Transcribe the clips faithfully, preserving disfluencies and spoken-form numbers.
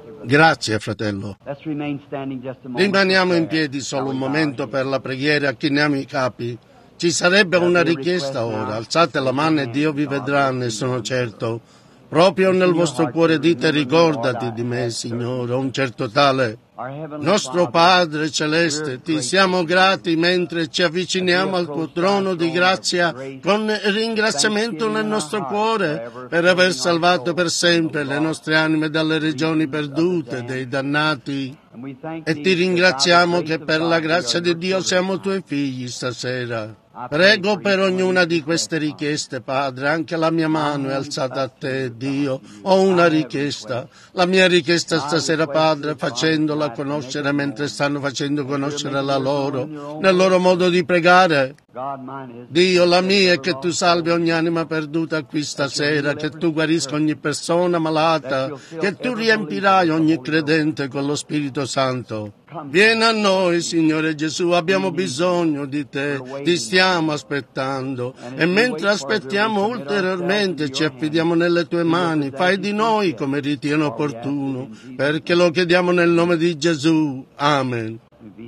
Grazie, fratello. Let's remain standing just a moment. Rimaniamo in piedi solo un momento per la preghiera, chiniamo i capi. Ci sarebbe una richiesta ora. Alzate la mano e Dio vi vedrà, ne sono certo. Proprio nel vostro cuore dite: ricordati di me, Signore, un certo tale. Nostro Padre Celeste, ti siamo grati mentre ci avviciniamo al tuo trono di grazia con ringraziamento nel nostro cuore per aver salvato per sempre le nostre anime dalle regioni perdute, dei dannati. E ti ringraziamo che per la grazia di Dio siamo tuoi figli stasera. Prego per ognuna di queste richieste, Padre, anche la mia mano è alzata a te, Dio. Ho una richiesta. La mia richiesta stasera, Padre, facendola conoscere mentre stanno facendo conoscere la loro, nel loro modo di pregare. Dio, la mia è che tu salvi ogni anima perduta qui stasera, che tu guarisca ogni persona malata, che tu riempirai ogni credente con lo Spirito Santo. Vieni a noi, Signore Gesù, abbiamo bisogno di te, ti stiamo aspettando e mentre aspettiamo ulteriormente ci affidiamo nelle tue mani, fai di noi come ritieni opportuno, perché lo chiediamo nel nome di Gesù. Amen.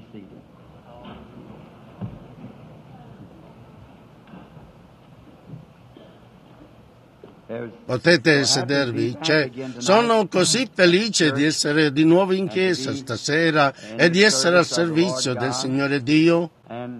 Potete sedervi, c'è. Sono così felice di essere di nuovo in chiesa stasera e di essere al servizio del Signore Dio.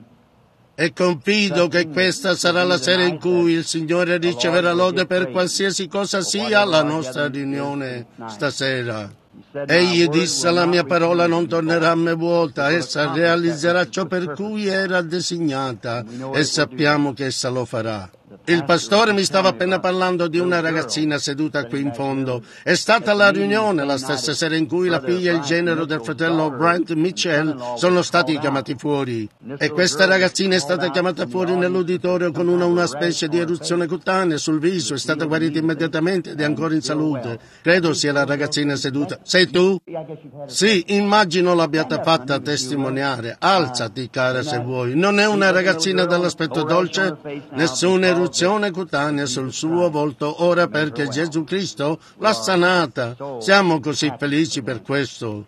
E confido che questa sarà la sera in cui il Signore riceverà lode per qualsiasi cosa sia la nostra riunione stasera. Egli disse: la mia parola non tornerà a me vuota, essa realizzerà ciò per cui era designata e sappiamo che essa lo farà. Il pastore mi stava appena parlando di una ragazzina seduta qui in fondo. È stata la riunione la stessa sera in cui la figlia e il genero del fratello Brent Mitchell sono stati chiamati fuori. E questa ragazzina è stata chiamata fuori nell'uditorio con una, una specie di eruzione cutanea sul viso, è stata guarita immediatamente ed è ancora in salute. Credo sia la ragazzina seduta. Sei tu? Sì, immagino l'abbiate fatta testimoniare. Alzati, cara, se vuoi. Non è una ragazzina dall'aspetto dolce? Nessuna eruzione cutanea sul suo volto ora perché Gesù Cristo l'ha sanata. Siamo così felici per questo.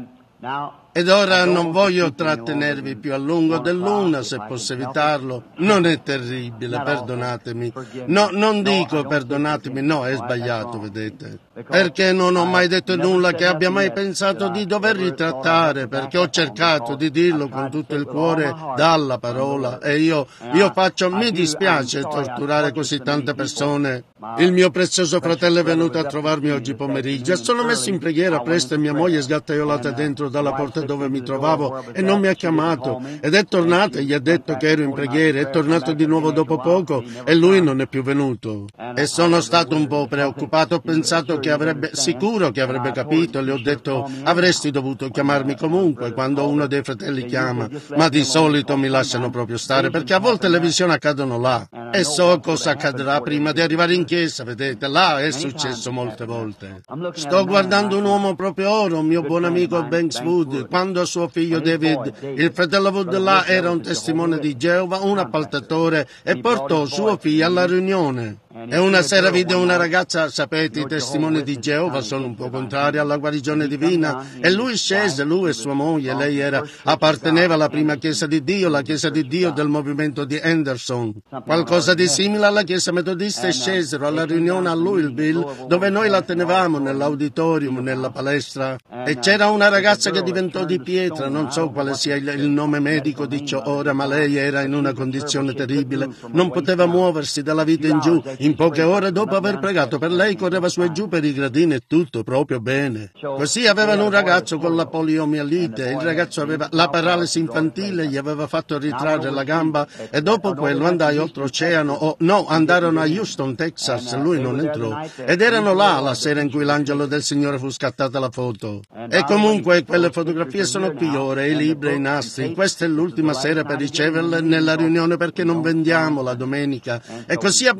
Ed ora non voglio trattenervi più a lungo dell'una, se posso evitarlo. Non è terribile, perdonatemi. No, non dico perdonatemi, no, è sbagliato, vedete. Perché non ho mai detto nulla che abbia mai pensato di dover ritrattare, perché ho cercato di dirlo con tutto il cuore dalla parola. E io, io faccio, mi dispiace torturare così tante persone. Il mio prezioso fratello è venuto a trovarmi oggi pomeriggio e sono messo in preghiera presto e mia moglie è sgattaiolata dentro dalla porta dove mi trovavo e non mi ha chiamato ed è tornato e gli ha detto che ero in preghiera, è tornato di nuovo dopo poco e lui non è più venuto. E sono stato un po' preoccupato, ho pensato che avrebbe, sicuro che avrebbe capito e le ho detto: avresti dovuto chiamarmi comunque quando uno dei fratelli chiama, ma di solito mi lasciano proprio stare perché a volte le visioni accadono là e so cosa accadrà prima di arrivare in chiesa, vedete, là è successo molte volte. Sto guardando un uomo proprio ora, un mio buon amico Banks Wood. Quando suo figlio David, il fratello Wood là era un testimone di Geova, un appaltatore, e portò suo figlio alla riunione. E una sera vide una ragazza, sapete, i testimoni di Geova sono un po' contrari alla guarigione divina, e lui scese, lui e sua moglie, lei era, apparteneva alla prima chiesa di Dio, la chiesa di Dio del movimento di Henderson. Qualcosa di simile alla chiesa metodista, e scesero alla riunione a Louisville, dove noi la tenevamo nell'auditorium, nella palestra, e c'era una ragazza che diventò di pietra, non so quale sia il, il nome medico di ciò ora, ma lei era in una condizione terribile, non poteva muoversi dalla vita in giù. In poche ore dopo aver pregato per lei correva su e giù per i gradini e tutto proprio bene. Così avevano un ragazzo con la poliomielite, il ragazzo aveva la paralisi infantile, gli aveva fatto ritrarre la gamba e dopo quello andai oltreoceano, o no, andarono a Houston, Texas, lui non entrò. Ed erano là la sera in cui l'angelo del Signore fu scattata la foto. E comunque quelle fotografie sono qui ora, i libri e i nastri. Questa è l'ultima sera per riceverle nella riunione perché non vendiamo la domenica. E così abbiamo fatto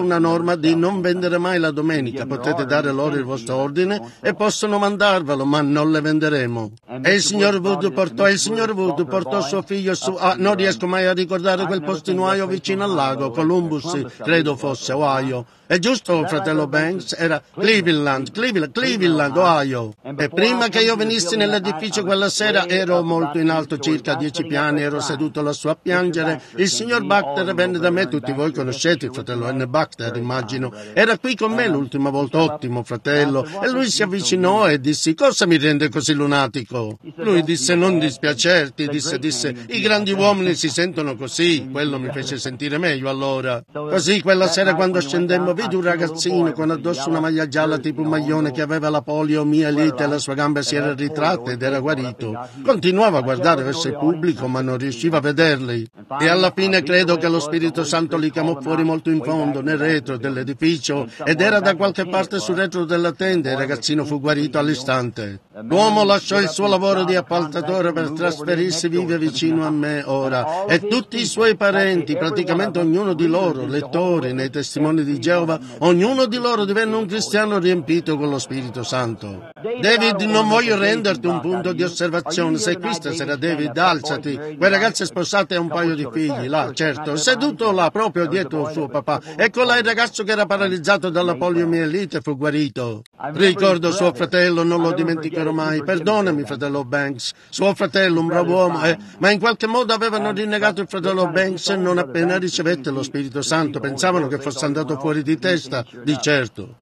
una norma di non vendere mai la domenica. Potete dare loro il vostro ordine e possono mandarvelo, ma non le venderemo. E il signor Wood portò, il signor Wood portò suo figlio su, ah, non riesco mai a ricordare quel postinaio vicino al lago, Columbus, credo fosse, Ohio. È giusto, fratello Banks? Era Cleveland, Cleveland, Cleveland, Ohio. E prima che io venissi nell'edificio quella sera ero molto in alto, circa dieci piani, ero seduto lassù a piangere. Il signor Butler venne da me, tutti voi conoscete il fratello N. Butler, immagino. Era qui con me l'ultima volta, ottimo fratello. E lui si avvicinò e dissi, cosa mi rende così lunatico? Lui disse, non dispiacerti, disse, disse, i grandi uomini si sentono così. Quello mi fece sentire meglio allora. Così quella sera quando scendemmo vidi un ragazzino con addosso una maglia gialla tipo un maglione che aveva la poliomielite e la sua gamba si era ritratta ed era guarito. Continuava a guardare verso il pubblico ma non riusciva a vederli. E alla fine credo che lo Spirito Santo li chiamò fuori molto in fondo, nel retro dell'edificio, ed era da qualche parte sul retro della tenda e il ragazzino fu guarito all'istante. L'uomo lasciò il suo lavoro di appaltatore per trasferirsi, vive vicino a me ora, e tutti i suoi parenti, praticamente ognuno di loro, lettori nei testimoni di Geova, ognuno di loro divenne un cristiano riempito con lo Spirito Santo. David, non voglio renderti un punto di osservazione. Sei qui stasera, David, alzati. Quel ragazzo è sposato e ha un paio di figli, là, certo, seduto là, proprio dietro suo papà. Ecco là il ragazzo che era paralizzato dalla poliomielite fu guarito. Ricordo suo fratello, non lo dimenticherò mai. Perdonami, fratello Banks. Suo fratello, un bravo uomo, eh, ma in qualche modo avevano rinnegato il fratello Banks non appena ricevette lo Spirito Santo. Pensavano che fosse andato fuori di testa, di certo.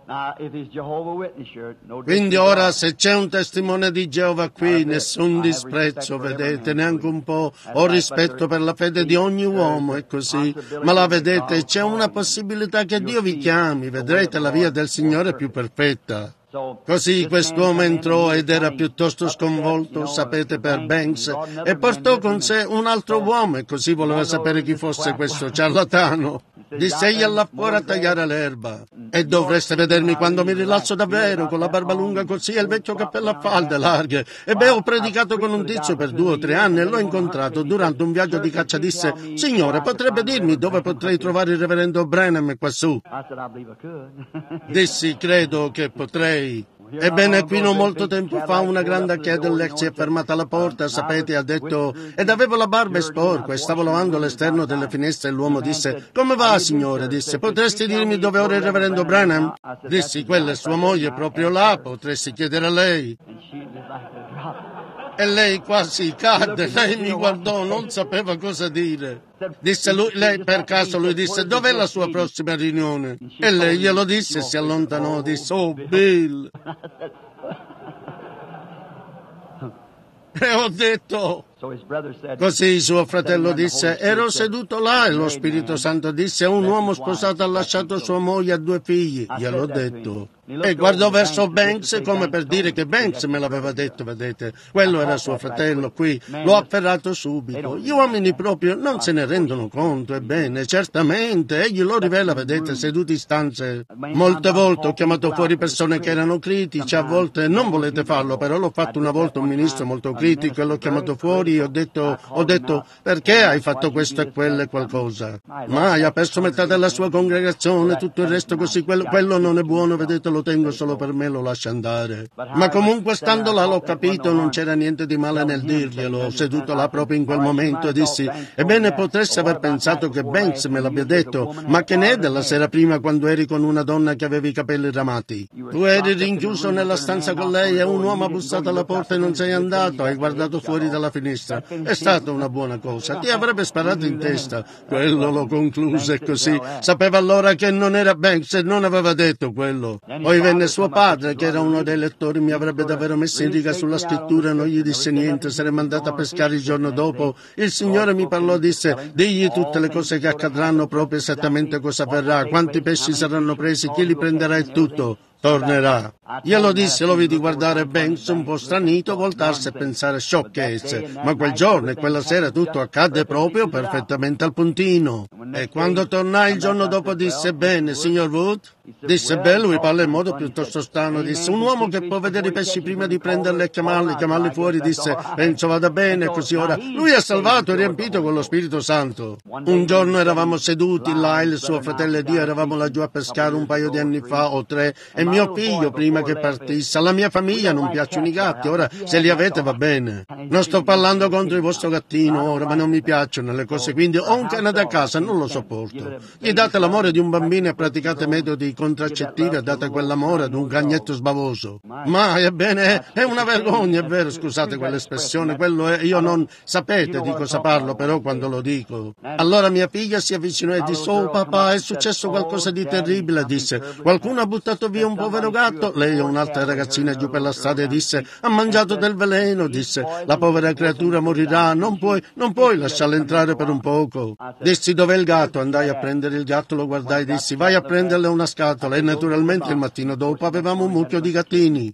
Quindi ora se c'è un testimone di Geova qui, nessun disprezzo, vedete, neanche un po', ho rispetto per la fede di ogni uomo, è così, ma la vedete, c'è una possibilità che Dio vi chiami, vedrete la via del Signore più perfetta. Così quest'uomo entrò ed era piuttosto sconvolto, sapete, per Banks, e portò con sé un altro uomo e così voleva sapere chi fosse questo ciarlatano. Disse, egli è là fuori a tagliare l'erba. E dovreste vedermi quando mi rilasso davvero, con la barba lunga così e il vecchio cappello a falde larghe. E beh, ho predicato con un tizio per due o tre anni e l'ho incontrato durante un viaggio di caccia. Disse, signore, potrebbe dirmi dove potrei trovare il reverendo Branham quassù? Dissi, credo che potrei. Ebbene, qui non molto tempo fa una grande Cadillac si è fermata alla porta, sapete, ha detto, ed avevo la barba sporca e stavo lavando all'esterno delle finestre e l'uomo disse, come va signore? Disse, potresti dirmi dove ora il reverendo Branham? Dissi, quella è sua moglie proprio là, potresti chiedere a lei. E lei quasi cadde, lei mi guardò, non sapeva cosa dire. Disse lui, lei per caso, lui disse, dov'è la sua prossima riunione? E lei glielo disse e si allontanò, disse, oh Bill. E ho detto, così suo fratello disse, ero seduto là e lo Spirito Santo disse, un uomo sposato ha lasciato sua moglie e due figli. Gliel'ho detto. E guardò verso Banks come per dire che Banks me l'aveva detto, vedete. Quello era suo fratello qui. L'ho afferrato subito. Gli uomini proprio non se ne rendono conto. Ebbene, certamente, egli lo rivela, vedete, seduti in stanze. Molte volte ho chiamato fuori persone che erano critici, a volte non volete farlo, però l'ho fatto una volta un ministro molto critico e l'ho chiamato fuori e ho detto, ho detto, perché hai fatto questo e quello e qualcosa? Mai, ha perso metà della sua congregazione, tutto il resto così, quello, quello non è buono, vedete, lo tengo solo per me, lo lascio andare. Ma comunque stando là l'ho capito, non c'era niente di male nel dirglielo, seduto là proprio in quel momento e dissi, ebbene potresti aver pensato che Banks me l'abbia detto, ma che ne è della sera prima quando eri con una donna che aveva i capelli ramati? Tu eri rinchiuso nella stanza con lei e un uomo ha bussato alla porta e non sei andato, hai guardato fuori dalla finestra. È stata una buona cosa, ti avrebbe sparato in testa. Quello lo concluse così, sapeva allora che non era Banks e non aveva detto quello. Poi venne suo padre, che era uno dei lettori, mi avrebbe davvero messo in riga sulla scrittura, non gli disse niente, saremmo andati a pescare il giorno dopo. Il Signore mi parlò, disse, digli tutte le cose che accadranno, proprio esattamente cosa avverrà, quanti pesci saranno presi, chi li prenderà e tutto. Tornerà. Glielo disse, lo vidi guardare Banks un po' stranito, voltarsi e pensare sciocchezze, ma quel giorno e quella sera tutto accadde proprio perfettamente al puntino. E quando tornai il giorno dopo disse, bene, signor Wood? Disse, beh, lui parla in modo piuttosto strano, disse, un uomo che può vedere i pesci prima di prenderli e chiamarli, chiamarli fuori, disse, penso vada bene, così ora. Lui è salvato e riempito con lo Spirito Santo. Un giorno eravamo seduti là, il suo fratello ed io eravamo laggiù a pescare un paio di anni fa o tre, e mio figlio, prima che partisse, alla mia famiglia non piacciono i gatti, ora se li avete va bene. Non sto parlando contro il vostro gattino ora, ma non mi piacciono le cose, quindi ho un cane da casa, non lo sopporto. Gli date l'amore di un bambino e praticate metodi contraccettivi e date quell'amore ad un cagnetto sbavoso. Ma, ebbene, è una vergogna, è vero, scusate quell'espressione, quello è, io non sapete di cosa parlo, però quando lo dico. Allora mia figlia si avvicinò e disse, oh papà, è successo qualcosa di terribile, disse, qualcuno ha buttato via un povero gatto? Lei o un'altra ragazzina giù per la strada e disse, ha mangiato del veleno, disse, la povera creatura morirà, non puoi, non puoi lasciarla entrare per un poco. Dissi, dov'è il gatto? Andai a prendere il gatto, lo guardai e dissi, vai a prenderle una scatola, e naturalmente il mattino dopo avevamo un mucchio di gattini.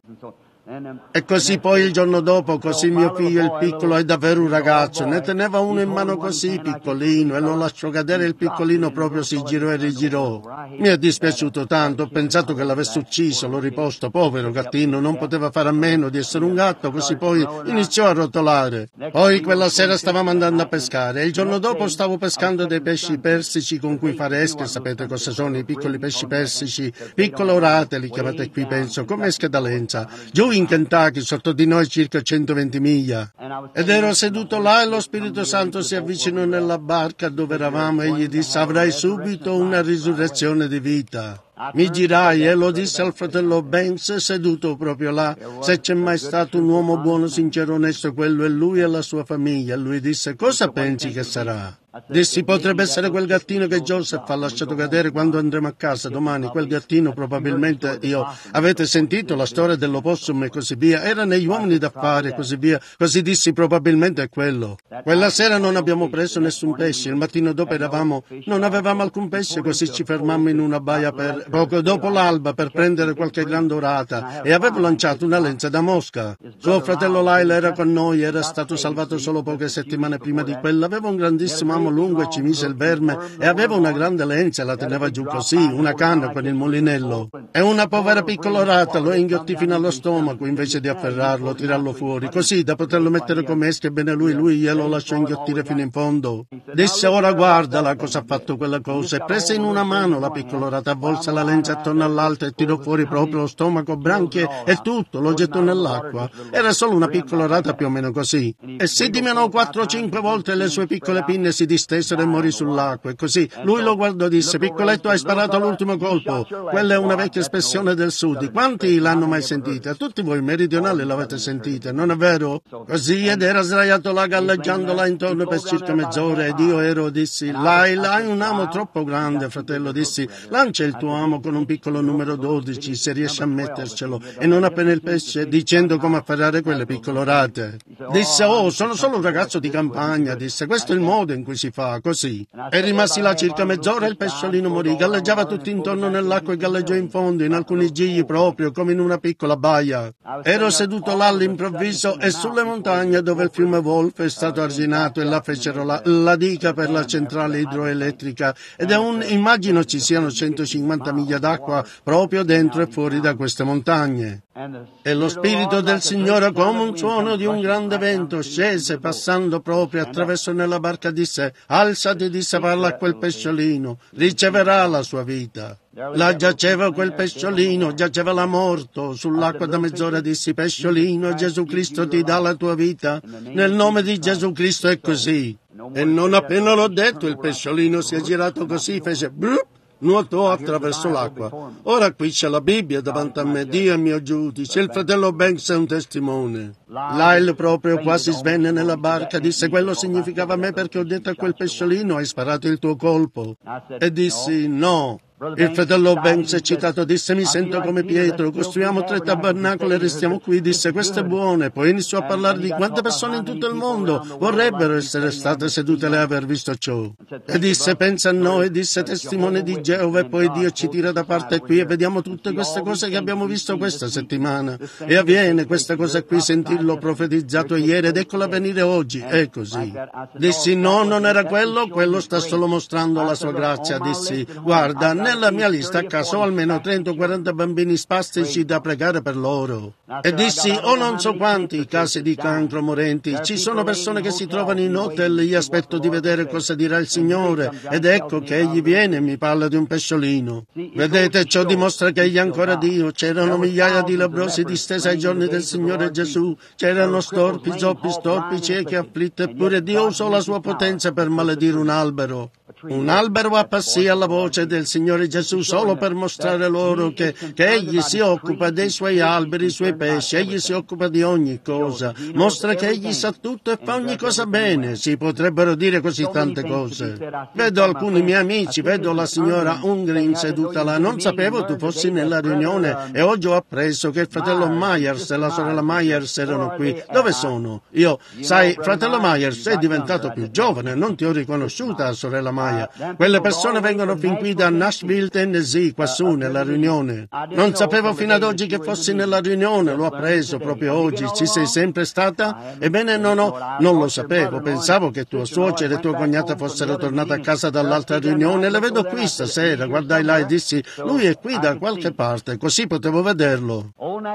E così poi il giorno dopo, così mio figlio, il piccolo, è davvero un ragazzo, ne teneva uno in mano così, piccolino, e lo lasciò cadere, il piccolino proprio si girò e rigirò. Mi è dispiaciuto tanto, ho pensato che l'avesse ucciso, l'ho riposto, povero gattino, non poteva fare a meno di essere un gatto, così poi iniziò a rotolare. Poi quella sera stavamo andando a pescare, e il giorno dopo stavo pescando dei pesci persici con cui fare esche, sapete cosa sono i piccoli pesci persici? Piccole orate, li chiamate qui penso, come esche da lenza. Giù in Kentucky, sotto di noi circa centoventi miglia. Ed ero seduto là e lo Spirito Santo si avvicinò nella barca dove eravamo e gli disse, avrai subito una risurrezione di vita. Mi girai e lo disse al fratello Banks, seduto proprio là, se c'è mai stato un uomo buono, sincero, onesto, quello è lui e la sua famiglia. Lui disse, cosa pensi che sarà? Dissi, potrebbe essere quel gattino che Joseph ha lasciato cadere quando andremo a casa domani. Quel gattino probabilmente, io, avete sentito la storia dell'opossum e così via, era negli uomini d'affari e così via, così dissi, probabilmente è quello. Quella sera non abbiamo preso nessun pesce, il mattino dopo eravamo, non avevamo alcun pesce, così ci fermammo in una baia per, poco dopo l'alba per prendere qualche grande orata e avevo lanciato una lenza da mosca. Suo fratello Lyle era con noi, era stato salvato solo poche settimane prima di quella, aveva un grandissimo lungo e ci mise il verme e aveva una grande lenza e la teneva giù così, una canna con il mulinello. E una povera piccola orata lo inghiottì fino allo stomaco invece di afferrarlo, tirarlo fuori, così da poterlo mettere come esche bene lui, lui glielo lasciò inghiottire fino in fondo. Disse, ora guardala cosa ha fatto quella cosa, e prese in una mano la piccola orata, avvolse la lenza attorno all'altra e tirò fuori proprio lo stomaco, branchie e tutto, lo gettò nell'acqua. Era solo una piccola orata più o meno così. E si dimenò quattro o cinque volte e le sue piccole pinne si distesero e morì sull'acqua, e così lui lo guardò e disse, piccoletto, hai sparato l'ultimo colpo. Quella è una vecchia espressione del sud, quanti l'hanno mai sentita? Tutti voi meridionali l'avete sentita, non è vero? Così, ed era sdraiato là galleggiando là intorno per circa mezz'ora, ed io ero, dissi, Lyle, hai un amo troppo grande, fratello, dissi, lancia il tuo amo con un piccolo numero dodici se riesci a mettercelo, e non appena il pesce, dicendo come afferrare quelle piccole orate. Disse, oh, sono solo un ragazzo di campagna, disse, questo è il modo in cui si fa, così. E rimasi là circa mezz'ora e il pesciolino morì, galleggiava tutto intorno nell'acqua e galleggiò in fondo, in alcuni gigli proprio, come in una piccola baia. Ero seduto là all'improvviso e sulle montagne dove il fiume Wolf è stato arginato e là fecero la, la diga per la centrale idroelettrica, ed è un, immagino ci siano centocinquanta miglia d'acqua proprio dentro e fuori da queste montagne. E lo Spirito del Signore, come un suono di un grande vento, scese passando proprio attraverso nella barca, disse, alzati, disse, parla a quel pesciolino, riceverà la sua vita. Là giaceva quel pesciolino, giaceva là morto, sull'acqua da mezz'ora, dissi, pesciolino, Gesù Cristo ti dà la tua vita, nel nome di Gesù Cristo è così. E non appena l'ho detto, il pesciolino si è girato così, fece blup, nuotò attraverso l'acqua. Ora qui c'è la Bibbia davanti a me, Dio è mio giudice, il fratello Banks è un testimone. Lyle proprio quasi svenne nella barca, disse, quello significava a me perché ho detto a quel pesciolino, hai sparato il tuo colpo. E dissi, no. Il fratello Banks, eccitato, disse, mi sento come Pietro, costruiamo tre tabernacoli e restiamo qui, disse, questo è buono, e poi iniziò a parlare di quante persone in tutto il mondo vorrebbero essere state sedute lì e aver visto ciò. E disse, pensa a noi, disse, testimone di Geova, e poi Dio ci tira da parte qui e vediamo tutte queste cose che abbiamo visto questa settimana. E avviene questa cosa qui, sentirlo profetizzato ieri, ed eccola venire oggi, è così. Dissi, no, non era quello, quello sta solo mostrando la sua grazia, dissi, guarda, nella mia lista a casa ho almeno trenta o quaranta bambini spastici da pregare per loro. E dissi, ho non so quanti casi di cancro morenti, ci sono persone che si trovano in hotel, io aspetto di vedere cosa dirà il Signore, ed ecco che egli viene e mi parla di un pesciolino. Vedete, ciò dimostra che egli è ancora Dio. C'erano migliaia di lebbrosi distesi ai giorni del Signore Gesù, c'erano storpi, zoppi, storpi, ciechi, afflitti, eppure Dio usò la sua potenza per maledire un albero. Un albero appassì alla voce del Signore Gesù solo per mostrare loro che, che Egli si occupa dei suoi alberi, i suoi pesci, Egli si occupa di ogni cosa, mostra che Egli sa tutto e fa ogni cosa bene. Si potrebbero dire così tante cose. Vedo alcuni miei amici, vedo la signora Ungrin seduta là, non sapevo tu fossi nella riunione e oggi ho appreso che il fratello Myers e la sorella Myers erano qui. Dove sono? Io, sai, fratello Myers, sei diventato più giovane, non ti ho riconosciuta, sorella Myers. Quelle persone vengono fin qui da Nashville, Tennessee, quassù nella riunione. Non sapevo fino ad oggi che fossi nella riunione, l'ho appreso proprio oggi. Ci sei sempre stata? Ebbene, no, no, non lo sapevo. Pensavo che tua suocera e tua cognata fossero tornate a casa dall'altra riunione. Le vedo qui stasera. Guardai là e dissi, lui è qui da qualche parte, così potevo vederlo.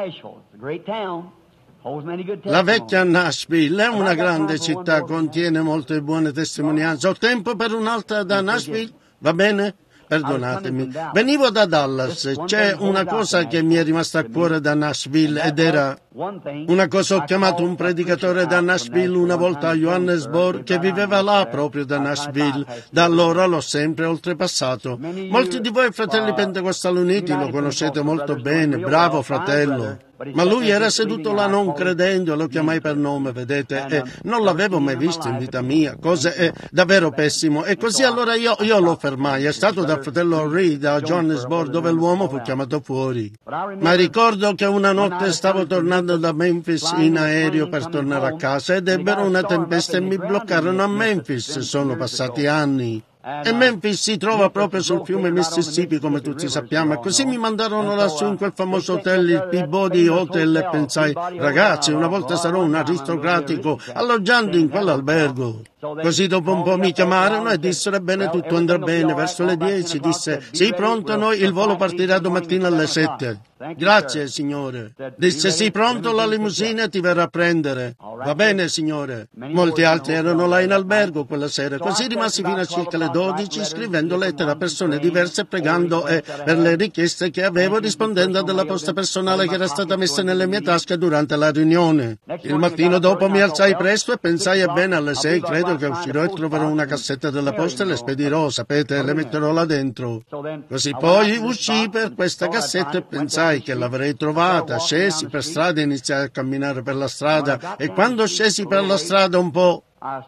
La vecchia Nashville è una grande città, contiene molte buone testimonianze. Ho tempo per un'altra da Nashville? Va bene? Perdonatemi. Venivo da Dallas. C'è una cosa che mi è rimasta a cuore da Nashville ed era una cosa. Ho chiamato un predicatore da Nashville una volta a Johannesburg che viveva là proprio da Nashville. Da allora l'ho sempre oltrepassato. Molti di voi fratelli pentecostali uniti lo conoscete molto bene. Bravo fratello. Ma lui era seduto là non credendo, lo chiamai per nome, vedete, e non l'avevo mai visto in vita mia, cosa è davvero pessimo. E così allora io, io lo fermai, è stato dal fratello Reed a Johannesburg dove l'uomo fu chiamato fuori. Ma ricordo che una notte stavo tornando da Memphis in aereo per tornare a casa ed ebbero una tempesta e mi bloccarono a Memphis, sono passati anni. E Memphis si trova proprio sul fiume Mississippi, come tutti sappiamo, e così mi mandarono lassù in quel famoso hotel, il Peabody Hotel, e pensai, ragazzi, una volta sarò un aristocratico alloggiando in quell'albergo. Così dopo un po' mi chiamarono e dissero, ebbene, tutto andrà bene. Verso le dieci disse, sì, pronto, noi, il volo partirà domattina alle sette. Grazie, signore. Disse, sì, pronto, la limousina ti verrà a prendere. Va bene, signore. Molti altri erano là in albergo quella sera, così rimasi fino a circa le dodici scrivendo lettere a persone diverse, pregando e per le richieste che avevo, rispondendo a della posta personale che era stata messa nelle mie tasche durante la riunione. Il mattino dopo mi alzai presto e pensai, ebbene, alle sei credo che uscirò e troverò una cassetta della posta e le spedirò, sapete, le metterò là dentro. Così poi uscii per questa cassetta e pensai che l'avrei trovata. Scesi per strada e iniziai a camminare per la strada, e quando scesi per la strada un po'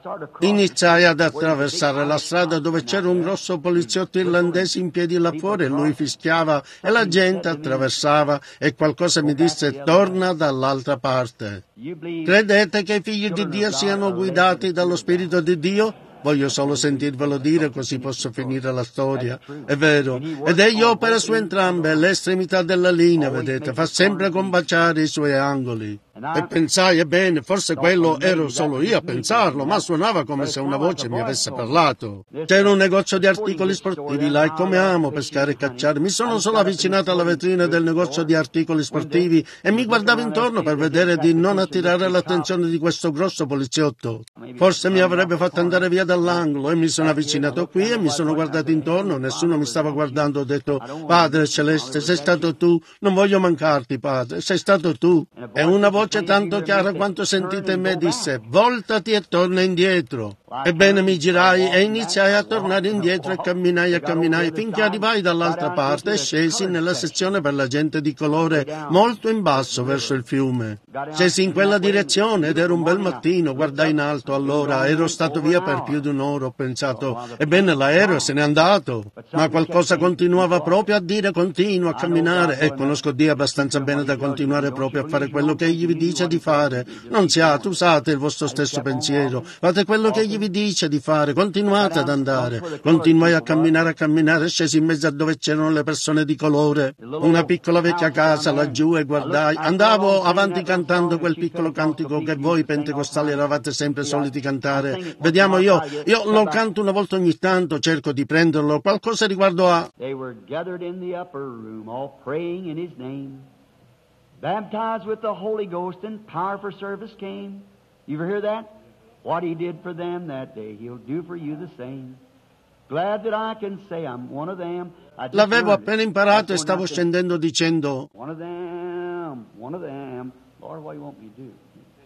iniziai ad attraversare la strada dove c'era un grosso poliziotto irlandese in piedi là fuori, e lui fischiava e la gente attraversava, e qualcosa mi disse, torna dall'altra parte. Credete che i figli di Dio siano guidati dallo Spirito di Dio? Voglio solo sentirvelo dire, così posso finire la storia. È vero. Ed egli opera su entrambe le estremità della linea, vedete, fa sempre combaciare i suoi angoli. E pensai, ebbene, forse quello ero solo io a pensarlo, ma suonava come se una voce mi avesse parlato. C'era un negozio di articoli sportivi là, e come amo pescare e cacciare, mi sono solo avvicinato alla vetrina del negozio di articoli sportivi e mi guardavo intorno per vedere di non attirare l'attenzione di questo grosso poliziotto. Forse mi avrebbe fatto andare via dall'angolo, e mi sono avvicinato qui e mi sono guardato intorno, nessuno mi stava guardando. Ho detto, Padre Celeste, sei stato tu, non voglio mancarti, Padre, sei stato tu. E una voce tanto chiara quanto sentite in me disse, voltati e torna indietro. Ebbene mi girai e iniziai a tornare indietro e camminai e camminai finché arrivai dall'altra parte e scesi nella sezione per la gente di colore molto in basso verso il fiume. Scesi in quella direzione ed era un bel mattino, guardai in alto, allora ero stato via per più di un'ora, ho pensato, ebbene l'aereo se n'è andato, ma qualcosa continuava proprio a dire, continua a camminare, e conosco Dio abbastanza bene da continuare proprio a fare quello che egli vi dice di fare. Non siate, usate il vostro stesso pensiero, fate quello che egli vi dice di fare, continuate ad andare. Continuai a camminare, a camminare, scesi in mezzo a dove c'erano le persone di colore. Una piccola vecchia casa laggiù e guardai. Andavo avanti cantando quel piccolo cantico che voi pentecostali eravate sempre soliti cantare. Vediamo, io, io lo canto una volta ogni tanto, cerco di prenderlo, qualcosa riguardo a... They were gathered in the upper room, all praying in His name. Baptized with the Holy Ghost and power for service came. You ever hear that? What He did for them that day, He'll do for you the same. Glad that I can say I'm one of them. L'avevo appena imparato e stavo scendendo dicendo... One of them, one of them. Lord, what do you want me to do?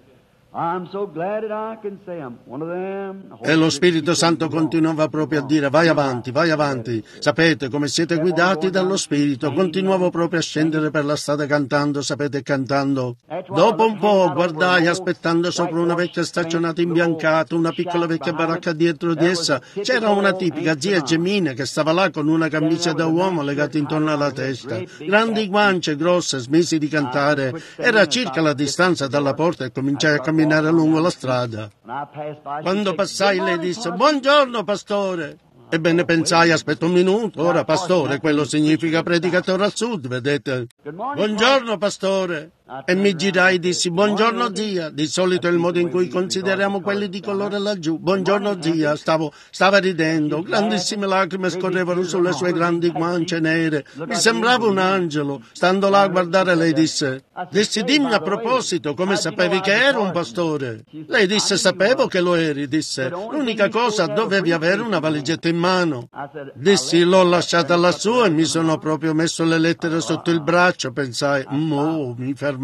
I'm so glad that I can say I'm one of them. E lo Spirito Santo continuava proprio a dire, vai avanti, vai avanti. Sapete come siete guidati dallo Spirito. Continuavo proprio a scendere per la strada cantando, sapete, cantando. Dopo un po' guardai aspettando sopra una vecchia staccionata imbiancata, una piccola vecchia baracca dietro di essa. C'era una tipica zia Gemina che stava là con una camicia da uomo legata intorno alla testa. Grandi guance grosse, smisi di cantare. Era a circa la distanza dalla porta e cominciai a camminare lungo la strada. Quando passai lei disse, buongiorno pastore. Ebbene pensai, aspetta un minuto, ora pastore, quello significa predicatore al sud, vedete? Buongiorno pastore. E mi girai e dissi, buongiorno zia. Di solito è il modo in cui consideriamo quelli di colore laggiù. Buongiorno zia. Stavo, stava ridendo, grandissime lacrime scorrevano sulle sue grandi guance nere. Mi sembrava un angelo. Stando là a guardare lei disse, dissi, dimmi a proposito, come sapevi che ero un pastore? Lei disse, sapevo che lo eri, disse, l'unica cosa, dovevi avere una valigetta in mano. Dissi, l'ho lasciata lassù e mi sono proprio messo le lettere sotto il braccio, pensai, oh, mi fermai.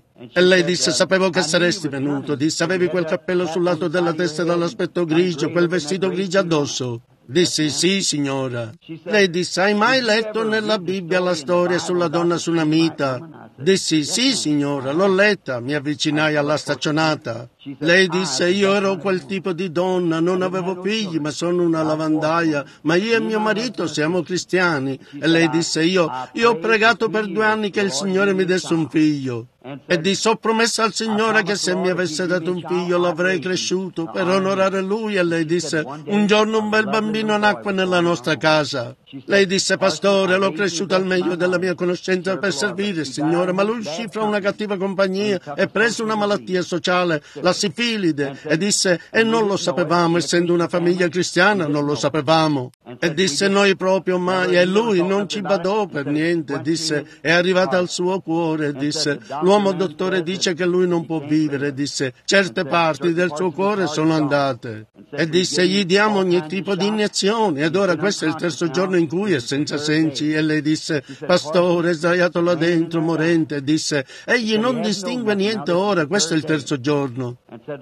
E lei disse, sapevo che saresti venuto, disse, avevi quel cappello sul lato della testa dall'aspetto grigio, quel vestito grigio addosso. Dissi, sì signora. Lei disse, hai mai letto nella Bibbia la storia sulla donna sunamita? Dissi, sì signora, l'ho letta. Mi avvicinai alla staccionata. Lei disse, io ero quel tipo di donna, non avevo figli, ma sono una lavandaia, ma io e mio marito siamo cristiani. E lei disse, io, io ho pregato per due anni che il Signore mi desse un figlio. E disse, ho promesso al Signore che se mi avesse dato un figlio l'avrei cresciuto per onorare Lui. E lei disse, un giorno un bel bambino nacque nella nostra casa. Lei disse, pastore, l'ho cresciuto al meglio della mia conoscenza per servire il Signore, ma lui uscì fra una cattiva compagnia e prese una malattia sociale, la sifilide, e disse, e non lo sapevamo, essendo una famiglia cristiana, non lo sapevamo. E disse, noi proprio mai, e lui non ci badò per niente, disse, è arrivata al suo cuore, disse, l'uomo dottore dice che lui non può vivere, disse, certe parti del suo cuore sono andate. E disse, gli diamo ogni tipo di iniezioni, ed ora questo è il terzo giorno in cui è senza sensi. E lei disse, pastore, sdraiato là dentro, morente, disse, egli non distingue niente ora, questo è il terzo giorno.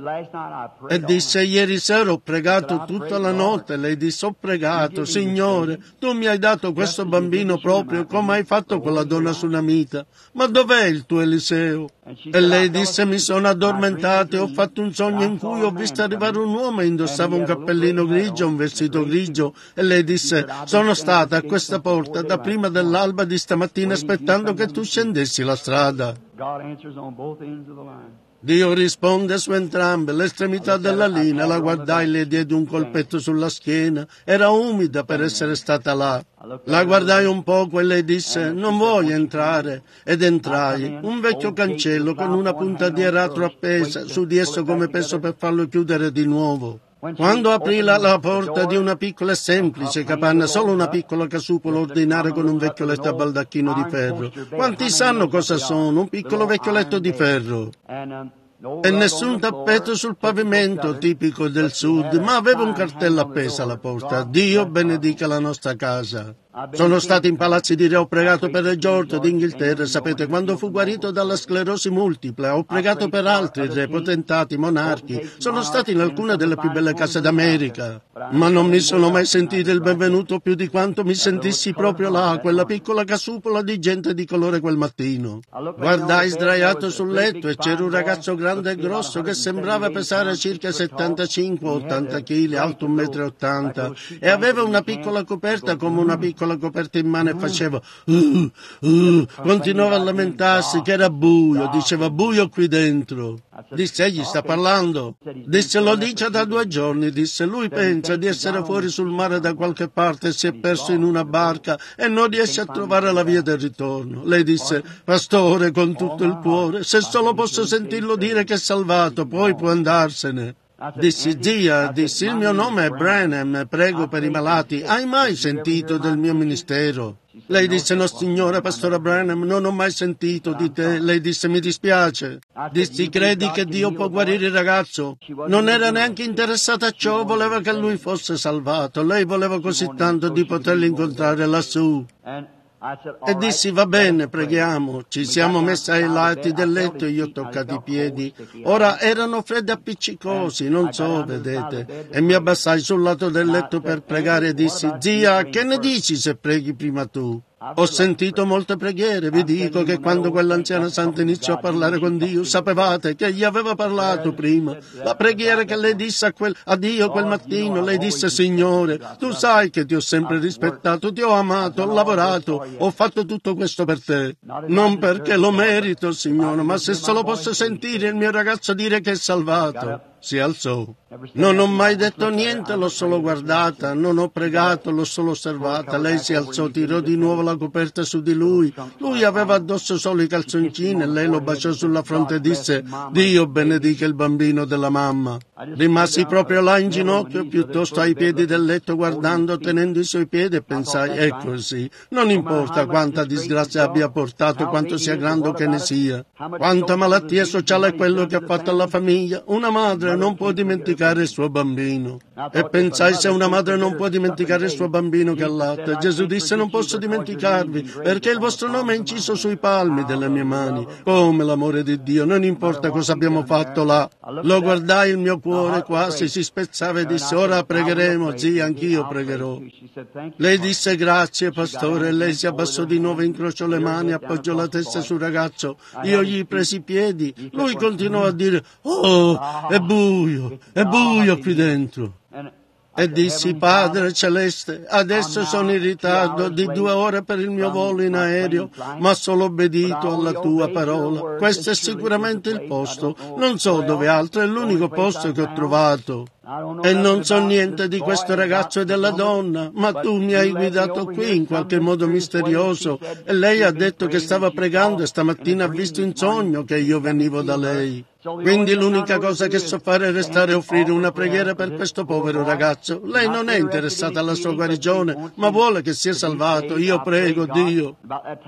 E disse, ieri sera ho pregato tutta la notte. Lei disse, ho pregato, Signore, tu mi hai dato questo bambino proprio come hai fatto con la donna sunamita, ma dov'è il tuo Eliseo? E lei disse, mi sono addormentato e ho fatto un sogno in cui ho visto arrivare un uomo e indossava un cappellino grigio, un vestito grigio. E lei disse, sono stata a questa porta da prima dell'alba di stamattina aspettando che tu scendessi la strada. Dio risponde su entrambe l'estremità della linea. La guardai, le diedi un colpetto sulla schiena. Era umida per essere stata là. La guardai un poco e lei disse, non vuoi entrare? Ed entrai. Un vecchio cancello con una punta di aratro appesa su di esso come peso per farlo chiudere di nuovo. Quando aprì la, la porta di una piccola e semplice capanna, solo una piccola casupola ordinaria con un vecchio letto a baldacchino di ferro. Quanti sanno cosa sono? Un piccolo vecchio letto di ferro. E nessun tappeto sul pavimento, tipico del sud, ma aveva un cartello appeso alla porta. Dio benedica la nostra casa. Sono stato in palazzi di re, ho pregato per il Giorgio d'Inghilterra, sapete, quando fu guarito dalla sclerosi multipla, ho pregato per altri re, potentati, monarchi, sono stato in alcune delle più belle case d'America, ma non mi sono mai sentito il benvenuto più di quanto mi sentissi proprio là, quella piccola casupola di gente di colore quel mattino. Guardai sdraiato sul letto e c'era un ragazzo grande e grosso che sembrava pesare circa settantacinque ottanta chili, alto un metro e ottanta, e aveva una piccola coperta come una piccola la coperta in mano e faceva uh, uh, continuava a lamentarsi che era buio, diceva buio qui dentro. Disse, egli sta parlando. Disse, lo dice da due giorni. Disse, lui pensa di essere fuori sul mare da qualche parte e si è perso in una barca e non riesce a trovare la via del ritorno. Lei disse, pastore, con tutto il cuore, se solo posso sentirlo dire che è salvato, poi può andarsene. Dissi, zia, dissi, il mio nome è Branham, prego per i malati. Hai mai sentito del mio ministero? Lei disse, no signora, pastore Branham, non ho mai sentito di te. Lei disse, mi dispiace. Dissi, credi che Dio può guarire il ragazzo? Non era neanche interessata a ciò, voleva che lui fosse salvato. Lei voleva così tanto di poterlo incontrare lassù. E dissi, va bene, preghiamo. Ci siamo messi ai lati del letto e io ho toccato i piedi. Ora erano freddi appiccicosi, non so, vedete. E mi abbassai sul lato del letto per pregare e dissi, zia, che ne dici se preghi prima tu? Ho sentito molte preghiere, vi dico che quando quell'anziana santa iniziò a parlare con Dio, sapevate che gli aveva parlato prima. La preghiera che lei disse a, quel, a Dio quel mattino, lei disse, Signore, tu sai che ti ho sempre rispettato, ti ho amato, ho lavorato, ho fatto tutto questo per te. Non perché lo merito, Signore, ma se solo posso sentire il mio ragazzo dire che è salvato. Si alzò. Non ho mai detto niente, l'ho solo guardata, non ho pregato, l'ho solo osservata. Lei si alzò, tirò di nuovo la coperta su di lui. Lui aveva addosso solo i calzoncini e lei lo baciò sulla fronte e disse, Dio benedica il bambino della mamma. Rimasi proprio là in ginocchio, piuttosto ai piedi del letto, guardando, tenendo i suoi piedi, e pensai, è così. Non importa quanta disgrazia abbia portato, quanto sia grande che ne sia, quanta malattia sociale è quello che ha fatto alla famiglia. Una madre non può dimenticare il suo bambino. E pensai, se una madre non può dimenticare il suo bambino che allatta, Gesù disse, non posso dimenticarvi, perché il vostro nome è inciso sui palmi delle mie mani. Come l'amore di Dio, non importa cosa abbiamo fatto là. Lo guardai, il mio cuore quasi si spezzava e disse, ora pregheremo, zia, anch'io pregherò. Lei disse, grazie pastore, e lei si abbassò di nuovo, incrociò le mani, appoggiò la testa sul ragazzo. Io gli presi i piedi, lui continuò a dire, oh, è buio, è buio qui dentro. E dissi, Padre Celeste, adesso sono in ritardo di due ore per il mio volo in aereo, ma solo obbedito alla tua parola. Questo è sicuramente il posto. Non so dove altro, è l'unico posto che ho trovato. E non so niente di questo ragazzo e della donna, ma tu mi hai guidato qui in qualche modo misterioso e lei ha detto che stava pregando e stamattina ha visto in sogno che io venivo da lei. Quindi l'unica cosa che so fare è restare e offrire una preghiera per questo povero ragazzo. Lei non è interessata alla sua guarigione, ma vuole che sia salvato. Io prego Dio.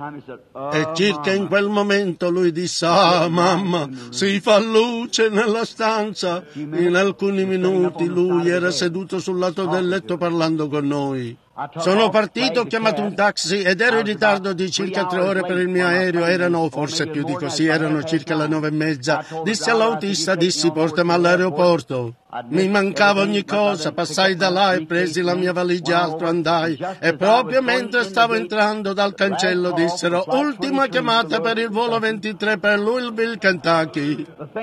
E circa in quel momento lui disse, ah mamma, si fa luce nella stanza. In alcuni minuti lui era seduto sul lato del letto parlando con noi. Sono partito, ho chiamato un taxi ed ero in ritardo di circa tre ore per il mio aereo, erano forse più di così, erano circa le nove e mezza. Dissi all'autista, dissi portami all'aeroporto. Mi mancava ogni cosa, passai da là e presi la mia valigia alto, andai e proprio mentre stavo entrando dal cancello dissero ultima chiamata per il volo ventitré per Louisville, Kentucky.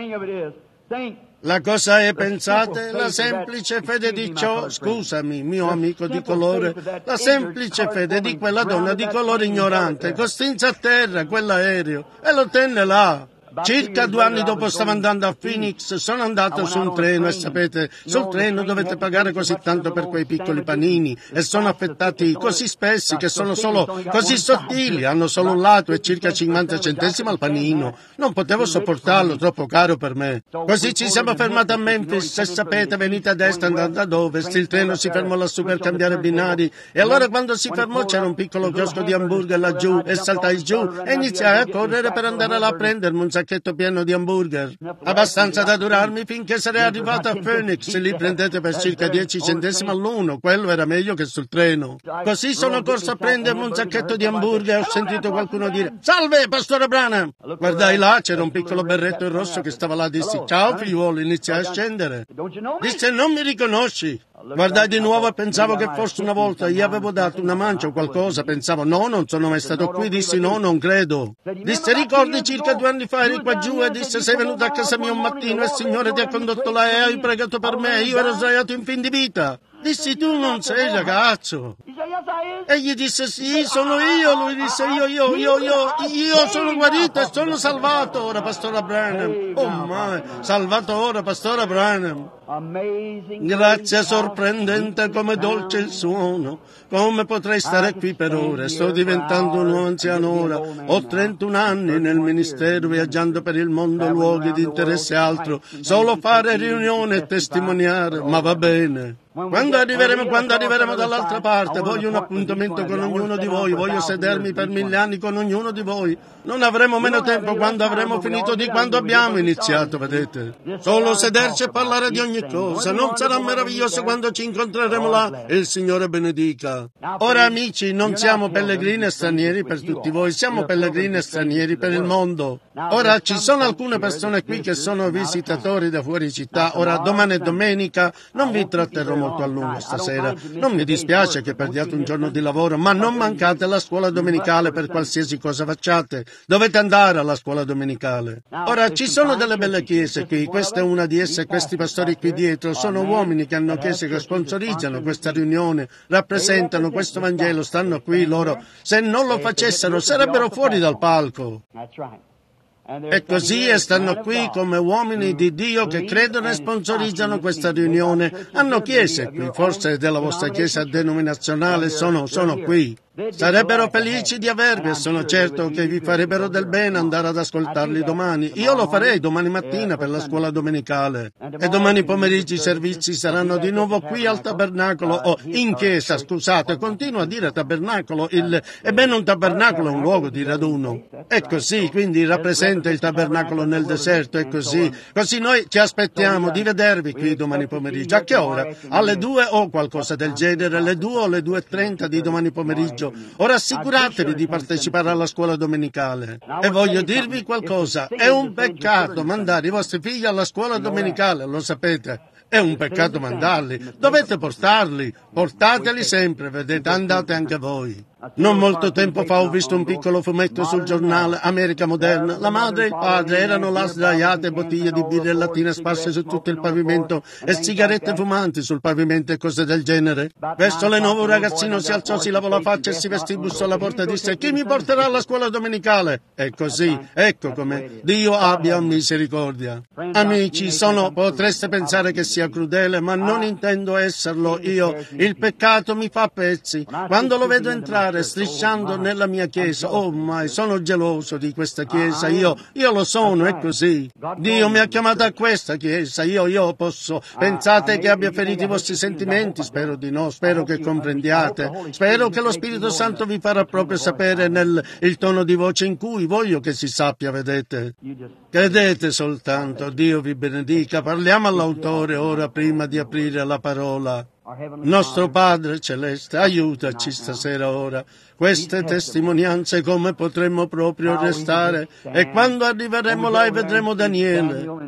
La cosa è, pensate, la semplice fede di ciò, scusami, mio amico di colore, la semplice fede di quella donna di colore ignorante, costrinse a terra quell'aereo e lo tenne là. Circa due anni dopo stavo andando a Phoenix, sono andato su un treno e sapete, sul treno dovete pagare così tanto per quei piccoli panini e sono affettati così spessi che sono solo così sottili, hanno solo un lato e circa cinquanta centesimi al panino. Non potevo sopportarlo, troppo caro per me. Così ci siamo fermati a Memphis, se sapete venite a destra andando ad ovest, il treno si fermò lassù per cambiare binari e allora quando si fermò c'era un piccolo chiosco di hamburger laggiù e saltai giù e iniziai a correre per andare là a prendermi un sacchetto pieno di hamburger, abbastanza da durarmi finché sarei arrivato a Phoenix. Li prendete per circa dieci centesimi all'uno, quello era meglio che sul treno. Così sono corso a prendermi un sacchetto di hamburger e ho sentito qualcuno dire salve pastore Branham. Guardai là, c'era un piccolo berretto rosso che stava là, dissi ciao figliuolo, iniziai a scendere. Disse non mi riconosci? Guardai di nuovo e pensavo che forse una volta gli avevo dato una mancia o qualcosa, pensavo no, non sono mai stato qui, dissi no, non credo. Disse ricordi circa due anni fa eri qua giù e disse sei venuto a casa mia un mattino e il Signore ti ha condotto là e hai pregato per me, io ero sdraiato in fin di vita. Dissi tu non sei ragazzo. Egli disse sì, sono io. Lui disse io, io, io, io, io sono guarito e sono salvato ora, Pastore Branham. Oh my, salvato ora, Pastore Branham. Grazia sorprendente, come dolce il suono. Come potrei stare qui per ore? Sto diventando un uomo anziano ora. Ho trentuno anni nel ministero, viaggiando per il mondo, luoghi di interesse altro. Solo fare riunioni e testimoniare, ma va bene. Quando arriveremo, quando arriveremo dall'altra parte, voglio un appuntamento con ognuno di voi, voglio sedermi per mille anni con ognuno di voi. Non avremo meno tempo quando avremo finito di quando abbiamo iniziato, vedete? Solo sederci e parlare di ogni cosa. Non sarà meraviglioso quando ci incontreremo là? Il Signore benedica. Ora, amici, non siamo pellegrini e stranieri per tutti voi, siamo pellegrini e stranieri per il mondo. Ora, ci sono alcune persone qui che sono visitatori da fuori città. Ora, domani è domenica, non vi tratterò molto a lungo stasera. Non mi dispiace che perdiate un giorno di lavoro, ma non mancate alla scuola domenicale per qualsiasi cosa facciate. Dovete andare alla scuola domenicale. Ora, ci sono delle belle chiese qui, questa è una di esse, questi pastori qui dietro sono uomini che hanno chiese che sponsorizzano questa riunione, rappresentano questo Vangelo, stanno qui loro. Se non lo facessero sarebbero fuori dal palco. E così e stanno qui come uomini di Dio che credono e sponsorizzano questa riunione. Hanno chiese qui, forse della vostra chiesa denominazionale sono, sono qui. Sarebbero felici di avervi e sono certo che vi farebbero del bene andare ad ascoltarli domani. Io lo farei domani mattina per la scuola domenicale. E domani pomeriggio i servizi saranno di nuovo qui al tabernacolo, o in chiesa, scusate, continuo a dire tabernacolo. Il, ebbene, un tabernacolo è un luogo di raduno. È così, quindi rappresenta il tabernacolo nel deserto, è così. Così noi ci aspettiamo di vedervi qui domani pomeriggio. A che ora? Alle due o qualcosa del genere, alle due o alle due e trenta di domani pomeriggio. Ora assicuratevi di partecipare alla scuola domenicale. E voglio dirvi qualcosa, è un peccato mandare i vostri figli alla scuola domenicale, lo sapete. È un peccato mandarli, dovete portarli, portateli sempre, vedete, andate anche voi. Non molto tempo fa ho visto un piccolo fumetto sul giornale America Moderna. La madre e il padre erano là sdraiate, bottiglie di birra e lattine sparse su tutto il pavimento e sigarette fumanti sul pavimento e cose del genere. Verso le nove un ragazzino si alzò, si lavò la faccia e si vestì, bussò alla porta e disse: chi mi porterà alla scuola domenicale? E così, ecco come Dio abbia misericordia. Amici, sono, potreste pensare che sia crudele, ma non intendo esserlo io. Il peccato mi fa a pezzi. Quando lo vedo entrare strisciando nella mia chiesa, oh mai, sono geloso di questa chiesa, io, io lo sono, è così. Dio mi ha chiamato a questa chiesa, io, io posso. Pensate che abbia ferito i vostri sentimenti? Spero di no, spero che comprendiate. Spero che lo Spirito Santo vi farà proprio sapere nel il tono di voce in cui voglio che si sappia, vedete. Credete soltanto, Dio vi benedica. Parliamo all'autore ora prima di aprire la parola. Nostro Padre Celeste, aiutaci stasera ora. Queste testimonianze come potremmo proprio restare, e quando arriveremo là e vedremo Daniele.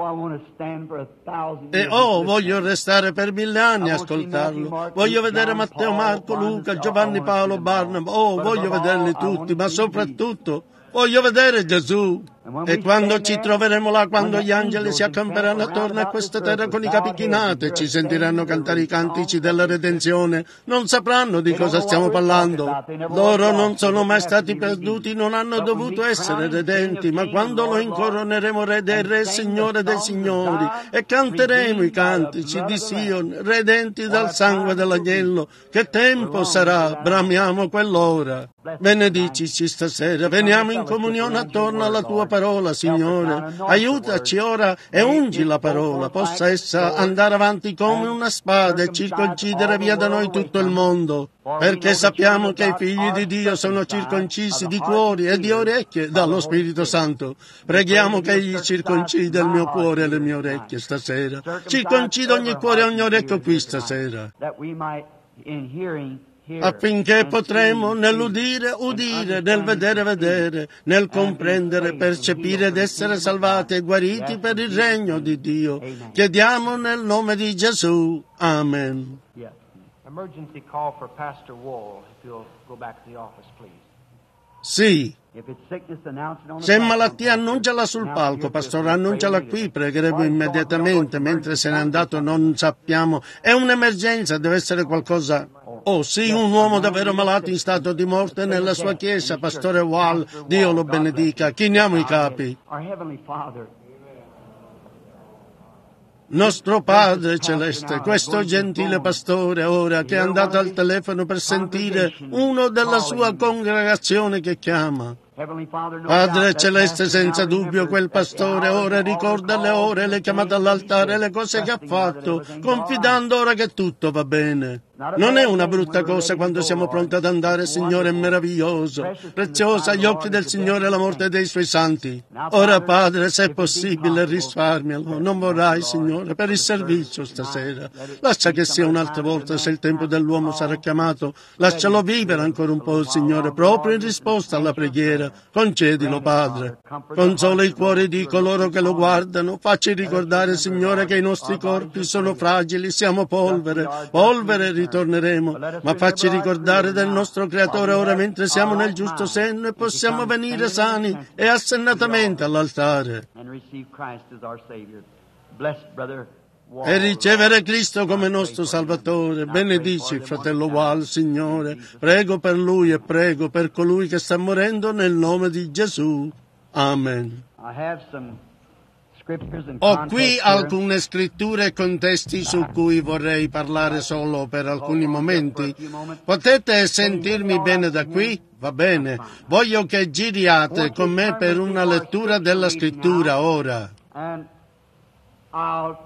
E oh, voglio restare per mille anni a ascoltarlo. Voglio vedere Matteo, Marco, Luca, Giovanni, Paolo, Barnaba. Oh, voglio vederli tutti, ma soprattutto voglio vedere Gesù. E quando ci troveremo là, quando gli angeli si accamperanno attorno a questa terra con i capi chinati e ci sentiranno cantare i cantici della redenzione, non sapranno di cosa stiamo parlando. Loro non sono mai stati perduti, non hanno dovuto essere redenti, ma quando lo incoroneremo Re dei Re, Signore dei Signori, e canteremo i cantici di Sion, redenti dal sangue dell'agnello, che tempo sarà? Bramiamo quell'ora. Benedicici stasera, veniamo in comunione attorno alla tua parola, Signore. Aiutaci ora e ungi la parola, possa essa andare avanti come una spada e circoncidere via da noi tutto il mondo, perché sappiamo che i figli di Dio sono circoncisi di cuori e di orecchie dallo Spirito Santo. Preghiamo che Egli circoncida il mio cuore e le mie orecchie stasera. Circoncida ogni cuore e ogni orecchio qui stasera, affinché potremo nell'udire udire, nel vedere vedere, nel comprendere percepire ed essere salvati e guariti per il regno di Dio. Chiediamo nel nome di Gesù. Amen. Emergency call for Pastor Wall, if you'll go back to the office, please. Sì. Se è malattia, annunciala sul palco, pastore, annunciala qui, pregheremo immediatamente. Mentre se n'è andato non sappiamo. È un'emergenza, deve essere qualcosa. Oh sì, un uomo davvero malato in stato di morte nella sua chiesa, Pastore Wall, Dio lo benedica. Chiniamo i capi. Our Heavenly Father, Nostro Padre Celeste, questo gentile pastore ora che è andato al telefono per sentire uno della sua congregazione che chiama. Heavenly Father, no Padre doubt that Celeste, pastor senza now dubbio, remembers quel that pastore the hour ora and all ricorda the le calls, ore, le everything chiamate that he all'altare, did, le cose che ha trusting now that fatto, everything's all right. confidando ora che tutto va bene. Non è una brutta cosa quando siamo pronti ad andare, Signore, è meraviglioso, preziosa agli occhi del Signore la morte dei Suoi santi. Ora, Padre, se è possibile, risparmialo. Non vorrai, Signore, per il servizio stasera. Lascia che sia un'altra volta, se il tempo dell'uomo sarà chiamato. Lascialo vivere ancora un po', Signore, proprio in risposta alla preghiera. Concedilo, Padre. Consola i cuori di coloro che lo guardano. Facci ricordare, Signore, che i nostri corpi sono fragili, siamo polvere. Polvere ritorneremo, ma facci ricordare del nostro Creatore ora mentre siamo nel giusto senno e possiamo venire sani e assennatamente all'altare and receive Christ as our Savior. Bless Brother Wall. e ricevere Cristo come nostro Salvatore. Benedici fratello Wall, Signore. Prego per lui e prego per colui che sta morendo nel nome di Gesù. Amen. I have some scriptures and Ho context qui here. alcune scritture e contesti su cui vorrei parlare solo per alcuni momenti. Potete sentirmi bene da qui? Va bene. Voglio che giriate con me per una lettura della scrittura ora. And I'll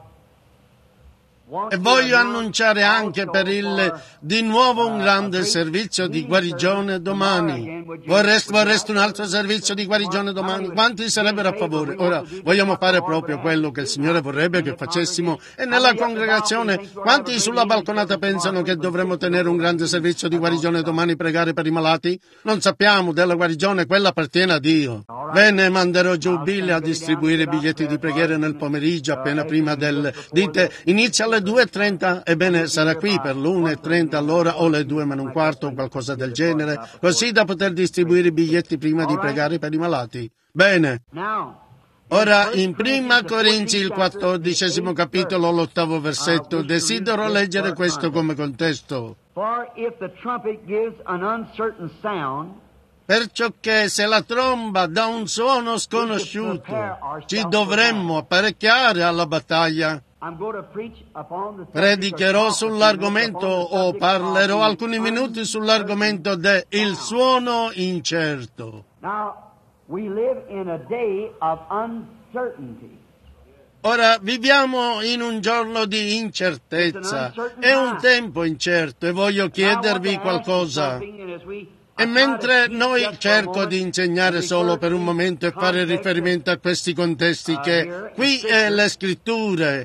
want E to voglio announce annunciare anche also per il for, di nuovo un uh, grande a great servizio di healing guarigione service domani. tomorrow again. Would you- Vorreste, would you vorreste un like altro to- servizio di guarigione domani? How Quanti many sarebbero a would you favore? favor? Ora, We want to do vogliamo what the fare Lord proprio would quello ask che il us to Signore do vorrebbe in che the facessimo. E congregation. nella How many up the congregazione, balcony thinks we're quanti having a sulla great healing balconata service pensano tomorrow? che We dovremmo would tenere un grande servizio di guarigione domani, pregare per i malati? Non sappiamo della guarigione, quella appartiene a Dio. Bene, manderò giù Billy a distribuire i biglietti di preghiera nel pomeriggio, appena prima del... Dite, inizia alle due e trenta? Ebbene, sarà qui per l'una e trenta all'ora o le due meno un quarto o qualcosa del genere, così da poter distribuire i biglietti prima di pregare per i malati. Bene. Now, Ora, in Prima Corinzi, il quattordicesimo capitolo, l'ottavo versetto, desidero leggere questo come contesto. for if the trumpet gives an uncertain sound, Perciò che se la tromba dà un suono sconosciuto, ci dovremmo apparecchiare alla battaglia. I'm going to preach upon the subject of Predicherò prophecy, sull'argomento upon the o subject parlerò of the alcuni minuti uncertain sull'argomento del sound. suono incerto. Now, we live in a day of uncertainty. Ora viviamo in un giorno di incertezza, è un tempo incerto e voglio chiedervi qualcosa. E mentre noi cerco di insegnare solo per un momento e fare riferimento a questi contesti che qui è le scritture,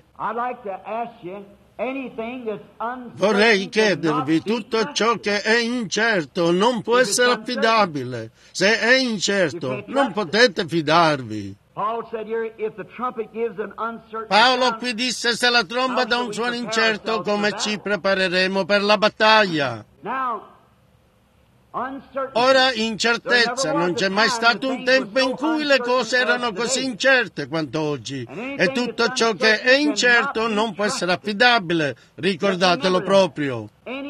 vorrei chiedervi tutto ciò che è incerto non può essere affidabile. Se è incerto non potete fidarvi. Paolo qui disse se la tromba dà un suono incerto come ci prepareremo per la battaglia. Ora incertezza, non c'è mai stato un tempo in cui le cose erano così incerte quanto oggi e tutto ciò che è incerto non può essere affidabile, ricordatelo proprio.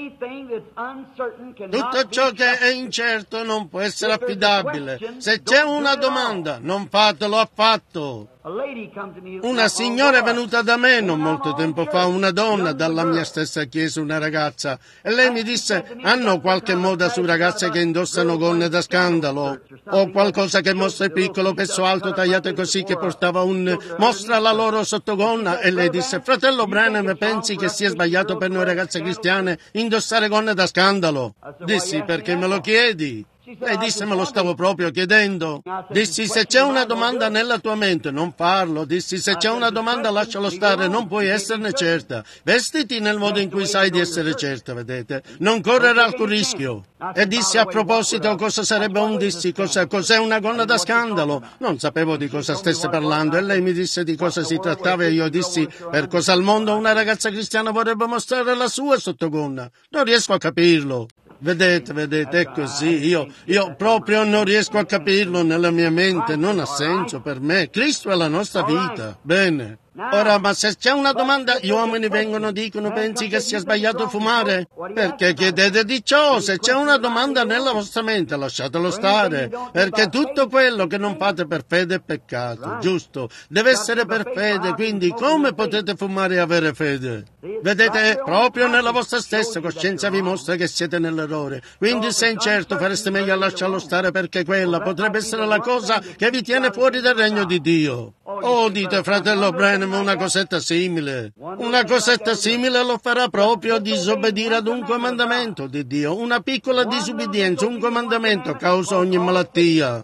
Tutto ciò che è incerto non può essere affidabile. Se c'è una domanda, non fatelo affatto. Una signora è venuta da me non molto tempo fa, una donna dalla mia stessa chiesa, una ragazza, e lei mi disse, hanno qualche moda su ragazze che indossano gonne da scandalo, o qualcosa che mostra il piccolo pezzo alto tagliate così che portava un... mostra la loro sottogonna, e lei disse, fratello Branham, pensi che sia sbagliato per noi ragazze cristiane indossare gonne da scandalo? Dissi, perché me lo chiedi? Lei disse, me lo stavo proprio chiedendo. Dissi, se c'è una domanda nella tua mente, non farlo. Dissi, se c'è una domanda, lascialo stare, non puoi esserne certa. Vestiti nel modo in cui sai di essere certa, vedete? Non correre alcun rischio. E dissi, a proposito, cosa sarebbe un dissi, cosa, cos'è una gonna da scandalo? Non sapevo di cosa stesse parlando e lei mi disse di cosa si trattava e io dissi, per cosa al mondo una ragazza cristiana vorrebbe mostrare la sua sottogonna? Non riesco a capirlo. Vedete, vedete, è così, io, io proprio non riesco a capirlo nella mia mente, non ha senso per me. Cristo è la nostra vita. Bene. Ora, ma se c'è una domanda, gli uomini vengono e dicono, pensi che sia sbagliato fumare? Perché chiedete di ciò? Se c'è una domanda nella vostra mente, lasciatelo stare, perché tutto quello che non fate per fede è peccato, giusto? Deve essere per fede, quindi come potete fumare e avere fede? Vedete, proprio nella vostra stessa coscienza vi mostra che siete nell'errore, quindi se incerto fareste meglio a lasciarlo stare, perché quella potrebbe essere la cosa che vi tiene fuori dal regno di Dio. Oh, dite, fratello Branham, una cosetta simile. Una cosetta simile lo farà proprio disobbedire ad un comandamento di Dio. Una piccola disubbidienza, un comandamento causa ogni malattia.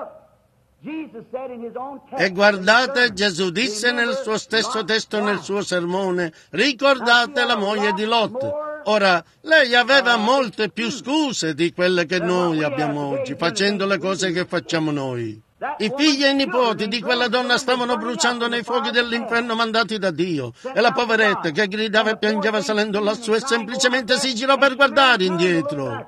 E guardate, Gesù disse nel suo stesso testo, nel suo sermone, ricordate la moglie di Lot. Ora, lei aveva molte più scuse di quelle che noi abbiamo oggi, facendo le cose che facciamo noi. I figli e i nipoti di quella donna stavano bruciando nei fuochi dell'inferno mandati da Dio, e la poveretta che gridava e piangeva salendo lassù e semplicemente si girò per guardare indietro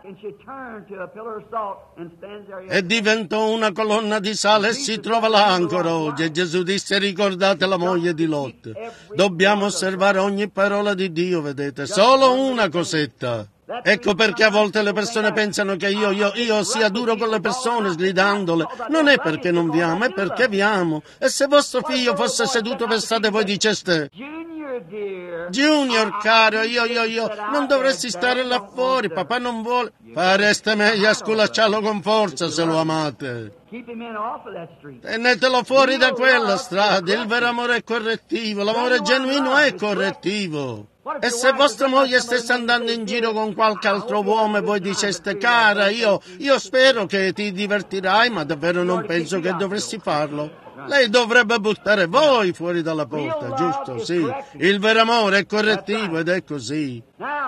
e diventò una colonna di sale e si trova là ancora oggi. E Gesù disse, ricordate la moglie di Lot. Dobbiamo osservare ogni parola di Dio, vedete, solo una cosetta. Ecco perché a volte le persone pensano che io, io, io sia duro con le persone, sgridandole. Non è perché non vi amo, è perché vi amo. E se vostro figlio fosse seduto per strada e voi diceste, Junior, caro, io, io, io, non dovresti stare là fuori, papà non vuole. Fareste meglio a sculacciarlo con forza se lo amate. Tenetelo fuori da quella strada. Il vero amore è correttivo, l'amore genuino è correttivo. E se vostra moglie stesse andando in giro con qualche altro uomo e voi diceste, cara, io, io spero che ti divertirai, ma davvero non penso che dovresti farlo. Lei dovrebbe buttare voi fuori dalla porta, giusto? Sì. Il vero amore è correttivo ed è così.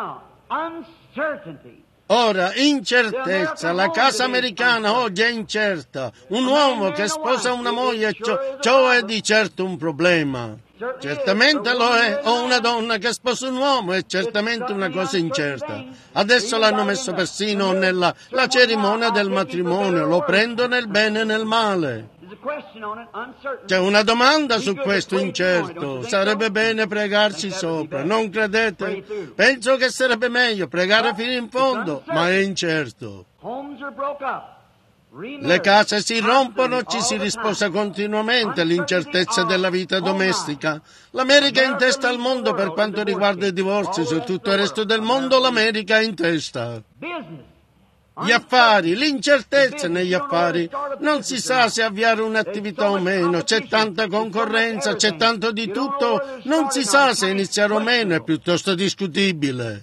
Ora, incertezza. La casa americana oggi è incerta. Un uomo che sposa una moglie, ciò, ciò è di certo un problema. Certamente lo è, o una donna che sposa un uomo è certamente una cosa incerta. Adesso l'hanno messo persino nella la cerimonia del matrimonio, lo prendo nel bene e nel male. C'è una domanda su questo incerto, sarebbe bene pregarci sopra, non credete? Penso che sarebbe meglio pregare fino in fondo, ma è incerto. Le case si rompono, ci si risposa continuamente, l'incertezza della vita domestica. L'America è in testa al mondo per quanto riguarda i divorzi, su tutto il resto del mondo l'America è in testa. Gli affari, l'incertezza negli affari, non si sa se avviare un'attività o meno, c'è tanta concorrenza, c'è tanto di tutto, non si sa se iniziare o meno, è piuttosto discutibile.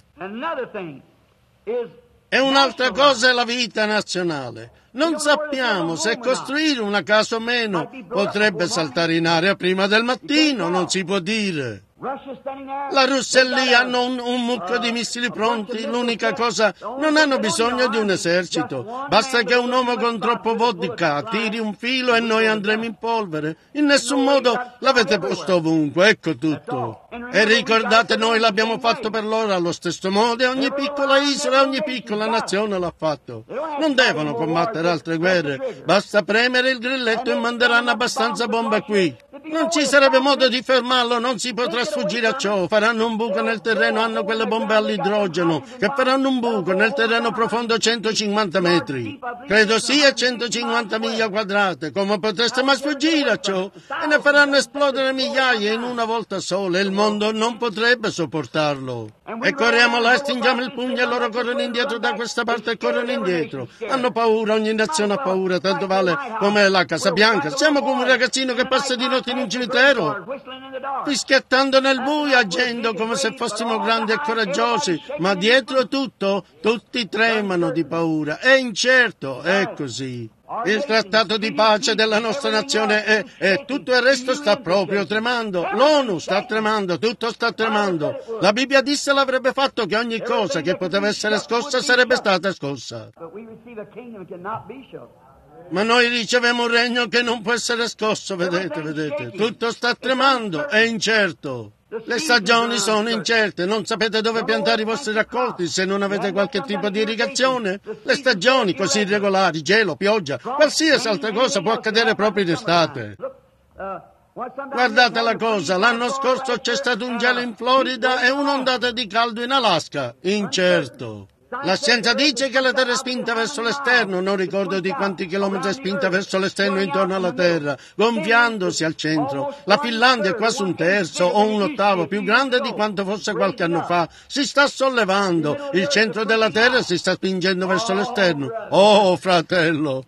E un'altra cosa è la vita nazionale. Non sappiamo se costruire una casa o meno. Potrebbe saltare in aria prima del mattino, non si può dire. La Russia è lì, hanno un, un mucchio di missili pronti, l'unica cosa, non hanno bisogno di un esercito, basta che un uomo con troppo vodka tiri un filo e noi andremo in polvere. In nessun modo l'avete posto ovunque, ecco tutto. E ricordate, noi l'abbiamo fatto per loro allo stesso modo e ogni piccola isola, ogni piccola nazione l'ha fatto. Non devono combattere altre guerre, basta premere il grilletto e manderanno abbastanza bombe qui. Non ci sarebbe modo di fermarlo, non si potrà sfuggire a ciò. Faranno un buco nel terreno, hanno quelle bombe all'idrogeno che faranno un buco nel terreno profondo centocinquanta metri. Credo sia centocinquanta miglia quadrate. Come potreste mai sfuggire a ciò? E ne faranno esplodere migliaia in una volta sola. Il mondo non potrebbe sopportarlo. E corriamo là, stringiamo il pugno e loro corrono indietro da questa parte e corrono indietro. Hanno paura, ogni nazione ha paura, tanto vale come la Casa Bianca. Siamo come un ragazzino che passa di notte in un cimitero, fischiettando nel buio, agendo come se fossimo grandi e coraggiosi, ma dietro tutto tutti tremano di paura. È incerto, è così. Il trattato di pace della nostra nazione è, e tutto il resto sta proprio tremando. L'ONU sta tremando, tutto sta tremando. La Bibbia disse l'avrebbe fatto, che ogni cosa che poteva essere scossa sarebbe stata scossa. Ma noi riceviamo un regno che non può essere scosso, vedete, vedete. Tutto sta tremando, è incerto. Le stagioni sono incerte, non sapete dove piantare i vostri raccolti se non avete qualche tipo di irrigazione. Le stagioni così irregolari, gelo, pioggia, qualsiasi altra cosa può accadere proprio in estate. Guardate la cosa, l'anno scorso c'è stato un gelo in Florida e un'ondata di caldo in Alaska. Incerto. La scienza dice che la Terra è spinta verso l'esterno, non ricordo di quanti chilometri è spinta verso l'esterno intorno alla Terra, gonfiandosi al centro. La Finlandia è quasi un terzo o un ottavo più grande di quanto fosse qualche anno fa. Si sta sollevando, il centro della Terra si sta spingendo verso l'esterno. Oh, fratello!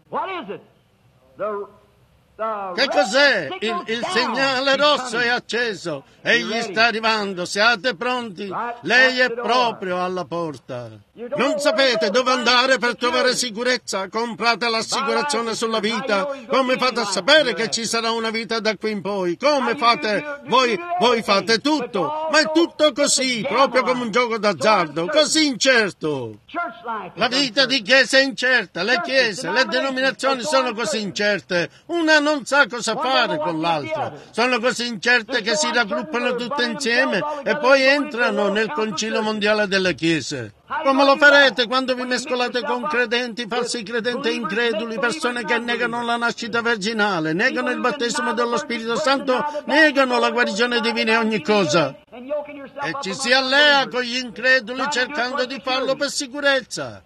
Che cos'è? Il, il segnale rosso è acceso. Egli sta arrivando. Siate pronti. Lei è proprio alla porta. Non sapete dove andare per trovare sicurezza? Comprate l'assicurazione sulla vita. Come fate a sapere che ci sarà una vita da qui in poi? Come fate? Voi, voi fate tutto. Ma è tutto così, proprio come un gioco d'azzardo. Così incerto. La vita di chiesa è incerta. Le chiese, le denominazioni sono così incerte. Una non sa cosa fare con l'altra. Sono così incerte che si raggruppano tutte insieme e poi entrano nel concilio mondiale delle chiese. Come lo farete quando vi mescolate con credenti, falsi credenti e increduli, persone che negano la nascita virginale, negano il battesimo dello Spirito Santo, negano la guarigione divina e ogni cosa? E ci si allea con gli increduli cercando di farlo per sicurezza.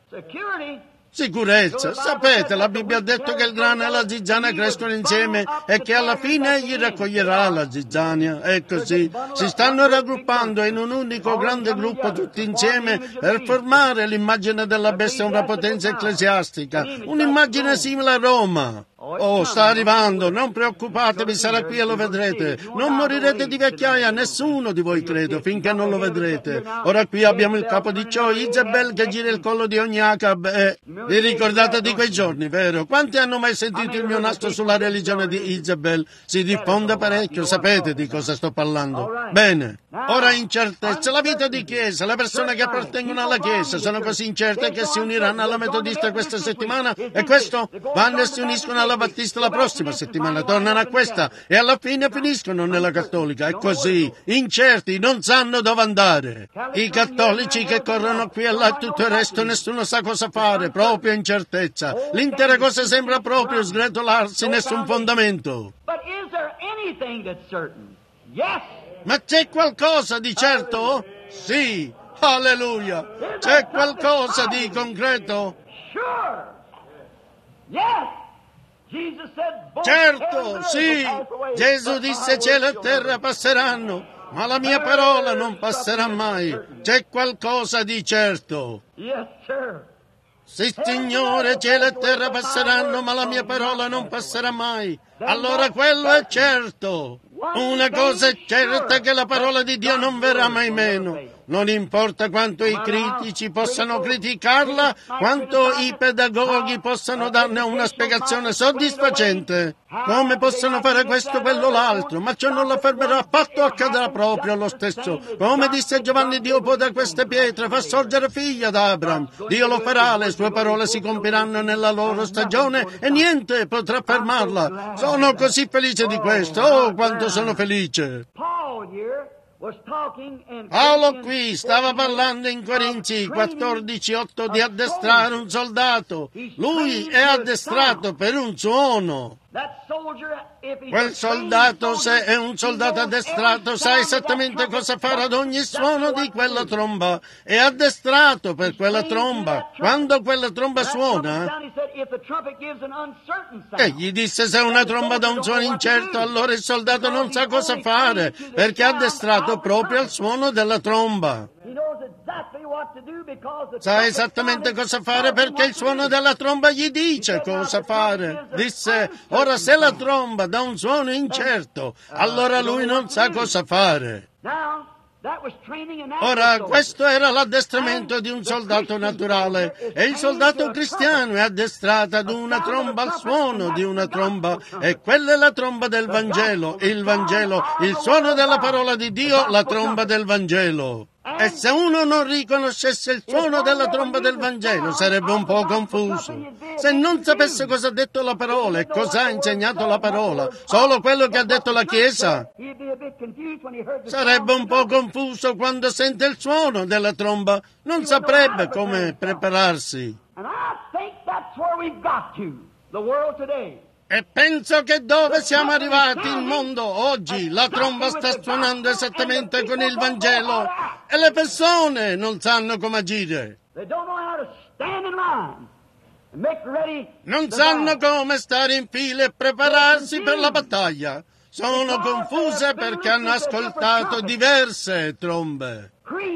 Sicurezza. Sapete, la Bibbia ha detto che il grano e la zizzania crescono insieme e che alla fine egli raccoglierà la zizzania. È così. Si stanno raggruppando in un unico grande gruppo tutti insieme per formare l'immagine della bestia, una potenza ecclesiastica. Un'immagine simile a Roma. Oh, sta arrivando, non preoccupatevi, sarà qui e lo vedrete. Non morirete di vecchiaia, nessuno di voi credo, finché non lo vedrete. Ora qui abbiamo il capo di ciò, Izabel, che gira il collo di ogni Acab. E... vi ricordate di quei giorni, vero? Quanti hanno mai sentito il mio nastro sulla religione di Izabel? Si diffonde parecchio, sapete di cosa sto parlando? Bene, ora incertezza, la vita di chiesa, le persone che appartengono alla chiesa sono così incerte che si uniranno alla metodista questa settimana e questo vanno e si uniscono alla Battista la prossima settimana, tornano a questa e alla fine finiscono nella cattolica. È così, incerti, non sanno dove andare. I cattolici che corrono qui e là e tutto il resto, nessuno sa cosa fare, proprio incertezza. L'intera cosa sembra proprio sgretolarsi, nessun fondamento. Ma c'è qualcosa di certo? Sì, alleluia. C'è qualcosa di concreto? Certo, sì. Gesù disse cielo e terra passeranno, ma la mia parola non passerà mai. C'è qualcosa di certo. Sì, Signore, cielo e terra passeranno, ma la mia parola non passerà mai. Allora quello è certo. Una cosa è certa, che la parola di Dio non verrà mai meno. Non importa quanto i critici possano criticarla, quanto i pedagoghi possano darne una spiegazione soddisfacente. Come possono fare questo, quello, l'altro? Ma ciò non la fermerà affatto, accadrà proprio lo stesso. Come disse Giovanni, Dio può da queste pietre far sorgere figli ad Abram. Dio lo farà, le sue parole si compiranno nella loro stagione e niente potrà fermarla. Sono così felice di questo, oh quanto sono felice. Paolo qui stava parlando in Corinzi quattordici otto di addestrare un soldato. Lui è addestrato per un suono. Quel soldato, se è un soldato addestrato, sa esattamente cosa fare ad ogni suono di quella tromba. È addestrato per quella tromba. Quando quella tromba suona, egli disse, se una tromba dà un suono incerto, allora il soldato non sa cosa fare, perché è addestrato proprio al suono della tromba. Sa esattamente cosa fare perché il suono della tromba gli dice cosa fare. Disse, ora se la tromba dà un suono incerto, allora lui non sa cosa fare. Ora, questo era l'addestramento di un soldato naturale e il soldato cristiano è addestrato ad una tromba, al suono di una tromba, e quella è la tromba del Vangelo, il Vangelo, il suono della parola di Dio, la tromba del Vangelo. E se uno non riconoscesse il suono della tromba del Vangelo sarebbe un po' confuso. Se non sapesse cosa ha detto la parola e cosa ha insegnato la parola, solo quello che ha detto la Chiesa, sarebbe un po' confuso quando sente il suono della tromba, non saprebbe come prepararsi. E penso che dove siamo arrivati il mondo oggi, la tromba sta suonando esattamente con il Vangelo e le persone non sanno come agire. Non sanno come stare in fila e prepararsi per la battaglia. Sono confuse perché hanno ascoltato diverse trombe.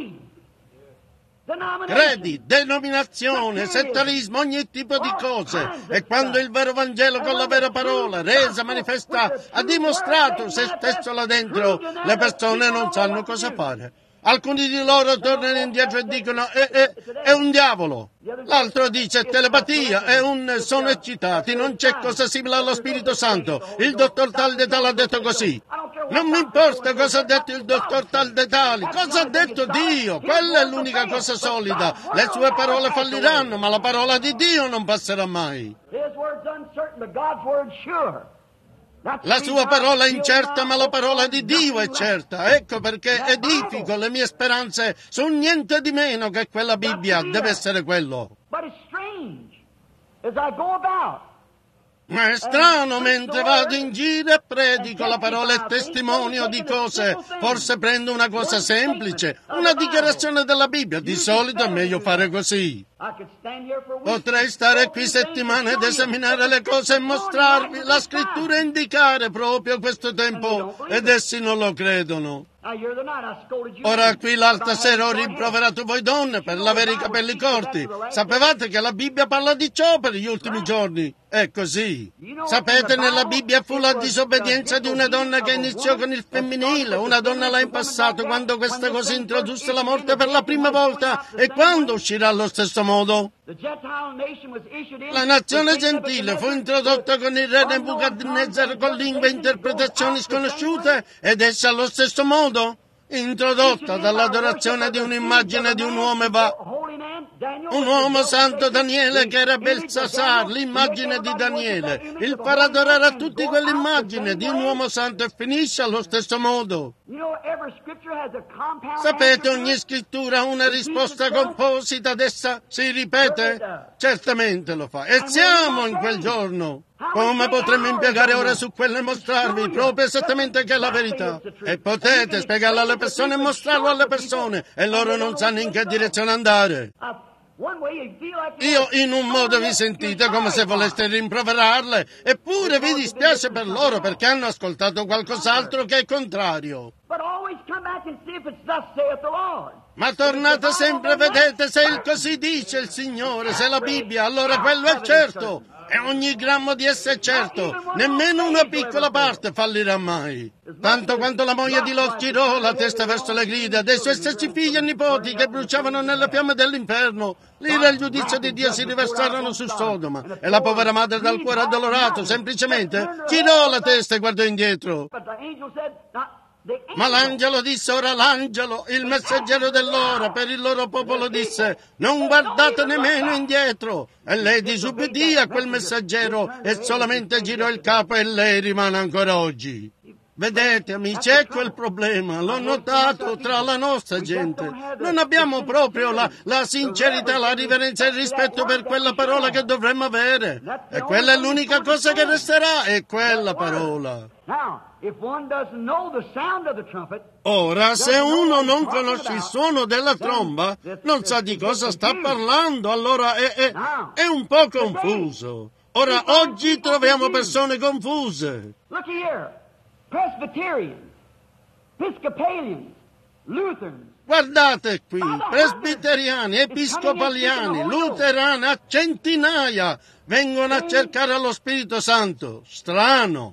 Credi, denominazione, settarismo, ogni tipo di cose. E quando il vero Vangelo con la vera parola, resa manifesta, ha dimostrato se stesso là dentro, le persone non sanno cosa fare. Alcuni di loro tornano indietro e dicono è, è, è un diavolo. L'altro dice telepatia, è un sono eccitati, non c'è cosa simile allo Spirito Santo. Il dottor tal de tal ha detto così. Non mi importa cosa ha detto il dottor tal de tali, cosa ha detto Dio. Quella è l'unica cosa solida. Le sue parole falliranno, ma la parola di Dio non passerà mai. La sua parola è incerta, ma la parola di Dio è certa. Ecco perché edifico le mie speranze su niente di meno che quella Bibbia. Deve essere quello. Ma è strano, mentre vado in giro e predico la parola e testimonio di cose, forse prendo una cosa semplice, una dichiarazione della Bibbia. Di solito è meglio fare così. Potrei stare qui settimane ed esaminare le cose e mostrarvi la scrittura e indicare proprio questo tempo, ed essi non lo credono. Ora qui l'altra sera ho rimproverato voi donne per l'avere i capelli corti. Sapevate che la Bibbia parla di ciò per gli ultimi giorni? È così. Sapete, nella Bibbia fu la disobbedienza di una donna che iniziò con il femminile. Una donna là in passato, quando questa cosa introdusse la morte per la prima volta. E quando uscirà allo stesso modo? La nazione gentile fu introdotta con il re Nebuchadnezzar con lingue e interpretazioni sconosciute ed essa allo stesso modo introdotta dall'adorazione di un'immagine di un uomo va un uomo santo, Daniele, che era Belsasar, l'immagine di Daniele. Il far adorare a tutti quell'immagine di un uomo santo e finisce allo stesso modo. Sapete, ogni scrittura ha una risposta composita ad essa si ripete? Certamente lo fa. E siamo in quel giorno. Come potremmo impiegare ore su quello e mostrarvi proprio esattamente che è la verità? E potete spiegarlo alle persone e mostrarlo alle persone, e loro non sanno in che direzione andare. Io in un modo vi sentite come se voleste rimproverarle, eppure vi dispiace per loro perché hanno ascoltato qualcos'altro che è contrario. Ma tornate sempre e vedete se il così dice il Signore, se la Bibbia, allora quello è certo. E ogni grammo di essa è certo, nemmeno una piccola parte fallirà mai. Tanto quanto la moglie di Lot girò la testa verso le grida dei suoi stessi figli e nipoti che bruciavano nelle fiamme dell'inferno, l'ira e il giudizio di Dio si riversarono su Sodoma, e la povera madre dal cuore addolorato semplicemente girò la testa e guardò indietro. Ma l'angelo disse, ora l'angelo, il messaggero dell'ora per il loro popolo disse, non guardate nemmeno indietro. E lei disubbidì a quel messaggero e solamente girò il capo, e lei rimane ancora oggi. Vedete, amici, ecco il problema, l'ho notato tra la nostra gente. Non abbiamo proprio la, la sincerità, la riverenza e il rispetto per quella parola che dovremmo avere. E quella è l'unica cosa che resterà, è quella parola. Ora, se uno non conosce il suono della tromba, non sa di cosa sta parlando, allora è, è, è un po' confuso. Ora, oggi troviamo persone confuse. Presbyterians, Episcopalians, Lutherans. Guardate qui, presbiteriani, episcopaliani, luterani, a centinaia vengono a cercare lo Spirito Santo. Strano.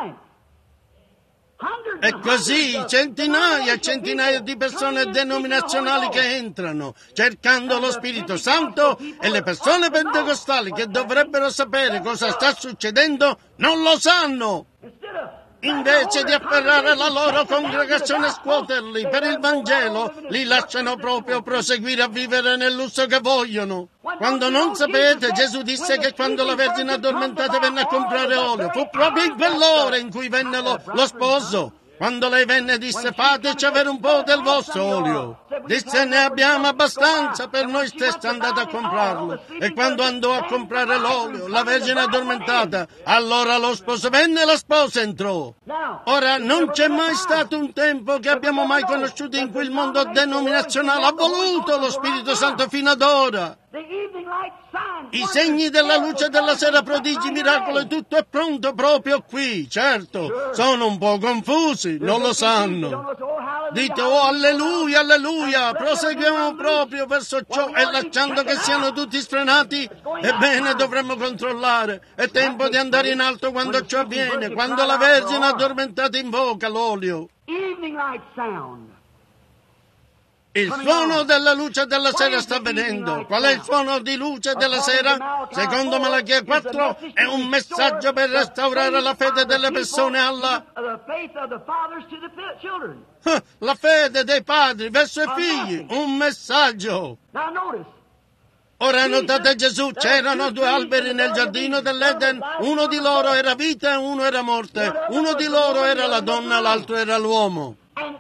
E così centinaia e centinaia di persone denominazionali che entrano cercando lo Spirito Santo, e le persone pentecostali che dovrebbero sapere cosa sta succedendo non lo sanno. Invece di afferrare la loro congregazione e scuoterli per il Vangelo, li lasciano proprio proseguire a vivere nel lusso che vogliono. Quando non sapete, Gesù disse che quando la Vergine addormentata venne a comprare olio, fu proprio in quell'ora in cui venne lo, lo sposo. Quando lei venne disse: fateci avere un po' del vostro olio. Disse: ne abbiamo abbastanza per noi stessi, andate a comprarlo. E quando andò a comprare l'olio, la Vergine addormentata, allora lo sposo venne e la sposa entrò. Ora, non c'è mai stato un tempo che abbiamo mai conosciuto in cui il mondo denominazionale ha voluto lo Spirito Santo fino ad ora. I segni della luce della sera, prodigi, miracoli, tutto è pronto proprio qui. Certo, sono un po' confusi, non lo sanno. Dite: oh, alleluia, alleluia, proseguiamo proprio verso ciò, e lasciando che siano tutti sfrenati, ebbene dovremmo controllare. È tempo di andare in alto quando ciò avviene, quando la Vergine addormentata invoca l'olio. Il suono della luce della sera sta venendo. Qual è il suono di luce della sera? Secondo Malachia quattro è un messaggio per restaurare la fede delle persone alla... la fede dei padri verso i figli. Un messaggio. Ora notate Gesù, c'erano due alberi nel giardino dell'Eden, uno di loro era vita e uno era morte, uno di loro era la donna, l'altro era l'uomo.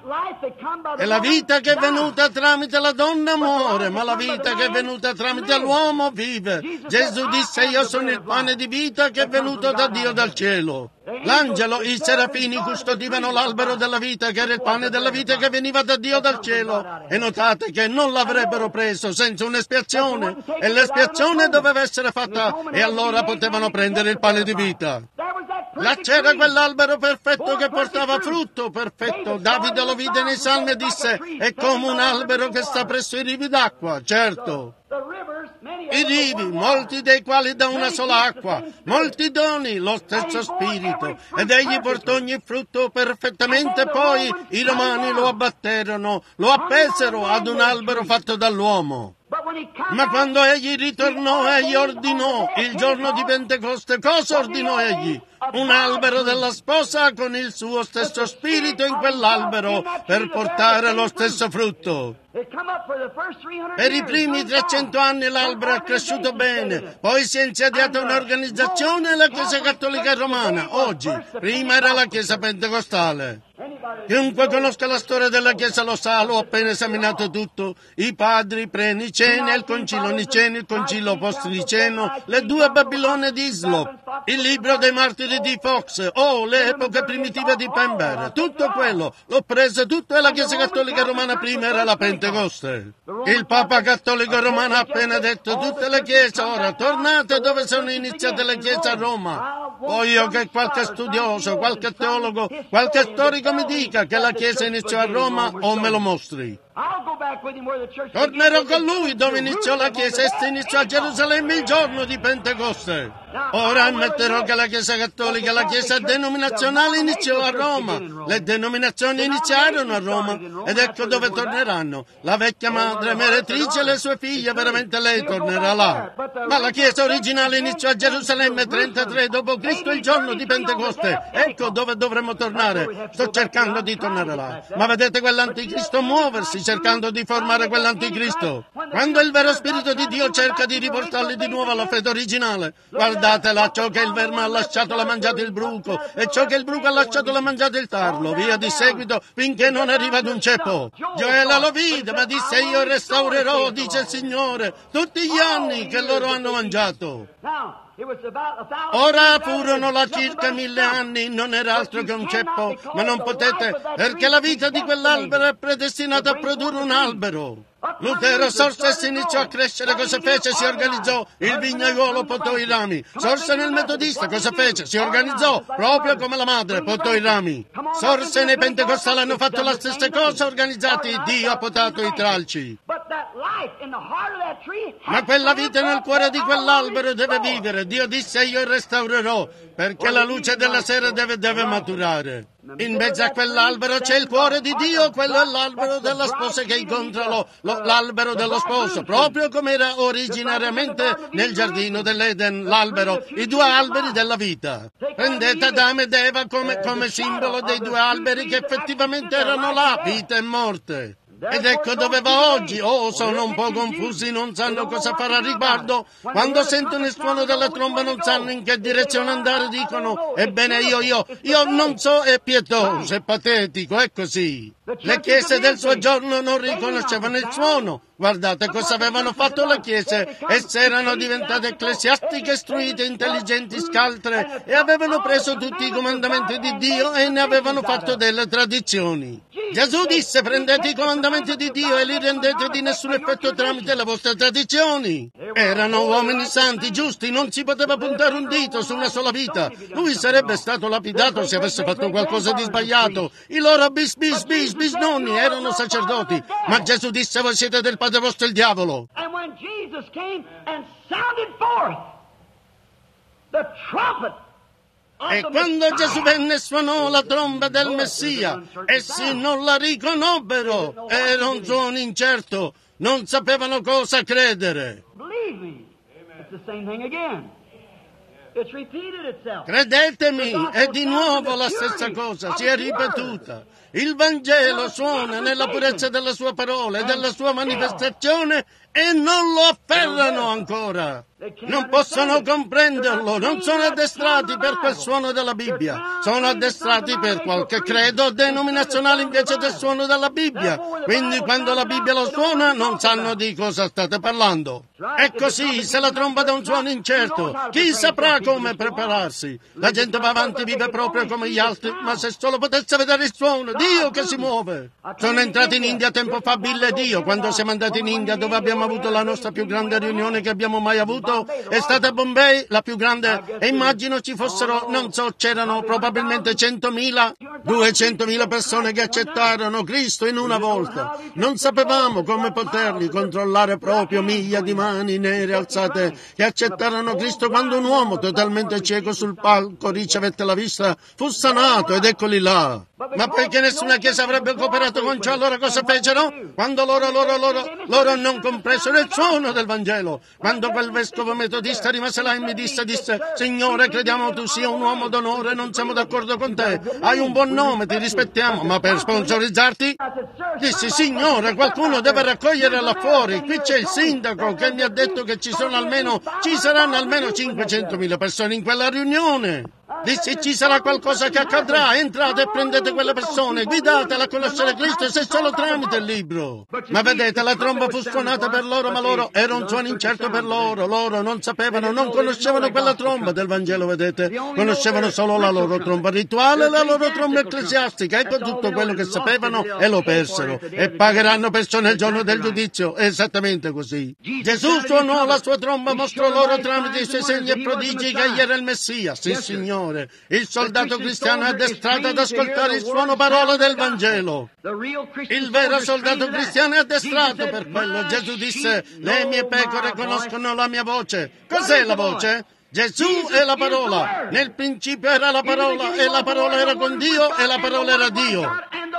E la vita che è venuta tramite la donna muore, ma la vita che è venuta tramite l'uomo vive. Gesù disse: io sono il pane di vita che è venuto da Dio dal cielo. L'angelo, i serafini custodivano l'albero della vita, che era il pane della vita che veniva da Dio dal cielo. E notate che non l'avrebbero preso senza un'espiazione, e l'espiazione doveva essere fatta, e allora potevano prendere il pane di vita. Là c'era quell'albero perfetto che portava frutto perfetto. Davide lo vide nei Salmi e disse: è come un albero che sta presso i rivi d'acqua. Certo, i rivi, molti dei quali da una sola acqua, molti doni, lo stesso spirito, ed egli portò ogni frutto perfettamente. Poi i romani lo abbatterono, lo appesero ad un albero fatto dall'uomo. Ma quando egli ritornò, egli ordinò il giorno di Pentecoste. Cosa ordinò egli? Un albero della sposa con il suo stesso spirito in quell'albero per portare lo stesso frutto. Per i primi trecento anni l'albero è cresciuto bene, poi si è insediata un'organizzazione, la Chiesa Cattolica Romana. Oggi, prima era la Chiesa Pentecostale. Chiunque conosca la storia della Chiesa lo sa, l'ho appena esaminato tutto. I padri pre-niceni, il concilio niceno, il concilio post-niceno, le due Babilone di Islop, il libro dei martiri di Fox, oh, le epoche primitive di Pember. Tutto quello l'ho preso tutto, e la Chiesa Cattolica Romana prima era la Pentecoste. Il Papa Cattolico Romano ha appena detto: tutte le chiese ora tornate dove sono iniziate le chiese a Roma. Voglio che qualche studioso, qualche teologo, qualche storico mi dica che la Chiesa iniziò a Roma, o me lo mostri. Tornerò con lui dove iniziò la Chiesa. Essa iniziò a Gerusalemme il giorno di Pentecoste. Ora ammetterò che la Chiesa Cattolica, la Chiesa denominazionale, iniziò a Roma. Le denominazioni iniziarono a Roma, ed ecco dove torneranno. La vecchia madre meretrice e le sue figlie, veramente lei tornerà là. Ma la Chiesa originale iniziò a Gerusalemme trentatré dopo Cristo il giorno di Pentecoste. Ecco dove dovremmo tornare. Sto cercando di tornare là. Ma vedete quell'anticristo muoversi, cercando di formare quell'anticristo. Quando il vero Spirito di Dio cerca di riportarli di nuovo alla fede originale, guardate là, ciò che il verme ha lasciato l'ha mangiato il bruco, e ciò che il bruco ha lasciato l'ha mangiato il tarlo, via di seguito finché non arriva ad un ceppo. Gioele lo vide, ma disse: io restaurerò, dice il Signore, tutti gli anni che loro hanno mangiato. Ora furono là circa mille anni, non era altro che un ceppo, ma non potete, perché la vita di quell'albero è predestinata a produrre un albero. Lutero sorse e si iniziò a crescere. Cosa fece? Si organizzò. Il vignaiuolo potò i rami. Sorse nel metodista. Cosa fece? Si organizzò, proprio come la madre potò i rami. Sorse nei pentecostali, hanno fatto la stessa cosa, organizzati. Dio ha potato i tralci. Ma quella vita nel cuore di quell'albero deve vivere. Dio disse: io restaurerò, perché la luce della sera deve, deve maturare. In mezzo a quell'albero c'è il cuore di Dio, quello è l'albero della sposa che incontra lo, lo, l'albero dello sposo, proprio come era originariamente nel giardino dell'Eden, l'albero, i due alberi della vita. Prendete Adamo ed Eva come, come simbolo dei due alberi che effettivamente erano là, vita e morte. Ed ecco dove va oggi. Oh, sono un po' confusi, non sanno cosa fare a riguardo. Quando sentono il suono della tromba non sanno in che direzione andare, dicono, ebbene io, io, io non so, è pietoso, è patetico, è così. Le chiese del suo giorno non riconoscevano il suono. Guardate cosa avevano fatto le chiese. Esse erano diventate ecclesiastiche, istruite, intelligenti, scaltre e avevano preso tutti i comandamenti di Dio e ne avevano fatto delle tradizioni. Gesù disse, prendete i comandamenti di Dio e li rendete di nessun effetto tramite le vostre tradizioni. Erano uomini santi, giusti, non si poteva puntare un dito su una sola vita. Lui sarebbe stato lapidato se avesse fatto qualcosa di sbagliato. I loro bis bis bis bisnonni erano sacerdoti, ma Gesù disse, voi siete del padre vostro il diavolo. And when Jesus came and sounded forth the trumpet of E the quando Messiah, Gesù venne e suonò la tromba del Messia, essi non la riconobbero. Era un suono incerto, non sapevano cosa credere. believe me, it's the same thing again. It's repeated itself. Credetemi, è di nuovo la stessa cosa, si è ripetuta. Il Vangelo suona nella purezza della sua parola e della sua manifestazione e non lo afferrano ancora. Non possono comprenderlo, non sono addestrati per quel suono della Bibbia, sono addestrati per qualche credo denominazionale invece del suono della Bibbia. Quindi quando la Bibbia lo suona non sanno di cosa state parlando. È così, se la tromba dà un suono incerto, chi saprà come prepararsi? La gente va avanti, vive proprio come gli altri, ma se solo potesse vedere il suono, Dio che si muove. Sono entrati in India tempo fa, Bill e Dio, quando siamo andati in India dove abbiamo avuto la nostra più grande riunione che abbiamo mai avuto. È stata a Bombay, la più grande, e immagino ci fossero, non so, c'erano probabilmente centomila, duecentomila persone che accettarono Cristo in una volta. Non sapevamo come poterli controllare proprio, miglia di mani nere alzate che accettarono Cristo quando un uomo totalmente cieco sul palco ricevette la vista, fu sanato ed eccoli là. Ma perché nessuna chiesa avrebbe cooperato con ciò, allora cosa fecero? Quando loro, loro, loro, loro non compresero il suono del Vangelo. Quando quel vescovo metodista rimase là e mi disse, disse, Signore, crediamo tu sia un uomo d'onore, non siamo d'accordo con te. Hai un buon nome, ti rispettiamo, ma per sponsorizzarti? Dissi, Signore, qualcuno deve raccogliere là fuori. Qui c'è il sindaco che mi ha detto che ci sono almeno, ci saranno almeno cinquecentomila persone in quella riunione. Dissi, ci sarà qualcosa che accadrà, entrate e prendete quelle persone, guidatela a conoscere Cristo se solo tramite il libro. Ma vedete, la tromba fu suonata per loro, ma loro era un suono incerto per loro, loro non sapevano, non conoscevano quella tromba del Vangelo, vedete, conoscevano solo la loro tromba rituale, la loro tromba ecclesiastica, ecco tutto quello che sapevano e lo persero, e pagheranno perciò nel giorno del giudizio, è esattamente così. Gesù suonò la sua tromba, mostrò loro tramite i suoi segni e prodigi che egli era il Messia, sì Signore. Il soldato cristiano è addestrato ad ascoltare il suono parola del Vangelo. Il vero soldato cristiano è addestrato per quello. Gesù disse, le mie pecore conoscono la mia voce. Cos'è la voce? Gesù è la parola. Nel principio era la parola e la parola era con Dio e la parola era Dio.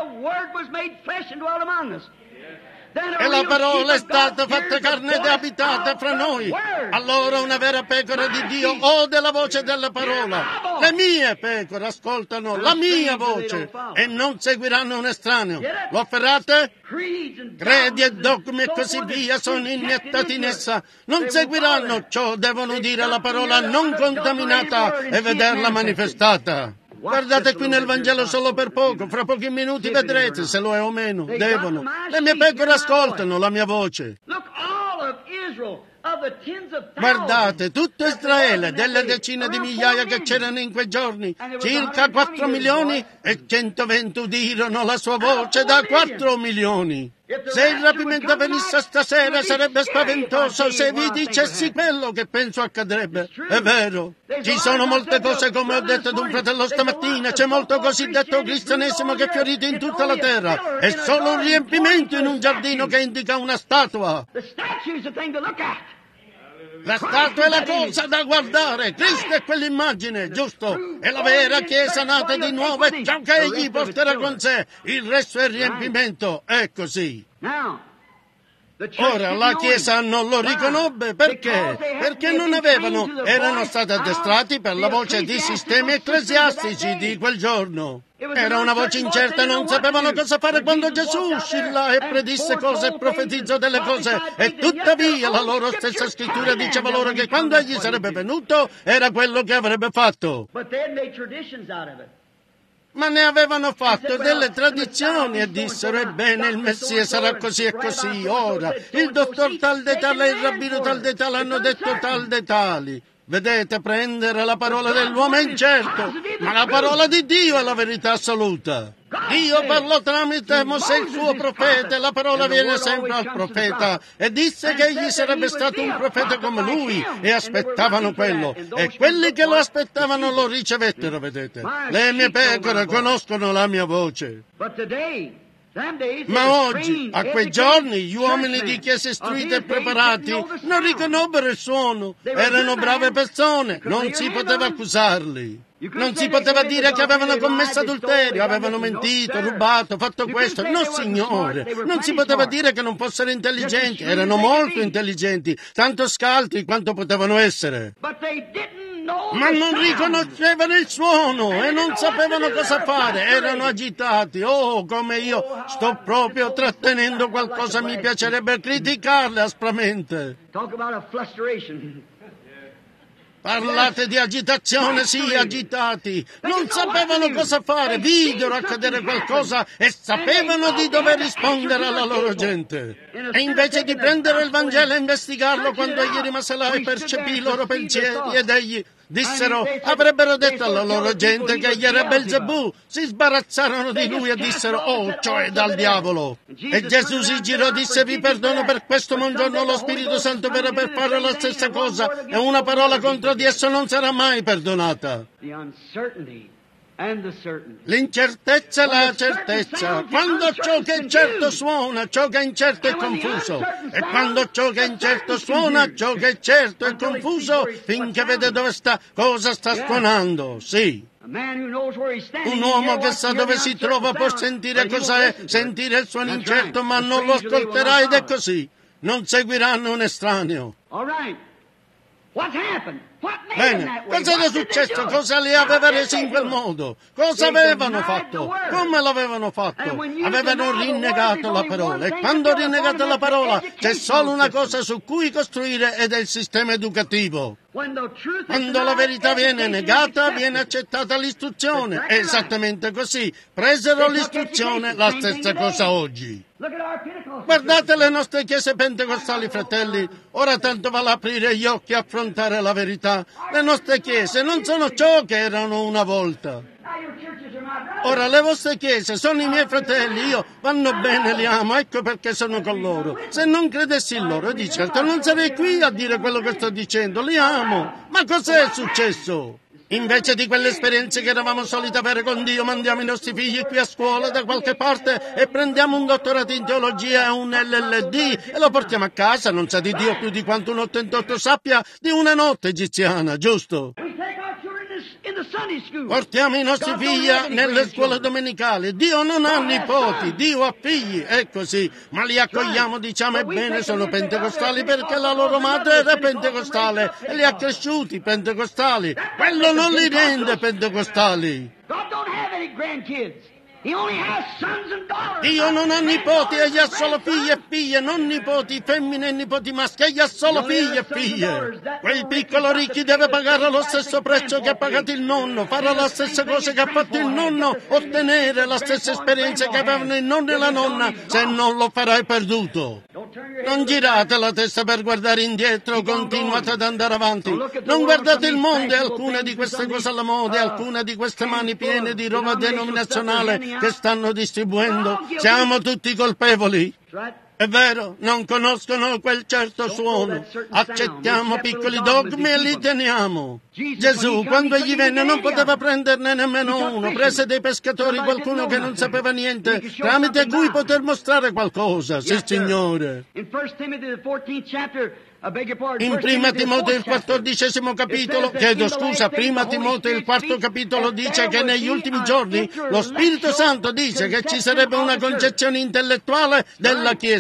E la parola è stata fatta carne ed è abitata fra noi. Allora una vera pecora di Dio ode la voce della parola. Le mie pecore ascoltano la mia voce e non seguiranno un estraneo. Lo afferrate? Credi e dogmi e così via sono iniettati in essa. Non seguiranno ciò, devono dire la parola non contaminata e vederla manifestata. Guardate qui nel Vangelo solo per poco, fra pochi minuti vedrete se lo è o meno, devono. Le mie pecore ascoltano la mia voce. Guardate, tutto Israele, delle decine di migliaia che c'erano in quei giorni, circa quattro milioni e centoventi udirono la sua voce da quattro milioni. Se il rapimento venisse stasera sarebbe spaventoso se vi dicessi quello che penso accadrebbe. È vero, ci sono molte cose come ho detto ad un fratello stamattina, c'è molto cosiddetto cristianesimo che è fiorito in tutta la terra. È solo un riempimento in un giardino che indica una statua. La statua è la cosa da guardare, Cristo è quell'immagine, giusto? È la vera Chiesa nata di nuovo e ciò che egli porterà con sé, il resto è il riempimento, è così. Ora la Chiesa non lo riconobbe perché? Perché non avevano, erano stati addestrati per la voce di sistemi ecclesiastici di quel giorno. Era una voce incerta, non sapevano cosa fare quando Gesù uscì là e predisse cose e profetizzò delle cose. E tuttavia la loro stessa scrittura diceva loro che quando egli sarebbe venuto era quello che avrebbe fatto. Ma ne avevano fatto delle tradizioni e dissero, ebbene, il Messia sarà così e così. Ora, il dottor tal de tale e il rabbino tal de tale hanno detto tal de tali. Vedete, prendere la parola dell'uomo è incerto, ma la parola di Dio è la verità assoluta. Dio parlò tramite Mosè il suo profeta e la parola viene sempre al profeta e disse che egli sarebbe stato un profeta come lui e aspettavano quello e quelli che lo aspettavano lo ricevettero, vedete. Le mie pecore conoscono la mia voce. Ma oggi, a quei giorni, gli uomini di chiese istruite e preparati non riconobbero il suono. Erano brave persone, non si poteva accusarli. Non si poteva dire che avevano commesso adulterio, avevano mentito, rubato, fatto questo. No, signore, non si poteva dire che non fossero intelligenti. Erano molto intelligenti, tanto scaltri quanto potevano essere. Ma non riconoscevano il suono e non sapevano cosa fare, erano agitati. Oh, come io sto proprio trattenendo qualcosa, mi piacerebbe criticarle aspramente. Parlate di agitazione, sì, agitati. Non sapevano cosa fare, videro accadere qualcosa e sapevano di dover rispondere alla loro gente. E invece di prendere il Vangelo e investigarlo, quando egli rimase là e percepì i loro pensieri ed egli dissero, avrebbero detto alla loro gente che egli era Belzebù, si sbarazzarono di lui e dissero, oh, cioè dal diavolo. E Gesù si girò e disse, vi perdono per questo, ma un giorno lo Spirito Santo verrà per fare la stessa cosa e una parola contro di esso non sarà mai perdonata. L'incertezza e la certezza. Quando ciò che è certo suona, ciò che è incerto è confuso. E quando ciò che è incerto suona, ciò che è certo è confuso, finché vede dove sta, cosa sta suonando. Sì. Un uomo che sa dove si trova può sentire cosa è, sentire il suono incerto, ma non lo ascolterà ed è così. Non seguiranno un estraneo. Bene, cosa era successo? Cosa li aveva resi in quel modo? Cosa avevano fatto? Come l'avevano fatto? Avevano rinnegato la parola e quando rinnegate la parola c'è solo una cosa su cui costruire ed è il sistema educativo. Quando la verità viene negata, viene accettata l'istruzione. È esattamente così. Presero l'istruzione, la stessa cosa oggi. Guardate le nostre chiese pentecostali, fratelli. Ora tanto vale aprire gli occhi e affrontare la verità. Le nostre chiese non sono ciò che erano una volta. Ora le vostre chiese sono i miei fratelli, io vanno bene, li amo, ecco perché sono con loro. Se non credessi in loro, di certo non sarei qui a dire quello che sto dicendo, li amo. Ma cos'è successo? Invece di quelle esperienze che eravamo soliti avere con Dio, mandiamo i nostri figli qui a scuola da qualche parte e prendiamo un dottorato in teologia e un L L D e lo portiamo a casa, non sa di Dio più di quanto un ottantotto sappia di una notte egiziana, giusto? Portiamo i nostri figli nelle scuole domenicali. Dio non ha nipoti, Dio ha figli, è così. Ma li accogliamo, diciamo, ebbene, sono pentecostali perché la loro madre era pentecostale e li ha cresciuti pentecostali. Quello non li rende pentecostali. Dio non ha nipoti, egli ha solo figli e figlie, non nipoti, femmine e nipoti maschi, egli ha solo figli e figlie. Quel piccolo ricchi deve pagare lo stesso prezzo che ha pagato il nonno, fare la stessa cosa che ha fatto il nonno, ottenere la stessa esperienza che avevano il nonno e la nonna, se non lo farai perduto. Non girate la testa per guardare indietro, continuate ad andare avanti. Non guardate il mondo e alcune di queste cose alla moda e alcune di queste mani piene di roba denominazionale che stanno distribuendo. Siamo tutti colpevoli. È vero, non conoscono quel certo suono. Accettiamo piccoli dogmi e li teniamo. Gesù, quando egli venne, non poteva prenderne nemmeno uno. Prese dei pescatori, qualcuno che non sapeva niente, tramite cui poter mostrare qualcosa. Sì, Signore. In Prima Timoteo il quattordicesimo capitolo, chiedo scusa, Prima Timoteo il quarto capitolo dice che negli ultimi giorni lo Spirito Santo dice che ci sarebbe una concezione intellettuale della Chiesa.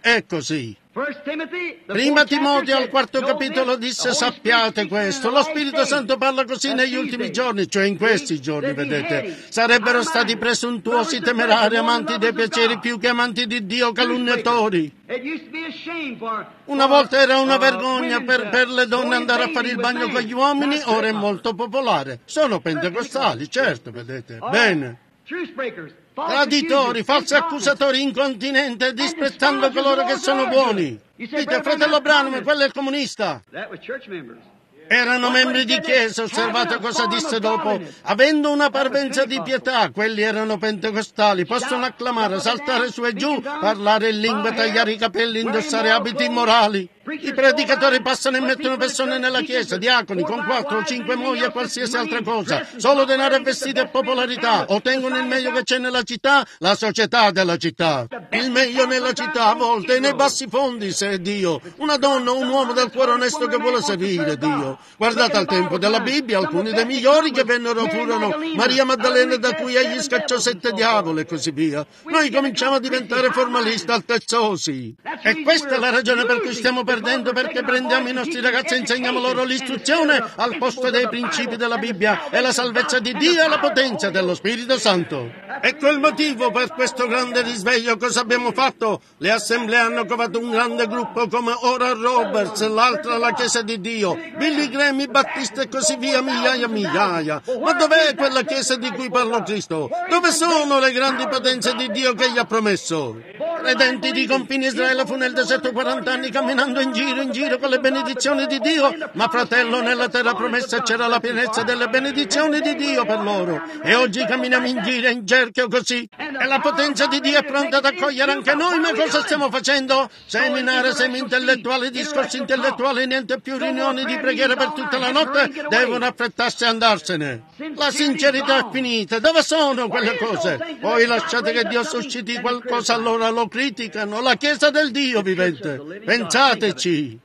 è così. First Timothy, the Prima fourth Timoteo chapter al said, quarto "Know capitolo this, disse the Holy sappiate Spirit questo, speaks lo in the Spirito last Santo days, parla così that negli these ultimi days, giorni, cioè in questi giorni, that vedete, beheading, sarebbero our stati mind, presuntuosi, lovers of temerari, pleasure, more amanti than dei lovers of piaceri God. più che amanti di Dio, Truth calunniatori. breakers. It used to be a shame for, Una for, volta era una uh, vergogna women per, to per le go donne in andare a fare bathing il with bagno con men. gli uomini, That's ora è great. molto popolare. Sono pentecostali, certo, vedete. All Bene. right. Truth breakers. False Traditori, accusers, falsi incontinent. accusatori, incontinenti, disprezzando coloro che sono buoni. Dite, fratello Branham, quello è il comunista. That was church members. Erano membri di chiesa, osservate cosa disse dopo. Avendo una parvenza di pietà, quelli erano pentecostali, possono acclamare, saltare su e giù, parlare in lingue, tagliare i capelli, indossare abiti immorali. I predicatori passano e mettono persone nella chiesa, diaconi, con quattro o cinque mogli e qualsiasi altra cosa, solo denaro e vestiti e popolarità, ottengono il meglio che c'è nella città, la società della città. Il meglio nella città a volte è nei bassi fondi, se è Dio. Una donna o un uomo del cuore onesto che vuole servire Dio. Guardate al tempo della Bibbia, alcuni dei migliori che vennero furono Maria Maddalena, da cui egli scacciò sette diavoli e così via. Noi cominciamo a diventare formalisti, altezzosi. E questa è la ragione per cui stiamo perdendo, perché prendiamo i nostri ragazzi e insegniamo loro l'istruzione al posto dei principi della Bibbia e la salvezza di Dio e la potenza dello Spirito Santo. Ecco il motivo per questo grande risveglio. Cosa abbiamo fatto? Le assemblee hanno covato un grande gruppo come Oral Roberts, l'altra la Chiesa di Dio, Billy Graham, i Battisti e così via, migliaia e migliaia. Ma dov'è quella Chiesa di cui parlò Cristo? Dove sono le grandi potenze di Dio che gli ha promesso? Credenti di confini, Israele fu nel deserto quaranta anni camminando in giro, in giro con le benedizioni di Dio, ma fratello, nella terra promessa c'era la pienezza delle benedizioni di Dio per loro. E oggi camminiamo in giro, in cerchio così, e la potenza di Dio è pronta ad accogliere anche noi. Ma cosa stiamo facendo? Seminare semi intellettuali, discorsi intellettuali, niente più riunioni di preghiera per tutta la notte, devono affrettarsi a andarsene. La sincerità è finita. Dove sono quelle cose? Poi lasciate che Dio susciti qualcosa, allora lo criticano. La Chiesa del Dio vivente. Pensateci.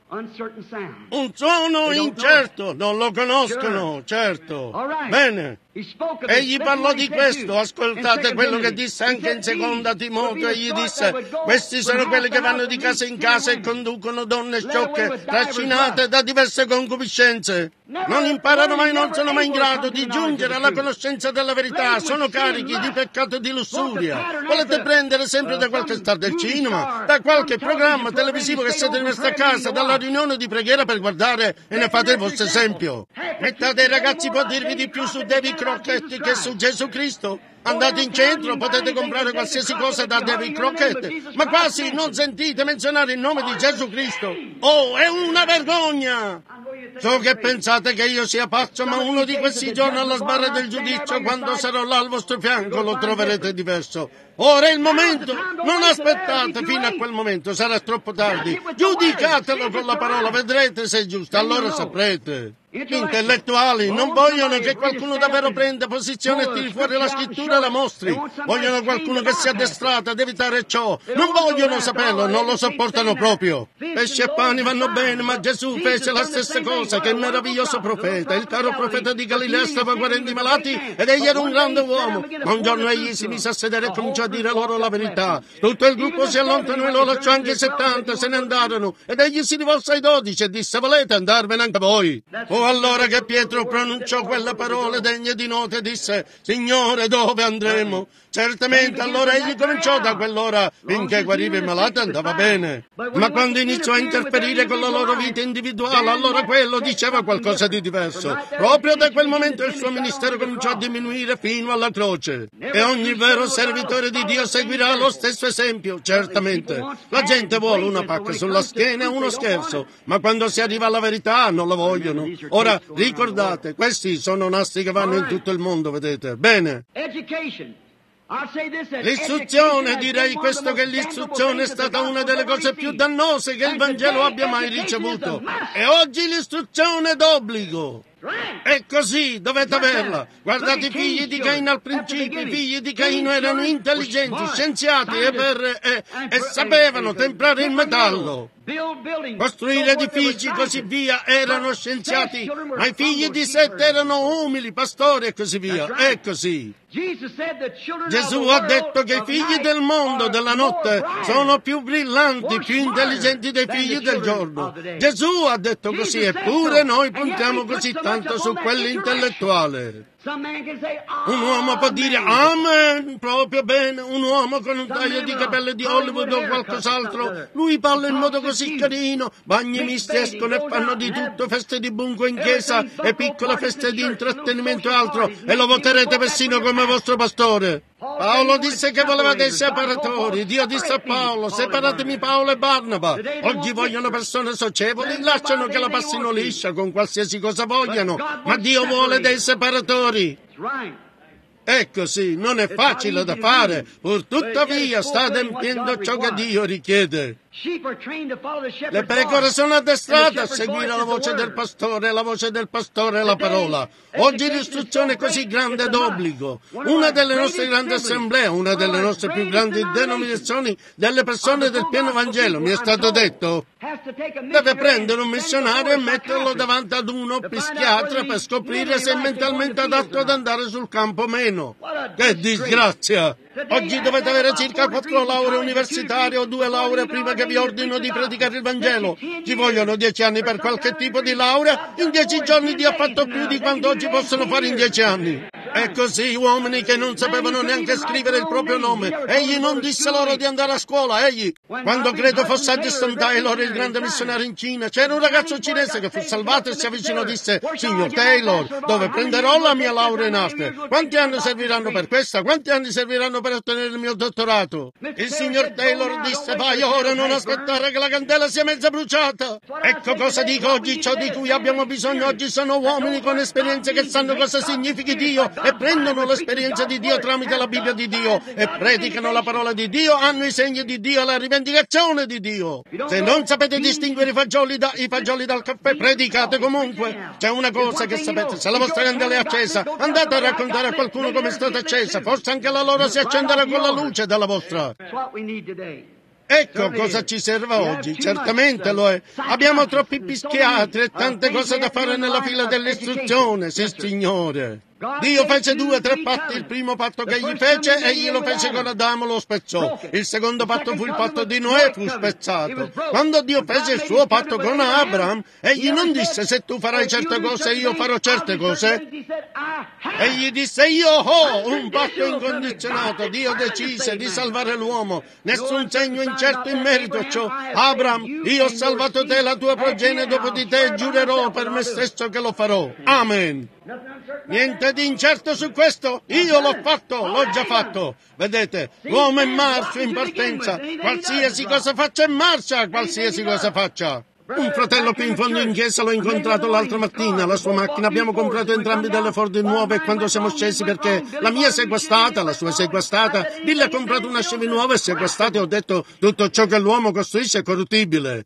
Un suono incerto, non lo conoscono, certo. Bene. Egli parlò di questo, ascoltate quello che disse anche in seconda Timoteo. Egli disse: questi sono quelli che vanno di casa in casa e conducono donne sciocche, trascinate da diverse concupiscenze. Non imparano mai, non sono mai in grado di giungere alla conoscenza della verità, sono carichi di peccato e di lussuria. Volete prendere sempre da qualche star del cinema, da qualche programma televisivo che siete rimasti a casa, dalla riunione di preghiera per guardare, e ne fate il vostro esempio. Metà dei ragazzi può dirvi di più su David Crockett che su Gesù Cristo. Andate in centro, potete comprare qualsiasi cosa da David Crockett, ma quasi non sentite menzionare il nome di Gesù Cristo. Oh, è una vergogna! So che pensate che io sia pazzo, ma uno di questi giorni alla sbarra del giudizio, quando sarò là al vostro fianco, lo troverete diverso. Ora è il momento, non aspettate fino a quel momento, sarà troppo tardi. Giudicatelo con la parola, vedrete se è giusto, allora saprete. Gli intellettuali non vogliono che qualcuno davvero prenda posizione e tiri fuori la scrittura e la mostri. Vogliono qualcuno che sia addestrato ad evitare ciò. Non vogliono saperlo, non lo sopportano proprio. Pesci e pani vanno bene, ma Gesù fece la stessa cosa. Che meraviglioso profeta. Il caro profeta di Galilea stava guarendo i malati ed egli era un grande uomo. Ma un giorno egli si mise a sedere e cominciò a dire loro la verità. Tutto il gruppo si allontanò e lo lasciò, anche settanta se ne andarono. Ed egli si rivolse ai dodici e disse: volete andarvene anche voi? Oh, allora che Pietro pronunciò quelle parole degne di nota e disse: Signore, dove andremo? Certamente, allora egli cominciò da quell'ora finché guariva i malati andava bene. Ma quando iniziò a interferire con la loro vita individuale, allora quello diceva qualcosa di diverso. Proprio da quel momento il suo ministero cominciò a diminuire fino alla croce. E ogni vero servitore di Dio seguirà lo stesso esempio, certamente. La gente vuole una pacca sulla schiena e uno scherzo, ma quando si arriva alla verità non la vogliono. Ora, ricordate, questi sono nastri che vanno in tutto il mondo, vedete. Bene. L'istruzione, direi questo, che l'istruzione è stata una delle cose più dannose che il Vangelo abbia mai ricevuto. E oggi l'istruzione è d'obbligo. È così, dovete averla. Guardate i figli di Caino al principio. I figli di Caino erano intelligenti, scienziati e, per, e, e sapevano temprare il metallo. costruire edifici, così via, erano scienziati, ma i figli di Sette erano umili, pastori e così via. È così. Gesù ha detto che i figli del mondo della notte sono più brillanti, più intelligenti dei figli del giorno. Gesù ha detto così, eppure noi puntiamo così tanto su quell'intellettuale. Un uomo può dire amen, proprio bene, un uomo con un taglio di capelli di Hollywood o qualcos'altro, lui parla in modo così carino, bagni misti escono e fanno di tutto, feste di bunco in chiesa e piccole feste di intrattenimento e altro, e lo voterete persino come vostro pastore. Paolo disse che voleva dei separatori, Dio disse a Paolo, separatemi Paolo e Barnaba. Oggi vogliono persone socievoli, lasciano che la passino liscia con qualsiasi cosa vogliano, ma Dio vuole dei separatori. È così, non è facile da fare, pur tuttavia sta adempiendo ciò che Dio richiede. Le pecore sono addestrate a seguire la voce del pastore, la voce del pastore è la parola. Oggi l'istruzione è così grande ed obbligo. Una delle nostre grandi assemblee, una delle nostre più grandi denominazioni delle persone del pieno Vangelo, mi è stato detto, deve prendere un missionario e metterlo davanti ad uno psichiatra per scoprire se è mentalmente adatto ad andare sul campo o meno. Che disgrazia! Oggi dovete avere circa quattro lauree universitarie o due lauree prima che vi ordino di predicare il Vangelo. Ci vogliono dieci anni per qualche tipo di laurea. In dieci giorni Dio ha fatto più di quanto oggi possono fare in dieci anni. E così uomini che non sapevano neanche scrivere il proprio nome. Egli non disse loro di andare a scuola. Egli, quando credo fosse Addison Taylor, il grande missionario in Cina, c'era un ragazzo cinese che fu salvato e si avvicinò e disse, signor Taylor, dove prenderò la mia laurea in arte? Quanti anni serviranno per questa? Quanti anni serviranno per ottenere il mio dottorato? Il signor Taylor disse, vai ora, non aspettare che la candela sia mezza bruciata. Ecco cosa dico oggi, ciò di cui abbiamo bisogno oggi sono uomini con esperienze che sanno cosa significhi Dio e prendono l'esperienza di Dio tramite la Bibbia di Dio e predicano la parola di Dio, hanno i segni di Dio, la rivendicazione di Dio. Se non sapete distinguere i fagioli, da, i fagioli dal caffè, predicate comunque. C'è una cosa che sapete, se la vostra candela è accesa, andate a raccontare a qualcuno come è stata accesa, forse anche la loro si accenderà con la luce della vostra. Ecco cosa ci serve oggi, certamente lo è. Abbiamo troppi psichiatri e tante cose da fare nella fila dell'istruzione, sì signore. Dio fece due o tre patti, il primo patto che egli fece, egli lo fece con Adamo, lo spezzò. Il secondo patto fu il patto di Noè, fu spezzato. Quando Dio fece il suo patto con Abraham, egli non disse se tu farai certe cose io farò certe cose. Egli disse io ho un patto incondizionato. Dio decise di salvare l'uomo. Nessun segno incerto in merito a ciò. Abraham, io ho salvato te e la tua progenie dopo di te e giurerò per me stesso che lo farò. Amen. Niente di incerto su questo? Io l'ho fatto, l'ho già fatto. Vedete, l'uomo è in marcia, in partenza. Qualsiasi cosa faccia in marcia, qualsiasi cosa faccia. Un fratello qui in fondo in chiesa l'ho incontrato l'altra mattina, la sua macchina, abbiamo comprato entrambi delle Ford nuove e quando siamo scesi perché la mia si è guastata, la sua si è guastata, Bill ha comprato una Chevy nuova e si è guastata e ho detto tutto ciò che l'uomo costruisce è corruttibile.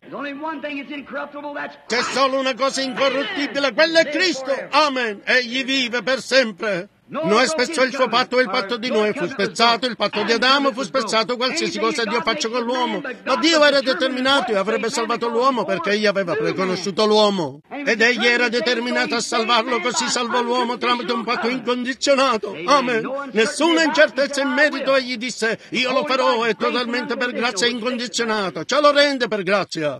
C'è solo una cosa incorruttibile, quello è Cristo, amen, egli vive per sempre. Noè spezzò il suo patto e il patto di Noè fu spezzato, il patto di Adamo fu spezzato, qualsiasi cosa Dio faccia con l'uomo. Ma Dio era determinato e avrebbe salvato l'uomo perché egli aveva preconosciuto l'uomo. Ed egli era determinato a salvarlo, così salvò l'uomo tramite un patto incondizionato. Amen. Nessuna incertezza in merito, egli disse, io lo farò, è totalmente per grazia incondizionato. Ce lo rende per grazia.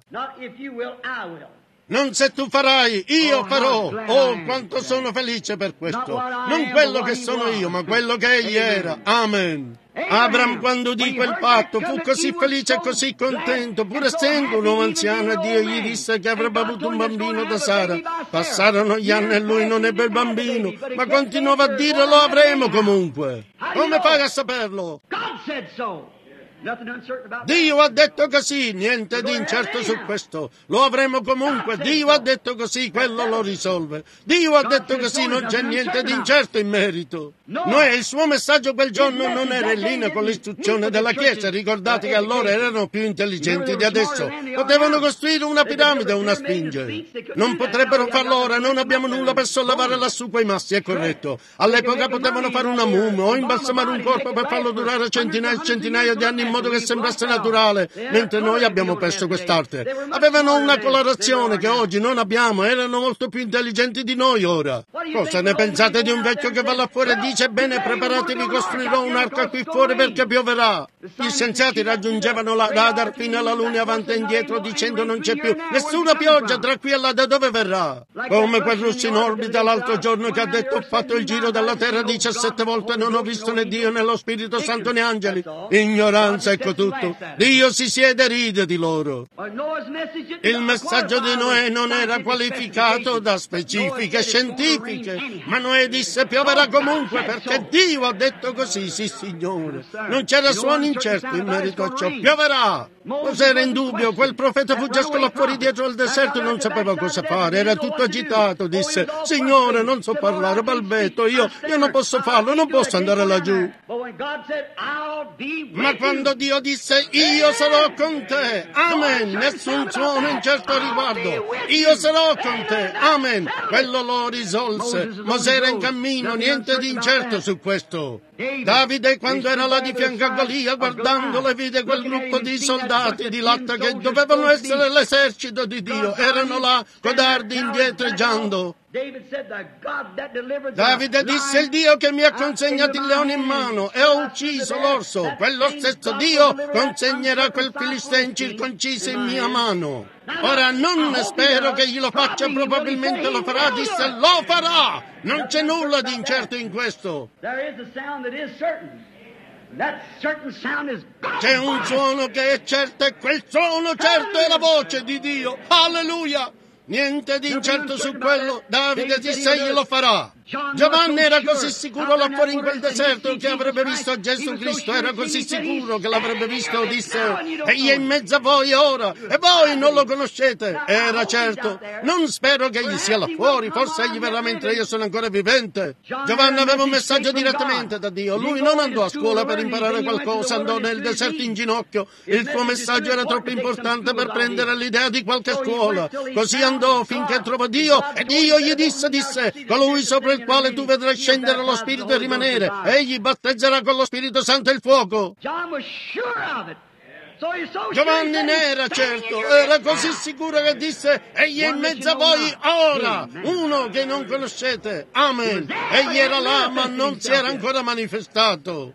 Non se tu farai, io farò. Oh, quanto sono felice per questo. Non quello che sono io, ma quello che egli era. Amen. Abraham, quando udì quel patto, fu così felice e così contento, pur essendo un uomo anziano, e Dio gli disse che avrebbe avuto un bambino da Sara. Passarono gli anni e lui non ebbe il bambino, ma continuava a dire lo avremo comunque. Come fai a saperlo? Dio ha detto così, niente di incerto su questo. Lo avremo comunque. Dio ha detto così, quello lo risolve. Dio ha detto così, non c'è niente di incerto in merito. Noè, il suo messaggio quel giorno non era in linea con l'istruzione della Chiesa. Ricordate che allora erano più intelligenti di adesso. Potevano costruire una piramide o una spinge. Non potrebbero farlo ora, non abbiamo nulla per sollevare lassù quei massi, è corretto. All'epoca potevano fare una mummia o imbalsamare un corpo per farlo durare centinaia e centinaia di anni in modo che sembrasse naturale, mentre noi abbiamo perso quest'arte. Avevano una colorazione che oggi non abbiamo, erano molto più intelligenti di noi ora. Cosa ne pensate di un vecchio che va là fuori e dice: bene, preparatevi, costruirò un'arca qui fuori perché pioverà? Gli scienziati raggiungevano la radar fino alla luna avanti e indietro dicendo: non c'è più nessuna pioggia tra qui e là, da dove verrà? Come quel russo in orbita l'altro giorno che ha detto: ho fatto il giro della terra diciassette volte e non ho visto né Dio né lo Spirito Santo né angeli. Ignoranza, ecco tutto. Dio si siede e ride di loro. Il messaggio di Noè non era qualificato da specifiche scientifiche, ma Noè disse: pioverà comunque perché Dio ha detto così. Sì, Signore. Non c'era suono incerto in merito a ciò. Pioverà. Mosè era in dubbio. Quel profeta fu già là fuori dietro al deserto e non sapeva cosa fare. Era tutto agitato. Disse: Signore, non so parlare, balbetto. Io, io non posso farlo, non posso andare laggiù. Ma quando Dio disse: io sarò con te, amen, nessun suono incerto a riguardo, io sarò con te, amen, quello lo risolse. Mosè era in cammino, niente di incerto su questo. Davide, quando era là di fianco a Golia, guardandolo, vide quel gruppo di soldati di latta che dovevano essere l'esercito di Dio. Erano là, codardi, indietreggiando. Davide disse: il Dio che mi ha consegnato il leone in mano e ho ucciso l'orso, quello stesso Dio consegnerà quel filisteo incirconciso in mia mano. Ora non spero che glielo faccia, probabilmente lo farà. Disse: lo farà. Non c'è nulla di incerto in questo. C'è un suono che è certo e quel suono certo è la voce di Dio. Alleluia! Niente di incerto su quello. Davide disse: glielo farà. Giovanni era così sicuro là fuori in quel deserto che avrebbe visto Gesù Cristo, era così sicuro che l'avrebbe visto, disse: egli è in mezzo a voi ora e voi non lo conoscete. Era certo. Non spero che egli sia là fuori, forse egli verrà mentre io sono ancora vivente. Giovanni aveva un messaggio direttamente da Dio. Lui non andò a scuola per imparare qualcosa, andò nel deserto in ginocchio. Il suo messaggio era troppo importante per prendere l'idea di qualche scuola. Così andò finché trovò Dio e Dio gli disse, disse: colui sopra il quale tu vedrai scendere lo Spirito e rimanere, egli battezzerà con lo Spirito Santo e il fuoco. Giovanni ne era certo, era così sicuro che disse: egli è in mezzo a voi ora, uno che non conoscete. Amen. Egli era là, ma non si era ancora manifestato.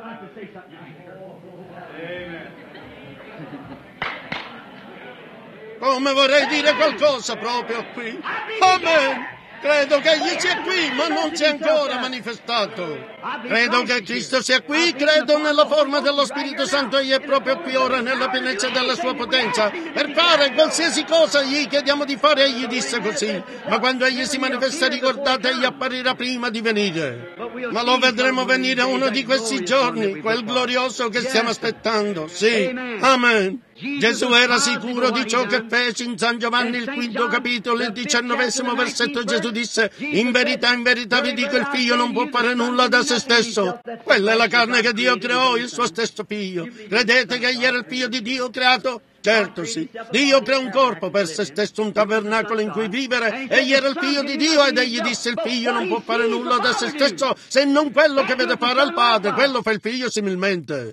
Come vorrei dire qualcosa proprio qui. Amen. Credo che egli sia qui, ma non si è ancora manifestato. Credo che Cristo sia qui, credo nella forma dello Spirito Santo. Egli è proprio qui ora, nella pienezza della sua potenza, per fare qualsiasi cosa gli chiediamo di fare. Egli disse così. Ma quando egli si manifesta, ricordate, egli apparirà prima di venire. Ma lo vedremo venire uno di questi giorni, quel glorioso che stiamo aspettando. Sì, amen. Gesù era sicuro di ciò che fece. In San Giovanni, il quinto capitolo, il diciannovesimo versetto, Gesù disse: in verità, in verità vi dico, il figlio non può fare nulla da se stesso. Quella è la carne che Dio creò, il suo stesso figlio. Credete che egli era il figlio di Dio creato? Certo sì. Dio creò un corpo per se stesso, un tabernacolo in cui vivere. Egli era il figlio di Dio ed egli disse: il figlio non può fare nulla da se stesso se non quello che vede fare al padre. Quello fa il figlio similmente.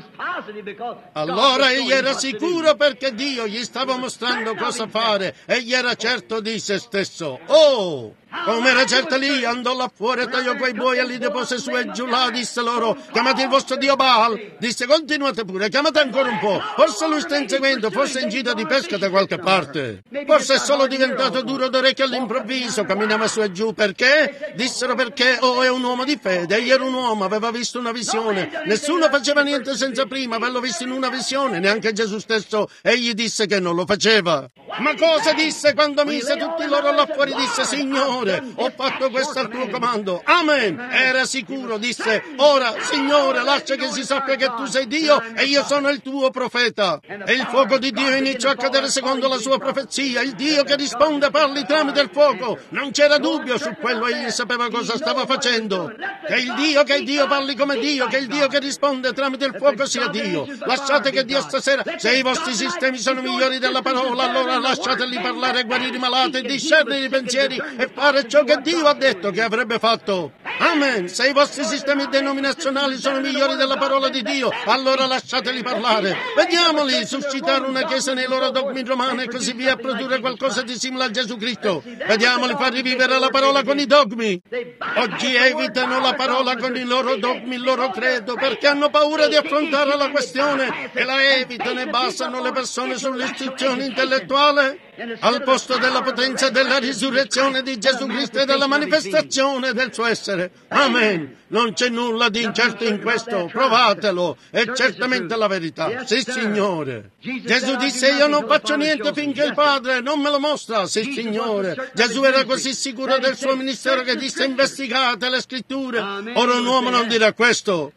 Allora egli era sicuro perché Dio gli stava mostrando cosa fare. Egli era certo di se stesso. Oh! Come era certa lì, andò là fuori, tagliò quei buoi e li depose su e giù là, disse loro: chiamate il vostro Dio Baal. Disse: continuate pure, chiamate ancora un po'. Forse lui sta inseguendo, forse in gita di pesca da qualche parte. Forse è solo diventato duro d'orecchio all'improvviso, camminava su e giù. Perché? Dissero: perché oh, è un uomo di fede. Egli era un uomo, aveva visto una visione. Nessuno faceva niente senza prima averlo visto in una visione, neanche Gesù stesso. Egli disse che non lo faceva. Ma cosa disse quando mise tutti loro là fuori? Disse: Signore, ho fatto questo al tuo comando. Amen. Era sicuro, disse: ora, Signore, lascia che si sappia che tu sei Dio e io sono il tuo profeta. E il fuoco di Dio iniziò a cadere secondo la sua profezia. Il Dio che risponde parli tramite il fuoco. Non c'era dubbio su quello, egli sapeva cosa stava facendo. Che il Dio, che il Dio parli come Dio, che il Dio che risponde tramite il fuoco sia Dio. Lasciate che Dio stasera, se i vostri sistemi sono migliori della parola, allora lasciateli parlare e guarire i malati, discernere i pensieri e fare ciò che Dio ha detto che avrebbe fatto. Amen. Se i vostri sistemi denominazionali sono migliori della parola di Dio, allora lasciateli parlare. Vediamoli suscitare una chiesa nei loro dogmi romani e così via, a produrre qualcosa di simile a Gesù Cristo. Vediamoli far rivivere la parola con i dogmi. Oggi evitano la parola con i loro dogmi, il loro credo, perché hanno paura di affrontare la questione e la evitano e basano le persone sull'istruzione intellettuale al posto della potenza della risurrezione di Gesù Cristo e della manifestazione del suo essere. Amen. Non c'è nulla di incerto in questo, provatelo, è certamente la verità. Sì, Signore. Gesù disse: io non faccio niente finché il Padre non me lo mostra. Sì, Signore. Gesù era così sicuro del suo ministero che disse: investigate le scritture. Ora un uomo non dirà questo.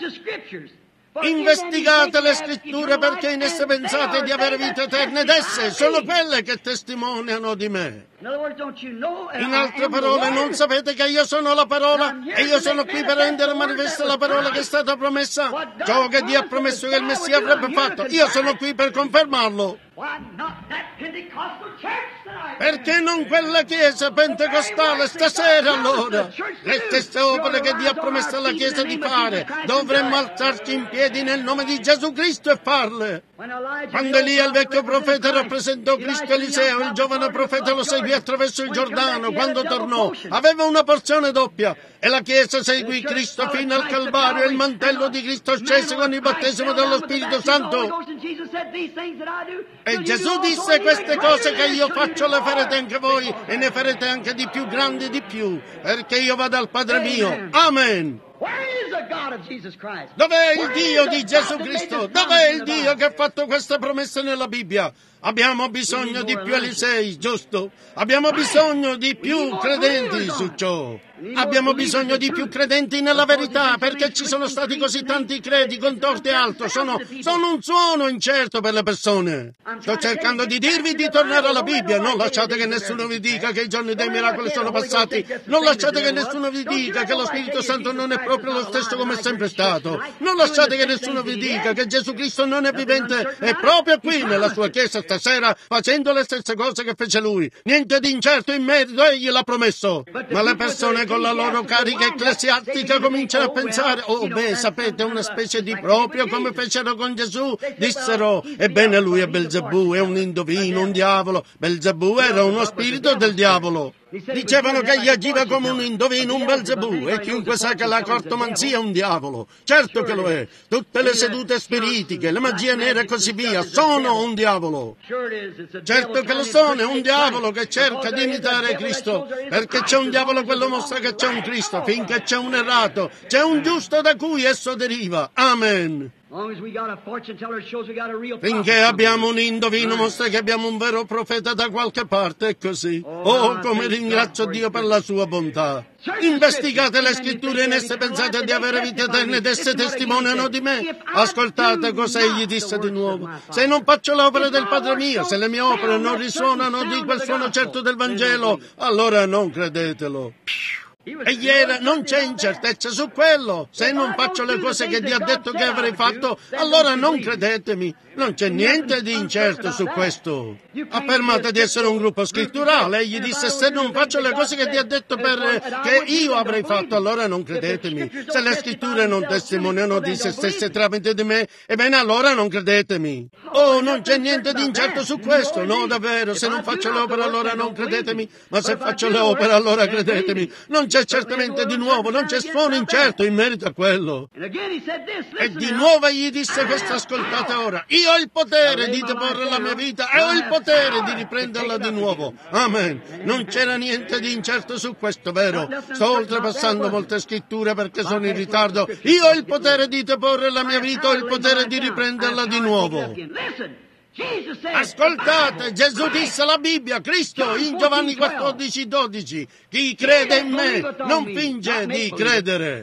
Investigate le scritture perché in esse pensate di avere vita eterna ed esse sono quelle che testimoniano di me. In altre parole, non sapete che io sono la parola e io sono qui per rendere manifesta la parola che è stata promessa? Ciò che Dio ha promesso che il Messia avrebbe fatto, io sono qui per confermarlo. Perché non quella chiesa pentecostale stasera allora? Le stesse opere che Dio ha promesso alla chiesa di fare, dovremmo alzarci in piedi nel nome di Gesù Cristo e farle. Quando Elia, il vecchio profeta, rappresentò Cristo Eliseo, il giovane profeta lo seguì attraverso il Giordano. Quando tornò aveva una porzione doppia e la chiesa seguì Cristo fino al Calvario e il mantello di Cristo scese con il battesimo dello Spirito Santo. E Gesù disse: queste cose che io faccio le farete anche voi e ne farete anche di più grandi di più, perché io vado al Padre mio. Amen. Dov'è il Dio di Gesù Cristo? Dov'è il Dio che ha fatto queste promesse nella Bibbia? Abbiamo bisogno di più Elisei, giusto? Abbiamo bisogno di più credenti su ciò. Abbiamo bisogno di più credenti nella verità, perché ci sono stati così tanti credi contorti e altro. Sono, sono un suono incerto per le persone. Sto cercando di dirvi di tornare alla Bibbia. Non lasciate che nessuno vi dica che i giorni dei miracoli sono passati. Non lasciate che nessuno vi dica che lo Spirito Santo non è proprio lo stesso come è sempre stato. Non lasciate che nessuno vi dica che Gesù Cristo non è vivente. È proprio qui nella sua chiesa stasera, facendo le stesse cose che fece lui. Niente di incerto in merito, egli l'ha promesso. Ma le persone con la loro carica ecclesiastica cominciano a pensare: oh beh, sapete, una specie di proprio come fecero con Gesù. Dissero: ebbene, lui è Belzebù, è un indovino, un diavolo. Belzebù era uno spirito del diavolo. Dicevano che egli agiva come un indovino, un Belzebù, e chiunque sa che la cortomanzia è un diavolo. Certo che lo è. Tutte le sedute spiritiche, le magie nere e così via sono un diavolo. Certo che lo sono, è un diavolo che cerca di imitare Cristo, perché c'è un diavolo che lo mostra che c'è un Cristo. Finché c'è un errato, c'è un giusto da cui esso deriva. Amen. Finché abbiamo un indovino mostra che abbiamo un vero profeta da qualche parte, è così. Oh, come ringrazio Dio per la sua bontà. Investigate le scritture e in esse pensate di avere vita eterna ed esse testimoniano di me. Ascoltate cosa egli disse di nuovo: se non faccio le opere del Padre mio, se le mie opere non risuonano di quel suono certo del Vangelo, allora non credetelo. Egli era, non c'è incertezza su quello. Se non faccio le cose che Dio ha detto che avrei fatto, allora non credetemi. Non c'è niente di incerto su questo. Affermate di essere un gruppo scritturale. Egli disse: se non faccio le cose che Dio ha detto per che io avrei fatto, allora non credetemi. Se le scritture non testimoniano di se stesse tramite di me, ebbene allora non credetemi. Oh, non c'è niente di incerto su questo. No, davvero, se non faccio le opere allora non credetemi, ma se faccio le opere allora credetemi. Non c'è certamente di nuovo, non c'è suono incerto in merito a quello. E di nuovo egli disse questo: ascoltate ora: io ho il potere di deporre la mia vita e ho il potere di riprenderla di nuovo. Amen. Non c'era niente di incerto su questo, vero? Sto oltrepassando molte scritture perché sono in ritardo. Io ho il potere di deporre la mia vita, ho il potere di riprenderla di nuovo. Ascoltate, Gesù disse alla Bibbia, Cristo, in Giovanni quattordici dodici: chi crede in me non finge di credere.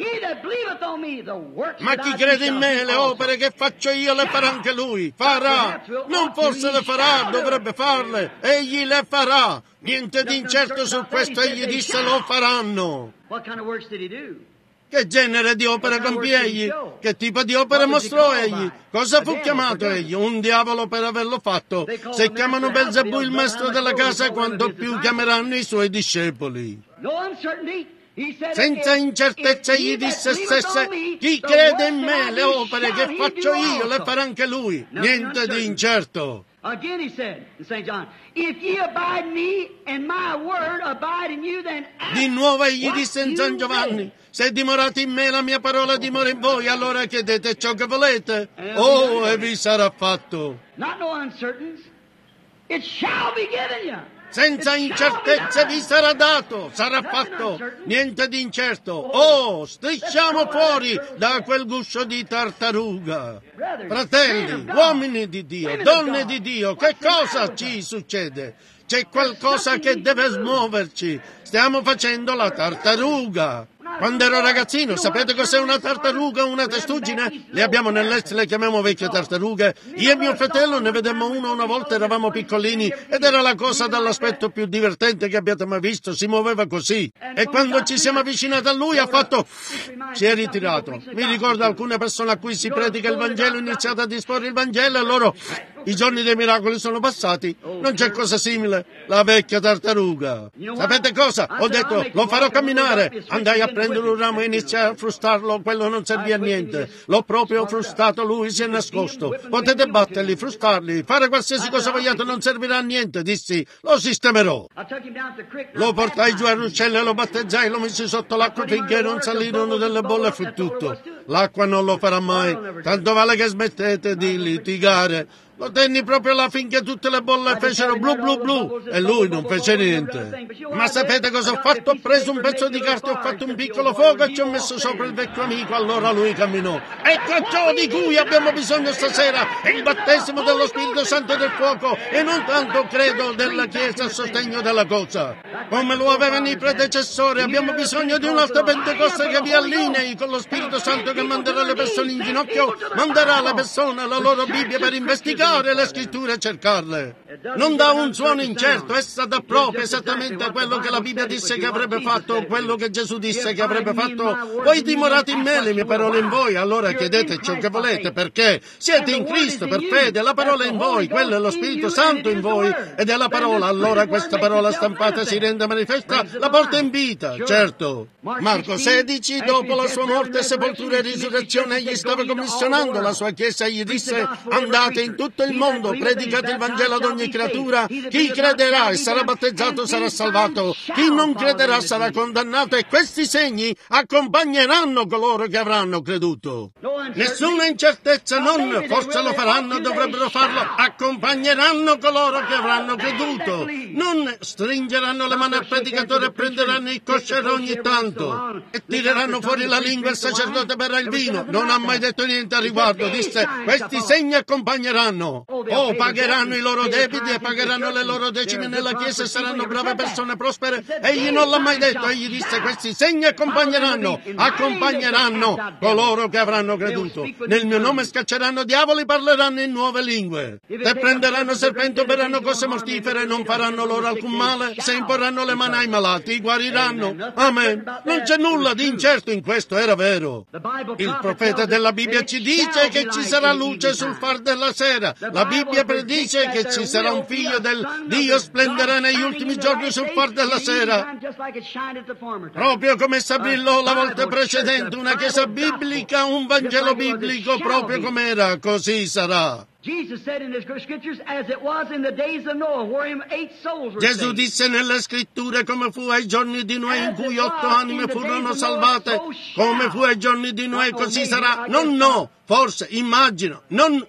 Ma chi crede in me, le opere che faccio io le farà anche lui. Farà. Non forse le farà, dovrebbe farle. Egli le farà. Niente di incerto su questo, egli disse lo faranno. Che genere di opere compì egli? Che tipo di opere mostrò egli? Cosa fu chiamato egli? Un diavolo per averlo fatto. Se chiamano Belzebù il maestro della casa, quanto più chiameranno i suoi discepoli. Senza incertezza gli disse stesse, chi crede in me, le opere che faccio io le farà anche lui. Niente di incerto. Again he said in Saint John, if ye abide in me and my word abide in you, then ask Di nuovo egli what disse in you San Giovanni, will. se dimorate in me, la mia parola dimora in voi, allora chiedete ciò che volete. Oh, e vi sarà fatto. Not no uncertains. It shall be given you. Senza incertezze vi sarà dato, sarà fatto. Niente di incerto. Oh, strisciamo fuori da quel guscio di tartaruga. Fratelli, uomini di Dio, donne di Dio, che cosa ci succede? C'è qualcosa che deve smuoverci. Stiamo facendo la tartaruga. Quando ero ragazzino, sapete cos'è una tartaruga o una testuggine? Le abbiamo nell'est, le chiamiamo vecchie tartarughe. Io e mio fratello ne vedemmo una una volta, eravamo piccolini, ed era la cosa dall'aspetto più divertente che abbiate mai visto, si muoveva così. E quando ci siamo avvicinati a lui ha fatto... si è ritirato. Mi ricordo alcune persone a cui si predica il Vangelo, iniziate a disporre il Vangelo, e loro... I giorni dei miracoli sono passati, non c'è cosa simile, la vecchia tartaruga. Sapete cosa? Ho detto, lo farò camminare. Andai a prendere un ramo e iniziai a frustarlo, quello non servì a niente. L'ho proprio frustato, lui si è nascosto. Potete batterli, frustarli, fare qualsiasi cosa vogliate, non servirà a niente, dissi, lo sistemerò. Lo portai giù al ruscello e lo battezzai, lo messi sotto l'acqua finché non salirono delle bolle e fu tutto. L'acqua non lo farà mai, tanto vale che smettete di litigare. Lo tenni proprio là finché tutte le bolle fecero blu blu blu e lui non fece niente. Ma sapete cosa ho fatto? Ho preso un pezzo di carta e ho fatto un piccolo fuoco e ci ho messo sopra il vecchio amico, allora lui camminò. Ecco ciò di cui abbiamo bisogno stasera, è il battesimo dello Spirito Santo e del fuoco, e non tanto credo della Chiesa a sostegno della cosa. Come lo avevano i predecessori, abbiamo bisogno di un'altra Pentecoste che vi allinei con lo Spirito Santo, che manderà le persone in ginocchio, manderà alle persone la loro Bibbia per investigare le scritture e cercarle. Non dà un suono incerto, essa dà proprio esattamente quello che la Bibbia disse che avrebbe fatto, quello che Gesù disse che avrebbe fatto. Voi dimorate in me, le mie parole in voi, allora chiedete ciò che volete, perché siete in Cristo per fede, la parola è in voi, quello è lo Spirito Santo in voi, ed è la parola, allora questa parola stampata si rende manifesta, la porta in vita, certo. Marco sedici, dopo la sua morte, sepoltura e risurrezione, egli stava commissionando la sua Chiesa e gli disse, andate in tutto il mondo, predicate il Vangelo ad ogni creatura, chi crederà e sarà battezzato sarà salvato, chi non crederà sarà condannato, e questi segni accompagneranno coloro che avranno creduto. Nessuna incertezza, non forse lo faranno, dovrebbero farlo, accompagneranno coloro che avranno creduto, non stringeranno le mani al predicatore e prenderanno il kosher ogni tanto e tireranno fuori la lingua, il sacerdote berrà il vino. Non ha mai detto niente a riguardo, disse questi segni accompagneranno. Oh, pagheranno i loro debiti e pagheranno le loro decime nella Chiesa e saranno brave persone prospere. Egli non l'ha mai detto, egli disse questi segni accompagneranno, accompagneranno coloro che avranno creduto. Nel mio nome scacceranno diavoli, parleranno in nuove lingue. Se prenderanno serpenti o berranno cose mortifere, non faranno loro alcun male. Se imporranno le mani ai malati, guariranno. Amen. Non c'è nulla di incerto in questo, era vero. Il profeta della Bibbia ci dice che ci sarà luce sul far della sera. La Bibbia predice che ci sarà un figlio del Dio splenderà negli ultimi giorni sul far della sera. Proprio come s'abrillò la volta precedente, una chiesa biblica, un Vangelo biblico, proprio come era, così sarà. Gesù disse nelle scritture come fu ai giorni di Noè in cui otto anime furono salvate, come fu ai giorni di Noè così sarà. Non no, forse, immagino, non...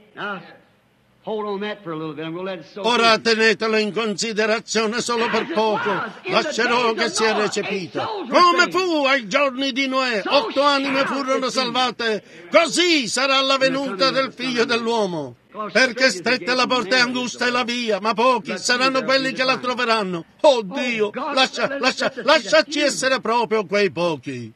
Ora tenetelo in considerazione solo per poco, lascerò che sia recepito. Come fu ai giorni di Noè, otto anime furono salvate, così sarà la venuta del Figlio dell'uomo. Perché stretta la porta e angusta è la via, ma pochi saranno quelli che la troveranno. Oh Dio, lascia, lascia, lasciaci essere proprio quei pochi.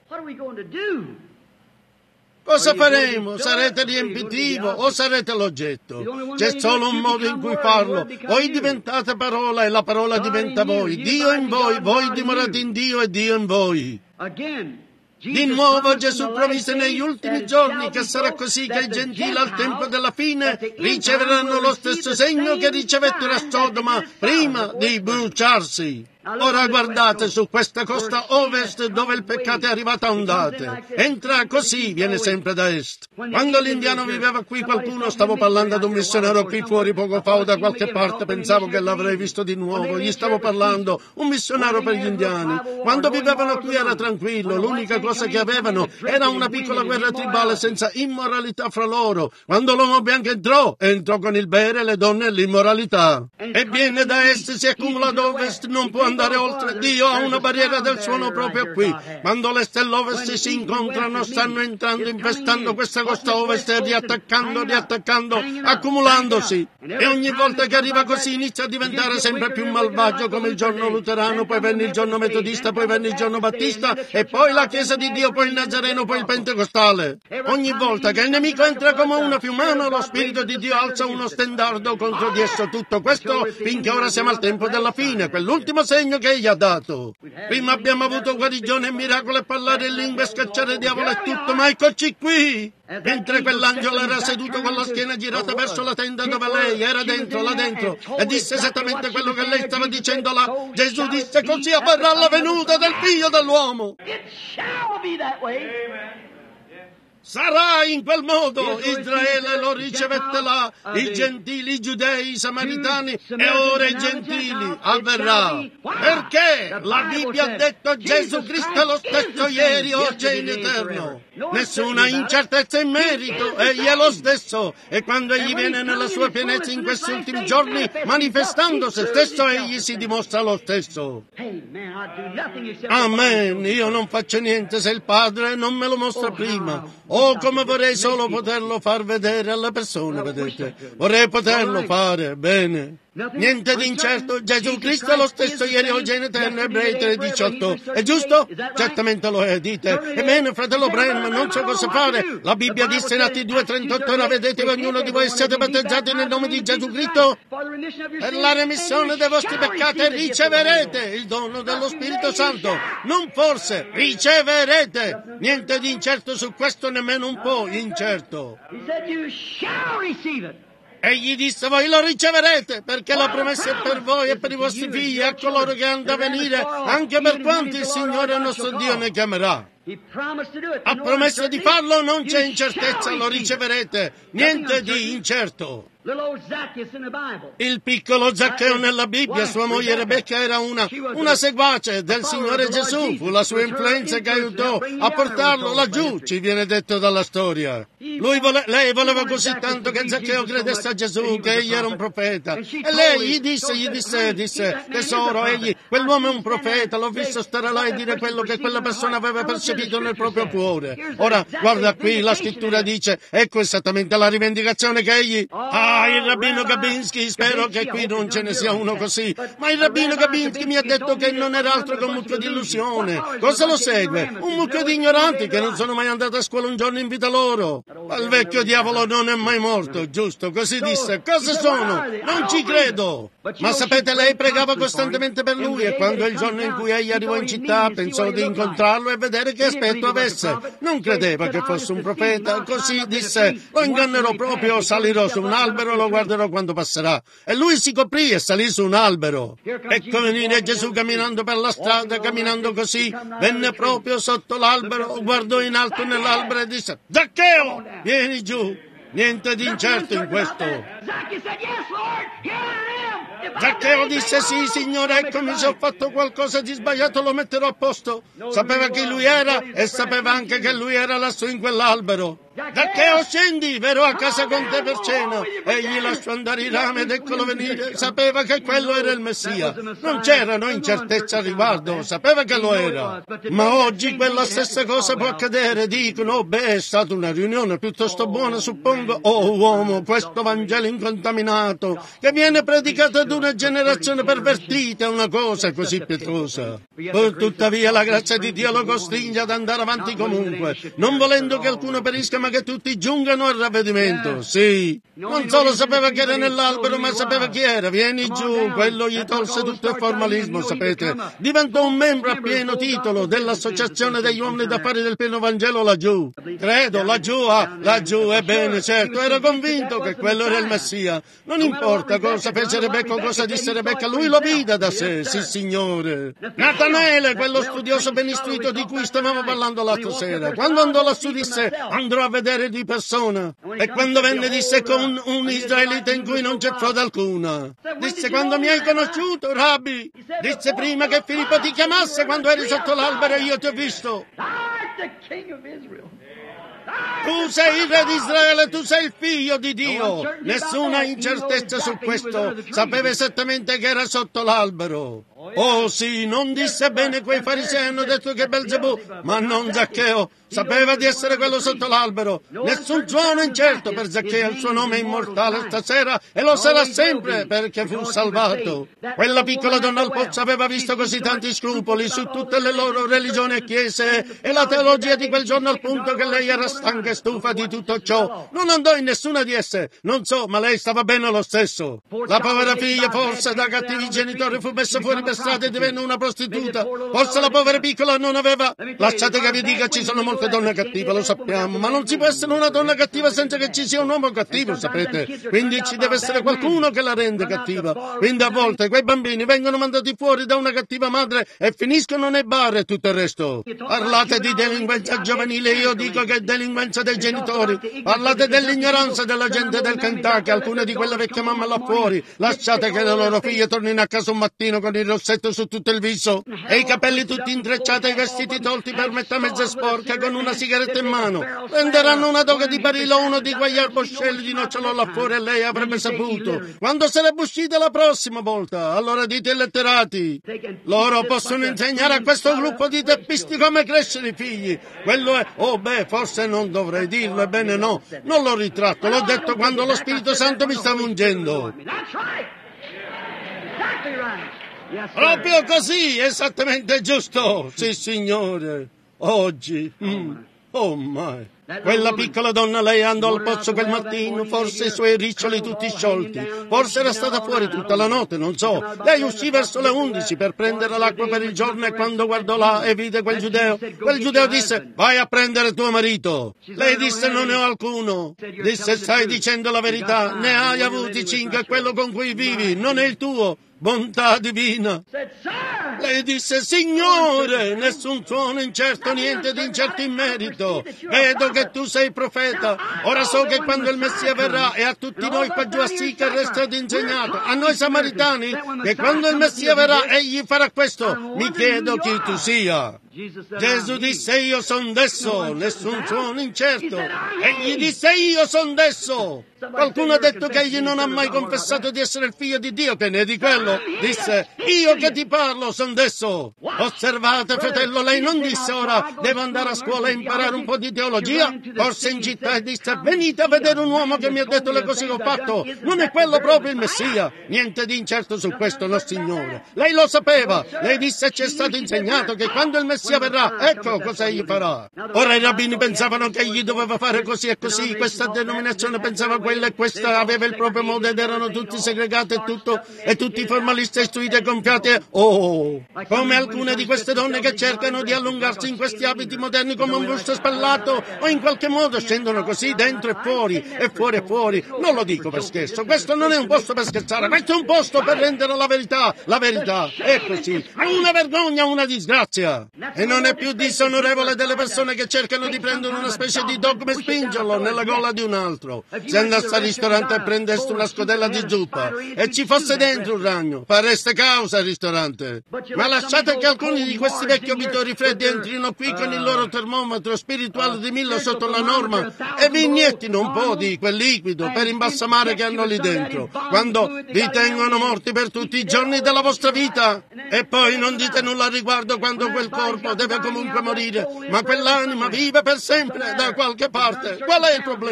Cosa faremo? Sarete riempitivo o sarete l'oggetto? C'è solo un modo in cui farlo. Voi diventate parola e la parola diventa voi. Dio in voi, voi dimorate in Dio e Dio in voi. Di nuovo Gesù promise negli ultimi giorni che sarà così, che i gentili al tempo della fine riceveranno lo stesso segno che ricevettero a Sodoma prima di bruciarsi. Ora guardate su questa costa ovest dove il peccato è arrivato a ondate. Entra così, viene sempre da est. Quando l'indiano viveva qui, qualcuno, stavo parlando ad un missionario qui fuori poco fa o da qualche parte, pensavo che l'avrei visto di nuovo, gli stavo parlando, un missionario per gli indiani. Quando vivevano qui era tranquillo, l'unica cosa che avevano era una piccola guerra tribale senza immoralità fra loro. Quando l'uomo bianco entrò, entrò con il bere, le donne e l'immoralità. E viene da est, si accumula ad ovest, non può andare oltre. Dio ha una barriera del suono proprio qui. Quando l'est e l'ovest si incontrano, stanno entrando, infestando questa costa ovest e riattaccando, riattaccando, accumulandosi. E ogni volta che arriva così inizia a diventare sempre più malvagio, come il giorno luterano, poi venne il giorno metodista, poi venne il giorno battista, e poi la Chiesa di Dio, poi il Nazareno, poi il Pentecostale. Ogni volta che il nemico entra come una fiumana, lo Spirito di Dio alza uno stendardo contro di esso. Tutto questo finché ora siamo al tempo della fine, quell'ultimo segno che egli ha dato. Prima abbiamo avuto guarigione e miracolo e parlare in lingue e scacciare il diavolo e tutto, ma eccoci qui! Mentre quell'angelo era seduto con la schiena girata verso la tenda dove lei era dentro, là dentro, e disse esattamente quello che lei stava dicendo là. Gesù disse: così avverrà la venuta del Figlio dell'uomo. Sarà in quel modo. Israele lo ricevette là, i gentili, i giudei, i samaritani e ora i gentili. Avverrà. Perché la Bibbia ha detto Gesù Cristo è lo stesso ieri, oggi e in eterno. Nessuna incertezza in merito, egli è lo stesso. E quando egli viene nella sua pienezza in questi ultimi giorni, manifestando se stesso, egli si dimostra lo stesso. Amen. Io non faccio niente se il Padre non me lo mostra prima. Oh, come vorrei solo poterlo far vedere alle persone, vedete? Vorrei poterlo fare, bene. Niente di incerto, Gesù Cristo è lo stesso ieri, oggi e in eterno. Ebrei tre diciotto. È giusto? Certamente lo è, dite. Ebbene, fratello Branham, non so cosa fare. La Bibbia disse in Atti due trentotto: ora vedete che ognuno di voi siete battezzati nel nome di Gesù Cristo per la remissione dei vostri peccati e riceverete il dono dello Spirito Santo. Non forse, riceverete. Niente di incerto su questo, nemmeno un po' incerto. Egli disse: voi lo riceverete, perché la promessa è per voi e per i vostri figli e a coloro che hanno da venire, anche per quanti il Signore nostro Dio ne chiamerà. Ha promesso di farlo, non c'è incertezza, lo riceverete. Niente di incerto. Il piccolo Zaccheo nella Bibbia, sua moglie Rebecca era una, una seguace del Signore Gesù. Fu la sua influenza che aiutò a portarlo laggiù, ci viene detto dalla storia. Lui vole, lei voleva così tanto che Zaccheo credesse a Gesù, che egli era un profeta. E lei gli disse, gli disse, disse, tesoro, egli, quell'uomo è un profeta, l'ho visto stare là e dire quello che quella persona aveva percepito nel proprio cuore. Ora, guarda qui, la scrittura dice, ecco esattamente la rivendicazione che egli... Ah, il rabbino Gabinski, spero che qui non ce ne sia uno così, ma il rabbino Gabinski mi ha detto che non era altro che un mucchio di illusione. Cosa lo segue? Un mucchio di ignoranti che non sono mai andati a scuola un giorno in vita loro. Il vecchio diavolo non è mai morto, giusto? Così disse. Cosa sono? Non ci credo. Ma sapete, lei pregava costantemente per lui e quando il giorno in cui egli arrivò in città pensò di incontrarlo e vedere che aspetto avesse. Non credeva che fosse un profeta, così disse, lo ingannerò proprio, salirò su un albero e lo guarderò quando passerà. E lui si coprì e salì su un albero. Ecco venire Gesù camminando per la strada, camminando così, venne proprio sotto l'albero, guardò in alto nell'albero e disse, Zaccheo, vieni giù. Niente di incerto in questo. Zaccheo disse, sì, Signore, eccomi, se ho fatto qualcosa di sbagliato lo metterò a posto. Sapeva chi lui era e sapeva anche che lui era lassù in quell'albero. Zaccheo, scendi, verrò a casa con te per cena. Egli lasciò andare i rami ed eccolo venire. Sapeva che quello era il Messia. Non c'erano incertezze al riguardo, sapeva che lo era. Ma oggi quella stessa cosa può accadere. Dicono, oh, beh, è stata una riunione piuttosto buona, suppongo. Oh, uomo, questo Vangelo incontaminato che viene predicato ad una generazione pervertita è una cosa così pietosa. Pur tuttavia la grazia di Dio lo costringe ad andare avanti comunque, non volendo che alcuno perisca ma prima che tutti giungano al ravvedimento. Sì, non solo sapeva che era nell'albero, ma sapeva chi era. Vieni giù, quello gli tolse tutto il formalismo, sapete. Diventò un membro a pieno titolo dell'Associazione degli Uomini d'Affari del Pieno Vangelo laggiù. Credo, laggiù, ah, laggiù, ebbene, certo, era convinto che quello era il Messia. Non importa cosa fece Rebecca o cosa disse Rebecca, lui lo vide da sé, sì signore. Natanaele, quello studioso ben istruito di cui stavamo parlando l'altra sera, quando andò lassù disse, andrò a vedere di persona. E quando venne disse con un israelita in cui non c'è frode alcuna. Disse, quando mi hai conosciuto, Rabbi, disse prima che Filippo ti chiamasse quando eri sotto l'albero e io ti ho visto. Tu sei il re di Israele, tu sei il figlio di Dio. Nessuna incertezza su questo. Sapeva esattamente che era sotto l'albero. Oh sì, non disse bene quei farisei, hanno detto che Belzebù, ma non Zaccheo. Sapeva di essere quello sotto l'albero. Nessun suono incerto per Zaccheo, il suo nome è immortale stasera e lo sarà sempre perché fu salvato. Quella piccola donna al pozzo aveva visto così tanti scrupoli su tutte le loro religioni e chiese e la teologia di quel giorno al punto che lei era stanca e stufa di tutto ciò. Non andò in nessuna di esse, non so, ma lei stava bene lo stesso. La povera figlia, forse da cattivi genitori, fu messa fuori per strada e divenne una prostituta. Forse la povera piccola non aveva... Lasciate che vi dica, ci sono molte donne cattive, lo sappiamo, ma non ci può essere una donna cattiva senza che ci sia un uomo cattivo, sapete? Quindi ci deve essere qualcuno che la rende cattiva. Quindi a volte quei bambini vengono mandati fuori da una cattiva madre e finiscono nei bar e tutto il resto. Parlate di delinquenza giovanile, io dico che è delinquenza dei genitori. Parlate dell'ignoranza della gente del Kentucky, alcune di quelle vecchie mamme là fuori. Lasciate che le loro figlie tornino a casa un mattino con il rossetto su tutto il viso e i capelli tutti intrecciati e i vestiti tolti per metà mezza sporca con una sigaretta in mano. Prenderanno una doga di barilo o uno di quegli arboscelli di nocciolo là fuori e lei avrebbe saputo. Quando sarebbe uscita la prossima volta, allora dite ai letterati. Loro possono insegnare a questo gruppo di teppisti come crescere i figli. Quello è, oh beh, forse non dovrei dirlo, ebbene no, non l'ho ritratto, l'ho detto quando lo Spirito Santo mi stava ungendo. Proprio così, esattamente giusto, sì signore. Oggi, mm. oh my. Quella piccola donna, lei andò al pozzo quel mattino, forse i suoi riccioli tutti sciolti, forse era stata fuori tutta la notte, non so. Lei uscì verso le undici per prendere l'acqua per il giorno e quando guardò là e vide quel giudeo, quel giudeo disse, vai a prendere tuo marito. Lei disse, non ne ho alcuno. Disse, stai dicendo la verità, ne hai avuti cinque, quello con cui vivi non è il tuo. Bontà divina. Lei disse, Signore, nessun suono incerto, niente di incerto in merito. Vedo che tu sei profeta. Ora so che quando il Messia verrà e a tutti noi qua giù a Sica resta insegnato, a noi samaritani, che quando il Messia verrà egli farà questo. Mi chiedo chi tu sia. Gesù disse, io son desso, nessun suono incerto. Egli disse, io son desso. Qualcuno ha detto che egli non ha mai confessato di essere il figlio di Dio, che ne è di quello. Disse, io che ti parlo son desso. Osservate, fratello, lei non disse ora devo andare a scuola e imparare un po' di teologia. Corse in città e disse, venite a vedere un uomo che mi ha detto le cose che ho fatto. Non è quello proprio il Messia. Niente di incerto su questo, no signore. Lei lo sapeva. Lei disse, ci è stato insegnato che quando il Messia verrà, ecco cosa egli farà. Ora i rabbini pensavano che egli doveva fare così e così. Questa denominazione pensava quella e questa, aveva il proprio modo ed erano tutti segregati e tutto, e tutti formalisti istruiti e gonfiati. Oh, come alcune di queste donne che cercano di allungarsi in questi abiti moderni come un busto spellato o in qualche modo scendono così dentro e fuori e fuori e fuori. Non lo dico per scherzo, questo non è un posto per scherzare, questo è un posto per rendere la verità, la verità, è così, è una vergogna, una disgrazia. E non è più disonorevole delle persone che cercano di prendere una specie di dogma e spingerlo nella gola di un altro. Se andasse al ristorante e prendeste una scodella di zuppa e ci fosse dentro un ragno, fareste causa al ristorante. Ma lasciate che alcuni di questi vecchi obitori freddi entrino qui con il loro termometro spirituale di mille sotto la norma e vi iniettino un po' di quel liquido per imbalsamare che hanno lì dentro, quando vi tengono morti per tutti i giorni della vostra vita. E poi non dite nulla al riguardo quando quel corpo deve comunque morire, ma quell'anima vive per sempre da qualche parte. Qual è il problema?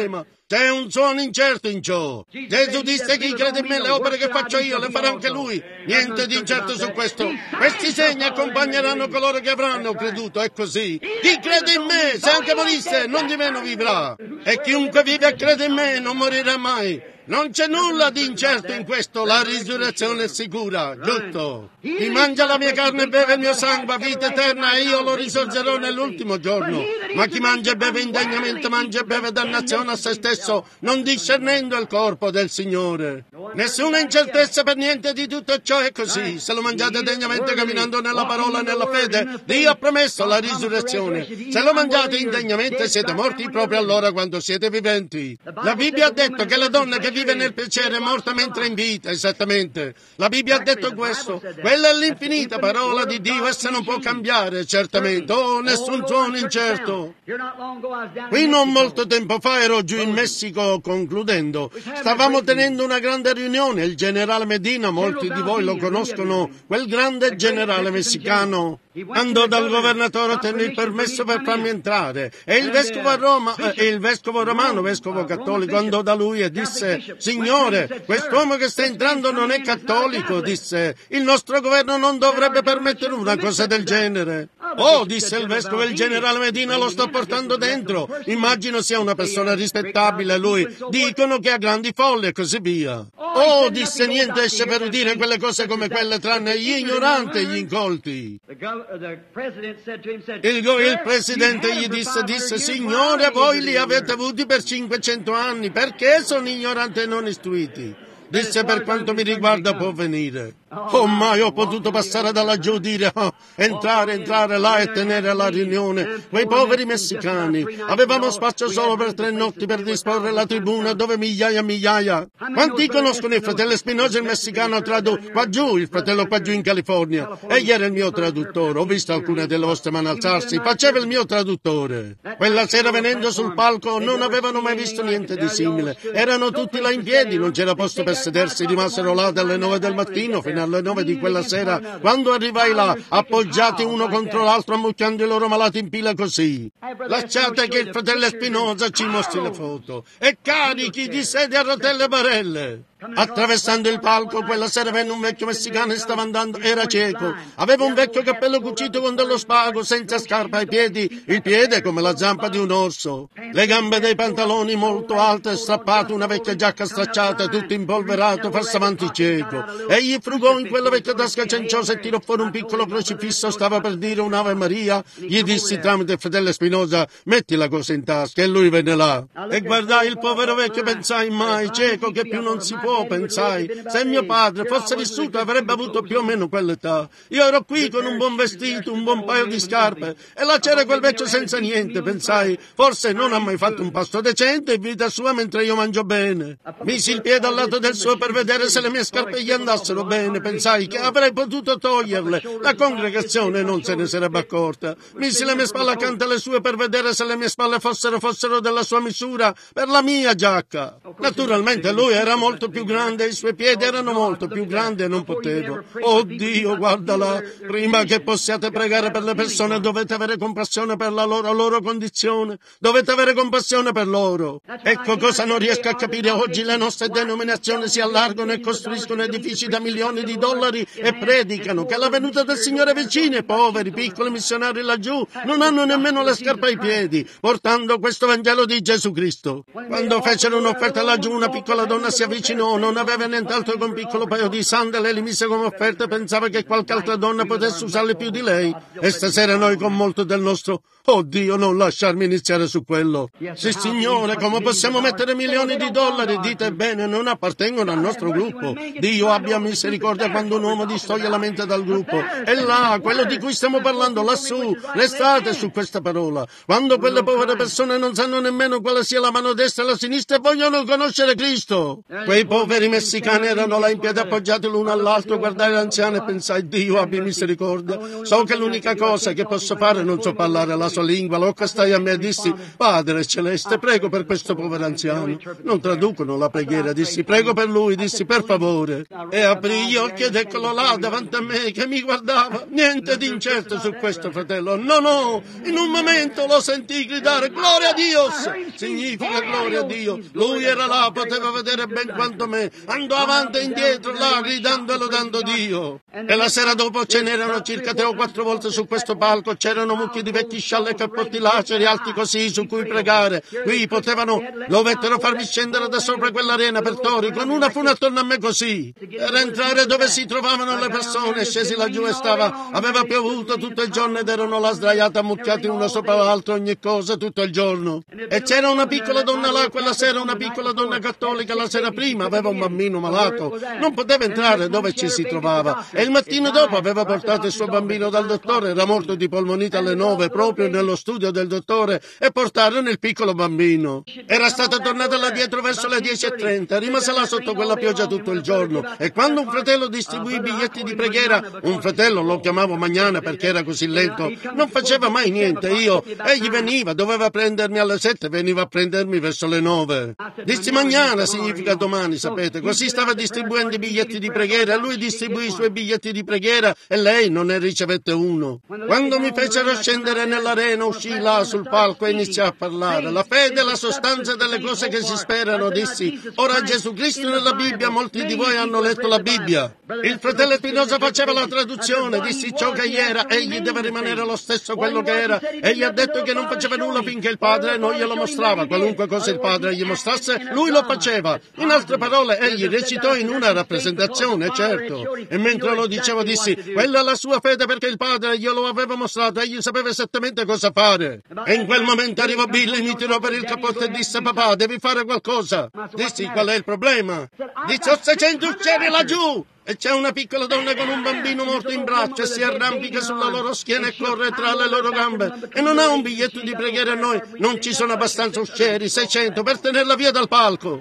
C'è un suono incerto in ciò. Gesù disse: chi crede in me, le opere che faccio io le farà anche lui. Niente di incerto su questo. Questi segni accompagneranno coloro che avranno creduto. È così. Chi crede in me, se anche morisse, non di meno vivrà. E chiunque vive e crede in me non morirà mai. Non c'è nulla di incerto in questo, la risurrezione è sicura, giusto? Chi mangia la mia carne e beve il mio sangue ha vita eterna e io lo risorgerò nell'ultimo giorno. Ma chi mangia e beve indegnamente mangia e beve dannazione a se stesso, non discernendo il corpo del Signore. Nessuna incertezza per niente di tutto ciò è così. Se lo mangiate degnamente camminando nella parola e nella fede, Dio ha promesso la risurrezione. Se lo mangiate indegnamente siete morti proprio allora quando siete viventi. La Bibbia ha detto che la donna che vive nel piacere è morta mentre è in vita, esattamente. La Bibbia ha detto questo. Quella è l'infinita parola di Dio, essa non può cambiare, certamente. Oh, nessun suono incerto. Qui non molto tempo fa ero giù in Messico concludendo. Stavamo tenendo una grande riunione. Il generale Medina, molti di voi lo conoscono, quel grande generale messicano. Andò dal governatore a ottenere il permesso per farmi entrare. E il vescovo, a Roma, eh, il vescovo romano, vescovo cattolico, andò da lui e disse: Signore, quest'uomo che sta entrando non è cattolico, disse. Il nostro governo non dovrebbe permettere una cosa del genere. Oh, disse il vescovo, il generale Medina lo sta portando dentro. Immagino sia una persona rispettabile lui. Dicono che ha grandi folle e così via. Oh, disse, niente esce per udire quelle cose come quelle tranne gli ignoranti e gli incolti. Il, il presidente gli disse, disse, Signore, voi li avete avuti per cinquecento anni, perché sono ignoranti e non istruiti? Disse, per quanto mi riguarda può venire. Oh, mai ho potuto passare da laggiù e dire, oh, entrare, entrare là e tenere la riunione. Quei poveri messicani. Avevamo spazio solo per tre notti per disporre la tribuna dove migliaia e migliaia. Quanti conoscono il fratello Spinoza, il messicano tradotto qua giù, il fratello qua giù in California? Egli era il mio traduttore. Ho visto alcune delle vostre mani alzarsi. Faceva il mio traduttore. Quella sera venendo sul palco non avevano mai visto niente di simile. Erano tutti là in piedi, non c'era posto per sedersi, rimasero là dalle nove del mattino fino alle nove di quella sera, quando arrivai là, appoggiati uno contro l'altro, ammucchiando i loro malati in pila così. Lasciate che il fratello Spinoza ci mostri le foto. E carichi di sedie a rotelle e barelle. Attraversando il palco, quella sera venne un vecchio messicano e stava andando, era cieco. Aveva un vecchio cappello cucito con dello spago, senza scarpa ai piedi, il piede come la zampa di un orso. Le gambe dei pantaloni molto alte, strappato, una vecchia giacca stracciata, tutto impolverato, farsi avanti cieco. Egli frugò in quella vecchia tasca cenciosa e tirò fuori un piccolo crocifisso, stava per dire un'Ave Maria. Gli dissi tramite il fratello Spinoza, metti la cosa in tasca, e lui venne là. E guardai il povero vecchio, pensai, mai, cieco che più non si può. Oh, pensai, se mio padre fosse vissuto avrebbe avuto più o meno quell'età. Io ero qui con un buon vestito, un buon paio di scarpe, e là c'era quel vecchio senza niente. Pensai, forse non ha mai fatto un pasto decente in vita sua mentre io mangio bene. Misi il piede al lato del suo per vedere se le mie scarpe gli andassero bene. Pensai che avrei potuto toglierle. La congregazione non se ne sarebbe accorta. Misi le mie spalle accanto alle sue per vedere se le mie spalle fossero, fossero della sua misura per la mia giacca. Naturalmente lui era molto più più grande, i suoi piedi erano molto più grandi e non potevo. Oh Dio, guardala, prima che possiate pregare per le persone dovete avere compassione per la loro, loro condizione, dovete avere compassione per loro. Ecco cosa non riesco a capire oggi: le nostre denominazioni si allargano e costruiscono edifici da milioni di dollari e predicano che la venuta del Signore è vicina. I poveri, piccoli missionari laggiù non hanno nemmeno le scarpe ai piedi, portando questo Vangelo di Gesù Cristo. Quando fecero un'offerta laggiù, una piccola donna si avvicinò. Non aveva nient'altro che un piccolo paio di sandali e li mise come offerta e pensava che qualche altra donna potesse usarle più di lei. E stasera noi con molto del nostro, oh Dio, non lasciarmi iniziare su quello. Sì, Signore, come possiamo mettere milioni di dollari? Dite bene, non appartengono al nostro gruppo. Dio abbia misericordia quando un uomo distoglie la mente dal gruppo. E là, quello di cui stiamo parlando, lassù, restate su questa parola. Quando quelle povere persone non sanno nemmeno quale sia la mano destra e la sinistra e vogliono conoscere Cristo. Quei poveri messicani erano là in piedi appoggiati l'uno all'altro, guardare l'anziano e pensai, Dio abbi misericordia. So che l'unica cosa che posso fare, non so parlare la sua lingua, lo accostai a me e dissi, Padre Celeste, prego per questo povero anziano. Non traducono la preghiera, dissi, prego per lui, dissi, per favore. E aprì gli occhi ed eccolo là davanti a me che mi guardava. Niente di incerto su questo, fratello. No, no, in un momento lo sentii gridare, gloria a Dio! Significa gloria a Dio. Lui era là, poteva vedere ben quanto me. Andò avanti e indietro là, gridando e lodando Dio. E la sera dopo ce n'erano circa tre o quattro volte su questo palco. C'erano mucchi di vecchi scialli e cappotti laceri, alti così, su cui pregare. Qui potevano, dovettero farmi scendere da sopra quell'arena per tori, con una fune attorno a me così. Per entrare dove si trovavano le persone, scesi laggiù e stava, aveva piovuto tutto il giorno ed erano là sdraiati, ammucchiati uno sopra l'altro, ogni cosa, tutto il giorno. E c'era una piccola donna là, quella sera, una piccola donna cattolica, la sera prima aveva un bambino malato, non poteva entrare dove ci si trovava, e il mattino dopo aveva portato il suo bambino dal dottore, era morto di polmonite alle nove, proprio nello studio del dottore, e portarono il piccolo bambino. Era stata tornata là dietro verso le dieci e trenta, rimase là sotto quella pioggia tutto il giorno, e quando un fratello distribuì i biglietti di preghiera, un fratello, lo chiamavo Magnana perché era così lento, non faceva mai niente, io, egli veniva, doveva prendermi alle sette, veniva a prendermi verso le nove. Dissi Magnana significa domani, sapete, così stava distribuendo i biglietti di preghiera, e lui distribuì i suoi biglietti di preghiera e lei non ne ricevette uno. Quando mi fecero scendere nell'arena, uscì là sul palco e iniziò a parlare. La fede è la sostanza delle cose che si sperano, dissi. Ora Gesù Cristo nella Bibbia, molti di voi hanno letto la Bibbia. Il fratello Spinoza faceva la traduzione, dissi ciò che era, egli deve rimanere lo stesso quello che era. Egli ha detto che non faceva nulla finché il Padre non glielo mostrava. Qualunque cosa il Padre gli mostrasse, lui lo faceva. In altre parole, egli recitò in una rappresentazione, certo. E mentre lo dicevo dissi, quella è la sua fede perché il Padre glielo aveva mostrato, egli sapeva esattamente cosa fare. E in quel momento arrivò Billy, mi tirò per il cappotto e disse, papà, devi fare qualcosa. Dissi, qual è il problema? Disse, ho seicento uccelli laggiù! E c'è una piccola donna con un bambino morto in braccio e si arrampica sulla loro schiena e corre tra le loro gambe e non ha un biglietto di preghiera a noi. Non ci sono abbastanza uccelli, seicento, per tenerla via dal palco.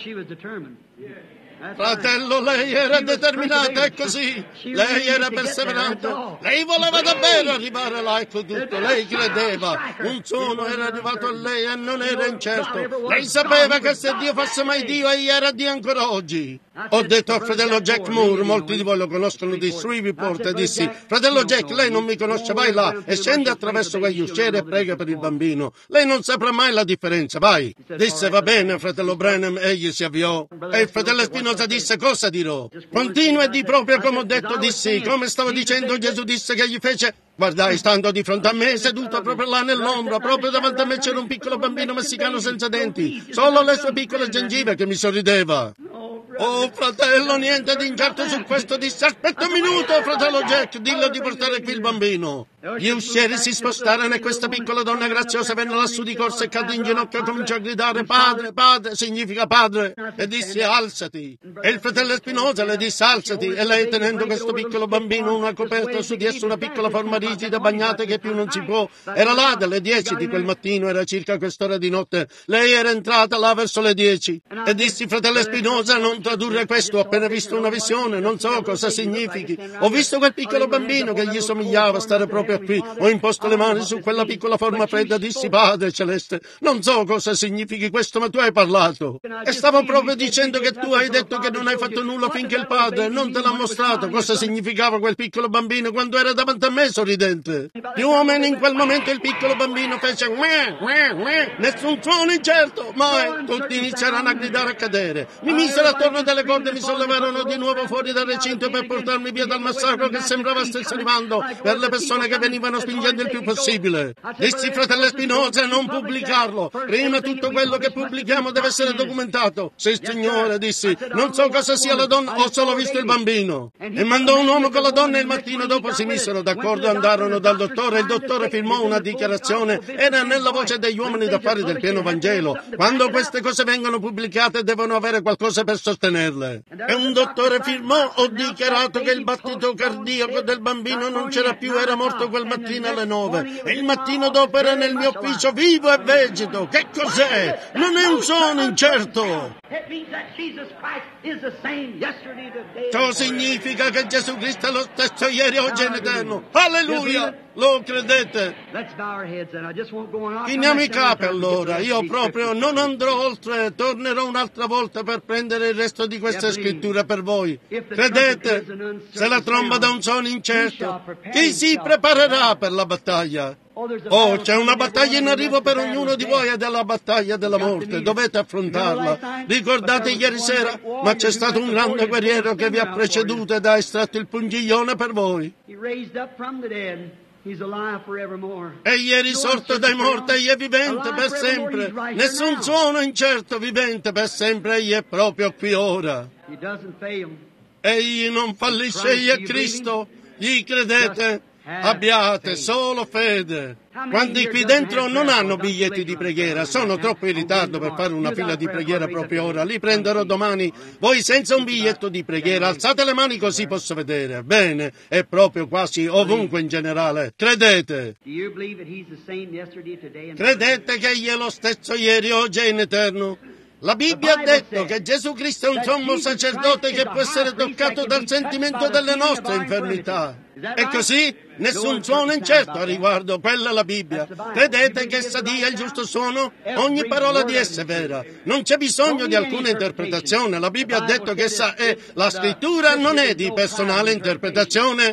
Fratello, lei era determinata, è così. Lei era perseverante. Lei voleva davvero arrivare là, ecco tutto. Lei credeva. Un suono era arrivato a lei e non era incerto. Lei sapeva che se Dio fosse mai Dio, egli era Dio ancora oggi. Ho detto al fratello Jack Moore, molti di voi lo conoscono di Shreveport, e dissi, fratello Jack, lei non mi conosce, vai là e scende attraverso quegli uscieri e prega per il bambino. Lei non saprà mai la differenza, vai. Disse, va bene, fratello Branham, egli si avviò. E il fratello Spinoza disse, cosa dirò? Continua e di proprio come ho detto, dissi, come stavo dicendo, Gesù disse che gli fece... Guardai, stando di fronte a me, seduto proprio là nell'ombra, proprio davanti a me c'era un piccolo bambino messicano senza denti, solo le sue piccole gengive che mi sorrideva. Oh, fratello, niente di incerto su questo, disse, aspetta un minuto, fratello Jack, dillo di portare qui il bambino. Gli uscieri si spostarono e questa piccola donna graziosa venne lassù di corsa e cadde in ginocchio e cominciò a gridare, padre, padre, significa padre, e disse, alzati. E il fratello Spinoza le disse, alzati, e lei, tenendo questo piccolo bambino, una coperta su di esso, una piccola forma rigida, bagnata che più non si può, era là dalle dieci di quel mattino, era circa quest'ora di notte, lei era entrata là verso le dieci, e dissi, fratello Spinoza, non tradurre questo, ho appena visto una visione, non so cosa significhi, ho visto quel piccolo bambino che gli somigliava, stare proprio qui, ho imposto le mani su quella piccola forma fredda, dissi, Padre Celeste, non so cosa significhi questo, ma tu hai parlato, e stavo proprio dicendo che tu hai detto che non hai fatto nulla finché il Padre non te l'ha mostrato cosa significava quel piccolo bambino quando era davanti a me sorridente. Più o meno in quel momento il piccolo bambino fece meh, meh, meh, nessun suono incerto, mai, tutti iniziarono a gridare a cadere, mi misero attorno delle corde e mi sollevarono di nuovo fuori dal recinto per portarmi via dal massacro che sembrava stesse arrivando per le persone che venivano spingendo il più possibile. Dissi, fratello Spinoza, non pubblicarlo. Prima tutto quello che pubblichiamo deve essere documentato. Sì, signore, dissi, non so cosa sia la donna, ho solo visto il bambino. E mandò un uomo con la donna e il mattino dopo si misero d'accordo e andarono dal dottore. Il dottore firmò una dichiarazione. Era nella voce degli uomini d'affari del pieno Vangelo. Quando queste cose vengono pubblicate devono avere qualcosa per per sostenerle. E un dottore firmò, ho dichiarato che il battito cardiaco del bambino non c'era più, era morto quel mattino alle nove. E il mattino dopo era nel mio ufficio vivo e vegeto. Che cos'è? Non è un suono incerto. Ciò significa che Gesù Cristo è lo stesso ieri, oggi e in eterno. Alleluia! Lo credete? Chiniamo i capi allora. Io proprio non andrò oltre, tornerò un'altra volta per prendere il resto di questa scrittura per voi. Credete? Se la tromba dà un suono incerto, chi si preparerà per la battaglia? Oh, c'è una battaglia in arrivo per ognuno di voi ed è la battaglia della morte. Dovete affrontarla. Ricordate ieri sera? Ma c'è stato un grande guerriero che vi ha preceduto ed ha estratto il pungiglione per voi. Egli è risorto dai morti, egli è vivente per sempre. Nessun suono incerto, vivente per sempre. Egli è proprio qui ora. Egli non fallisce, egli è Cristo. Gli credete? Abbiate solo fede. Quanti qui dentro non hanno biglietti di preghiera, sono troppo in ritardo per fare una fila di preghiera proprio ora, li prenderò domani. Voi senza un biglietto di preghiera, alzate le mani così posso vedere. Bene, è proprio quasi ovunque in generale. Credete? Credete che egli è lo stesso ieri, oggi e in eterno? La Bibbia ha detto che Gesù Cristo è un sommo sacerdote che può essere toccato dal sentimento delle nostre infermità. È così? Nessun suono incerto a riguardo, quella è la Bibbia. Credete che essa dia il giusto suono? Ogni parola di essa è vera. Non c'è bisogno di alcuna interpretazione. La Bibbia ha detto che essa è. La scrittura non è di personale interpretazione.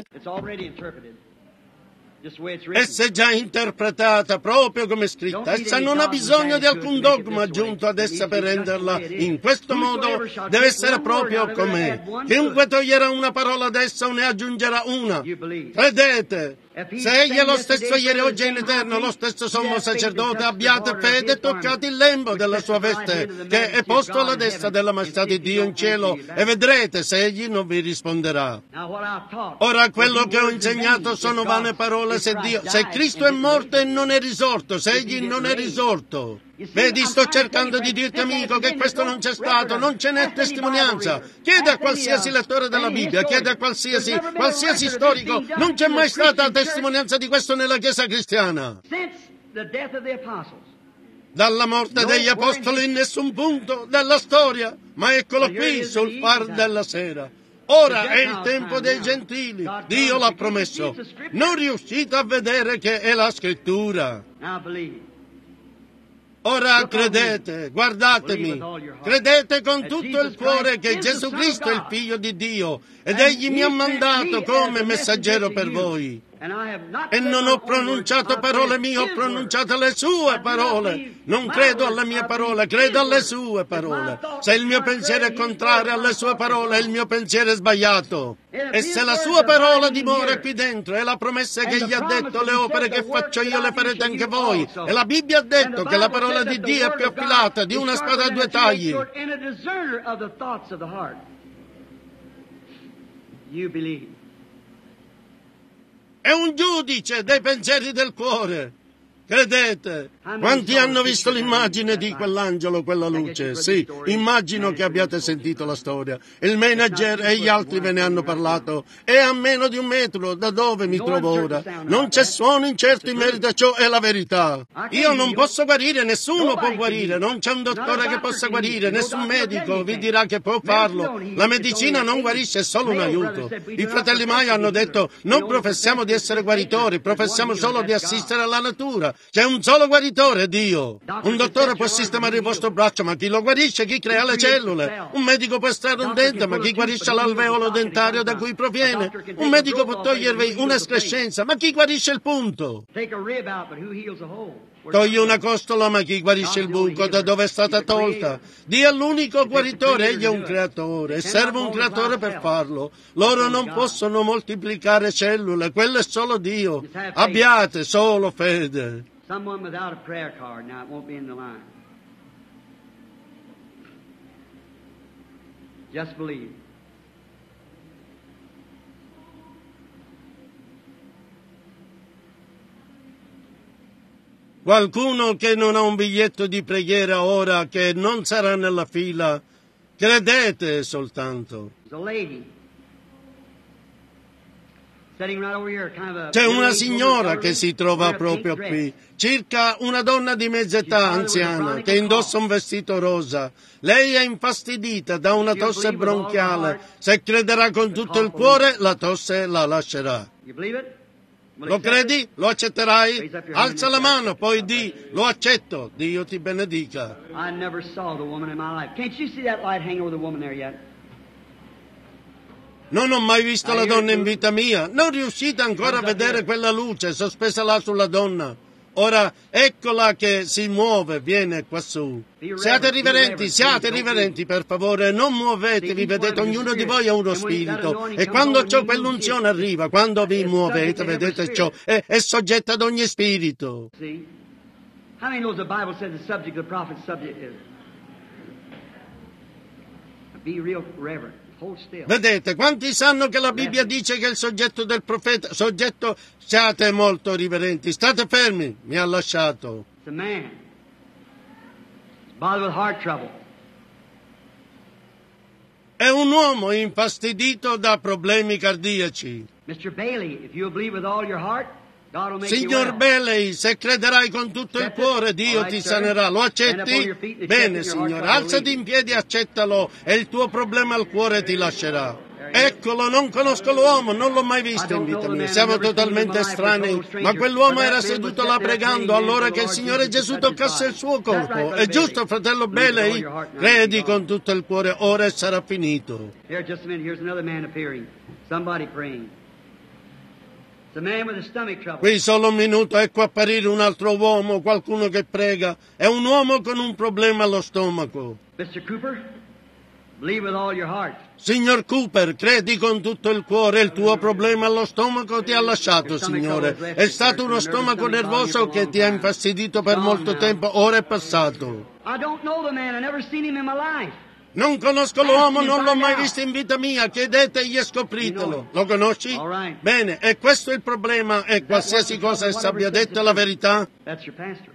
Essa è già interpretata proprio come scritta. Essa non ha bisogno di alcun dogma aggiunto ad essa per renderla in questo modo. Deve essere proprio com'è. Chiunque toglierà una parola ad essa o ne aggiungerà una. Credete? Se egli è lo stesso ieri, oggi e in eterno, lo stesso sommo sacerdote, abbiate fede e toccate il lembo della sua veste, che è posto alla destra della maestà di Dio in cielo, e vedrete se egli non vi risponderà. Ora, quello che ho insegnato sono vane parole se Dio, se Cristo è morto e non è risorto, se egli non è risorto. Vedi, sto cercando di dirti, amico, che questo non c'è stato, non ce n'è testimonianza. Chiede a qualsiasi lettore della Bibbia, chiede a qualsiasi, qualsiasi storico, non c'è mai stata testimonianza di questo nella Chiesa cristiana. Dalla morte degli apostoli in nessun punto della storia, ma eccolo qui sul far della sera. Ora è il tempo dei gentili, Dio l'ha promesso. Non riuscite a vedere che è la scrittura. Ora credete, guardatemi, credete con tutto il cuore che Gesù Cristo è il Figlio di Dio ed Egli mi ha mandato come messaggero per voi. E non ho pronunciato parole mie, ho pronunciato le sue parole. Non credo alle mie parole, credo alle sue parole. Se il mio pensiero è contrario alle sue parole, il mio pensiero è sbagliato. E se la sua parola dimora qui dentro, è la promessa che gli ha detto, le opere che faccio io le farete anche voi. E la Bibbia ha detto che la parola di Dio è più affilata di una spada a due tagli. È un giudice dei pensieri del cuore. Credete? Quanti hanno visto l'immagine di quell'angelo, quella luce? Sì, immagino che abbiate sentito la storia. Il manager e gli altri ve ne hanno parlato. È a meno di un metro da dove mi trovo ora. Non c'è suono incerto in merito a ciò, è la verità. Io non posso guarire, nessuno può guarire. Non c'è un dottore che possa guarire, nessun medico vi dirà che può farlo. La medicina non guarisce, è solo un aiuto. I fratelli Mai hanno detto, non professiamo di essere guaritori, professiamo solo di assistere alla natura. C'è un solo guaritore, Dio. Un dottore può sistemare il vostro braccio, ma chi lo guarisce? Chi crea le cellule? Un medico può estrarre un dente, ma chi guarisce l'alveolo dentario da cui proviene? Un medico può togliervi un'escrescenza, ma chi guarisce il punto? Toglie una costola, ma chi guarisce il buco da dove è stata tolta? Dio è l'unico guaritore, egli è un creatore e serve un creatore per farlo. Loro non possono moltiplicare cellule, quello è solo Dio. Abbiate solo fede. Someone without a prayer card, now it won't be in the line. Just believe. Qualcuno che non ha un biglietto di preghiera ora, che non sarà nella fila, Credete soltanto. There's a lady sitting right over here, kind of a C'è una middle-aged signora woman, che si trova wearing a pink proprio dress. qui, circa una donna di mezza età anziana che indossa un vestito rosa. Lei è infastidita da una tosse bronchiale. Se crederà con tutto il cuore, la tosse la lascerà. You believe it? Will Lo accept it? credi? Lo accetterai? Alza la mano, poi di, lo accetto. Dio ti benedica. I never saw the woman in my life. Can't you see that light hanging over the woman there yet? Non ho mai visto la donna in vita mia. Non riuscite ancora a vedere quella luce sospesa là sulla donna. Ora, eccola che si muove, viene quassù. Siate riverenti, siate riverenti, per favore, non muovetevi, vedete, ognuno di voi ha uno spirito. E quando ciò, quell'unzione arriva, quando vi muovete, vedete ciò, è, è soggetta ad ogni spirito. See? How many knows the Bible says the subject of the prophet's subject is? Be real reverent. Hold still. Vedete, quanti sanno che la Bibbia dice che il soggetto del profeta, soggetto, siate molto riverenti, state fermi, mi ha lasciato. It's a man. He's bothered with heart trouble. È un uomo infastidito da problemi cardiaci. Mister Bailey, if you'll believe with all your heart, God will make you Signor well. Bailey, se crederai con tutto il cuore, Dio ti sanerà. Lo accetti? Bene, Signore, alzati in piedi, accettalo e il tuo problema al cuore ti lascerà. Eccolo, non conosco l'uomo, non l'ho mai visto in vita mia. Siamo totalmente estranei, ma quell'uomo era seduto là pregando allora che il Signore Gesù toccasse il suo corpo. È giusto, fratello Bailey? Credi con tutto il cuore, ora sarà finito. Here, just a minute. Here's another man appearing. Somebody praying. It's a man with a stomach trouble. Qui solo un minuto, ecco apparire un altro uomo, qualcuno che prega. È un uomo con un problema allo stomaco. Mister Cooper, believe with all your heart. Signor Cooper, credi con tutto il cuore, il tuo problema allo stomaco ti ha lasciato, Signore. È stato uno stomaco nervoso che ti ha infastidito per molto tempo, ora è passato. I don't know the man. I never seen him in my life. Non conosco l'uomo, non l'ho mai visto in vita mia, chiedetegli e scopritelo. Lo conosci? Bene, e questo è il problema, e qualsiasi cosa essa abbia detto è la verità? That's your pastor.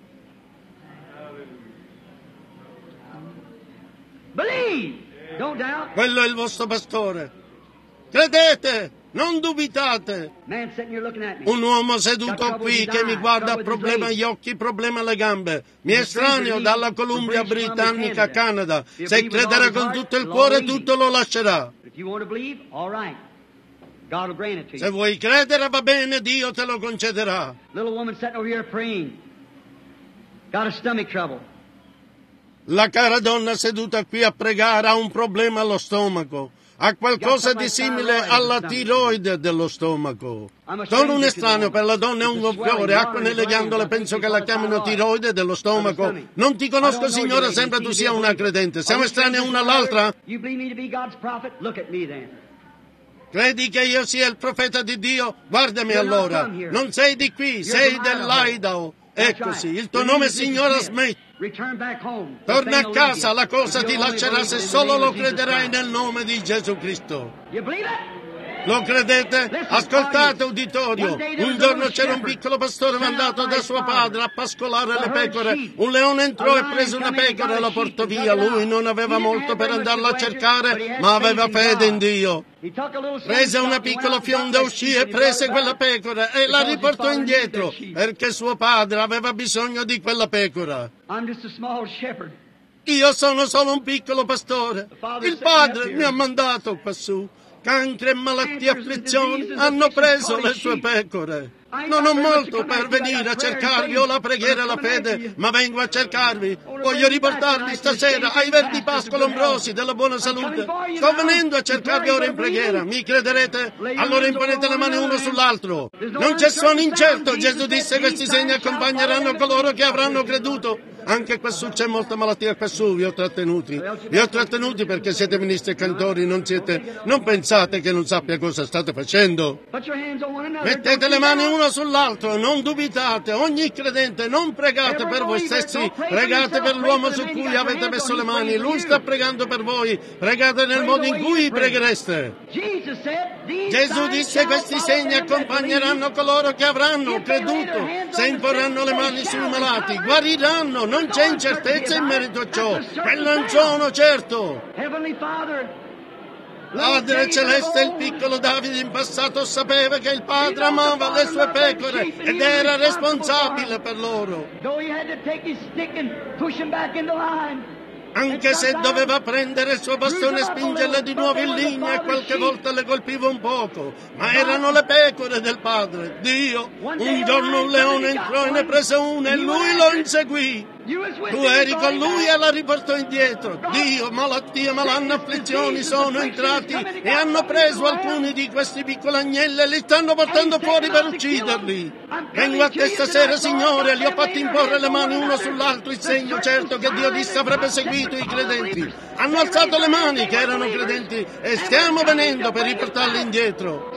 Believe. Don't doubt. Quello è il vostro pastore. Credete, non dubitate. Man sitting here looking at me. Un uomo seduto qui che mi guarda, problema agli occhi, problema alle gambe. Mi estraneo dalla Columbia Britannica, Canada. Se crederà con tutto il cuore, tutto lo lascerà. If you want to believe, all right. God will grant it to Se you. vuoi credere, va bene, Dio te lo concederà. Little woman sitting over here praying. Got a stomach trouble. La cara donna seduta qui a pregare ha un problema allo stomaco. Ha qualcosa di simile alla tiroide dello stomaco. Sono un estraneo, per la donna è un gonfiore, acqua nelle ghiandole, penso che la chiamino tiroide dello stomaco. Non ti conosco, signora, sembra tu sia una credente. Siamo estranei una all'altra? You believe me to be God's prophet? Look at me then. Credi che io sia il profeta di Dio? Guardami allora. Non sei di qui, sei dell'Idaho. Eccoci, il tuo nome è signora Smith. Return back home. Torna a casa, la cosa ti lascerà se solo lo crederai nel nome di Gesù Cristo. You believe it? Lo credete? Ascoltate, uditorio. Un giorno c'era un piccolo pastore mandato da suo padre a pascolare le pecore. Un leone entrò e prese una pecora e la portò via. Lui non aveva molto per andarla a cercare, ma aveva fede in Dio. Prese una piccola fionda, uscì e prese quella pecora e la riportò indietro, perché suo padre aveva bisogno di quella pecora. I'm just a small shepherd. Io sono solo un piccolo pastore. Il padre mi ha mandato quassù. Cancri e malattie e afflizioni hanno preso le sue pecore. Non ho molto per venire a cercarvi, ho la preghiera e la fede, ma vengo a cercarvi. Voglio riportarvi stasera ai verdi pascoli ombrosi della buona salute. Sto venendo a cercarvi ora in preghiera. Mi crederete? Allora imponete le mani uno sull'altro. Non c'è suono incerto. Gesù disse: questi segni accompagneranno coloro che avranno creduto. Anche quassù c'è molta malattia, quassù vi ho trattenuti. Vi ho trattenuti perché siete ministri e cantori, non siete... Non pensate che non sappia cosa state facendo. Mettete le mani uno sull'altro, non dubitate. Ogni credente, non pregate per voi stessi, pregate per l'uomo su cui avete messo le mani. Lui sta pregando per voi. Pregate nel modo in cui preghereste. Gesù disse: questi segni accompagneranno coloro che avranno creduto. Se imporranno le mani sui malati, guariranno. Non c'è incertezza in merito a ciò. Quello è un suono certo. Padre Celeste, il piccolo Davide in passato sapeva che il Padre amava le sue pecore ed era responsabile per loro. Anche se doveva prendere il suo bastone e spingerle di nuovo in linea e qualche volta le colpiva un poco, ma erano le pecore del Padre. Dio, un giorno un leone entrò e ne prese una e lui lo inseguì. Tu eri con lui e la riportò indietro. Dio, malattie, malanne, afflizioni sono entrati e hanno preso alcuni di questi piccoli agnelli e li stanno portando fuori per ucciderli. Vengo a te stasera, Signore, li ho fatti imporre le mani uno sull'altro, il segno certo che Dio disse avrebbe seguito i credenti. Hanno alzato le mani che erano credenti e stiamo venendo per riportarli indietro.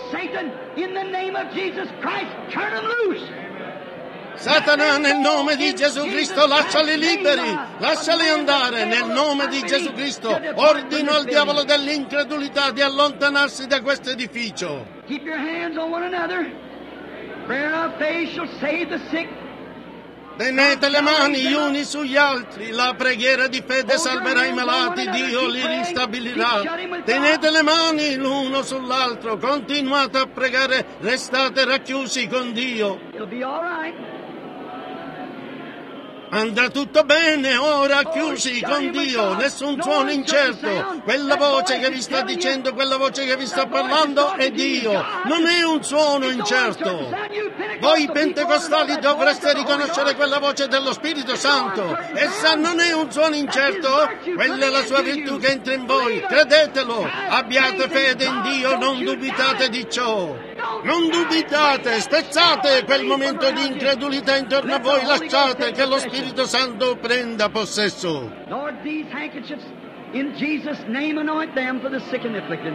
Satana, nel nome di Gesù Cristo, lasciali liberi, lasciali andare, nel nome di Gesù Cristo. Ordino al diavolo dell'incredulità di allontanarsi da questo edificio. Keep your hands on one another. Prayer of faith shall save the sick. Tenete le mani gli uni sugli altri, la preghiera di fede salverà i malati, Dio li ristabilirà. Tenete le mani l'uno sull'altro, continuate a pregare, restate racchiusi con Dio. It'll be all right. Andrà tutto bene, ora chiusi con Dio, nessun suono incerto. Quella voce che vi sta dicendo, quella voce che vi sta parlando è Dio, non è un suono incerto. Voi pentecostali dovreste riconoscere quella voce dello Spirito Santo. Essa non è un suono incerto, quella è la sua virtù che entra in voi. Credetelo, abbiate fede in Dio, non dubitate di ciò. Non dubitate, spezzate quel momento di incredulità intorno a voi, lasciate che lo Spirito Santo prenda possesso. Lord, these handkerchiefs, in Jesus' name, anoint them for the sick and afflicted.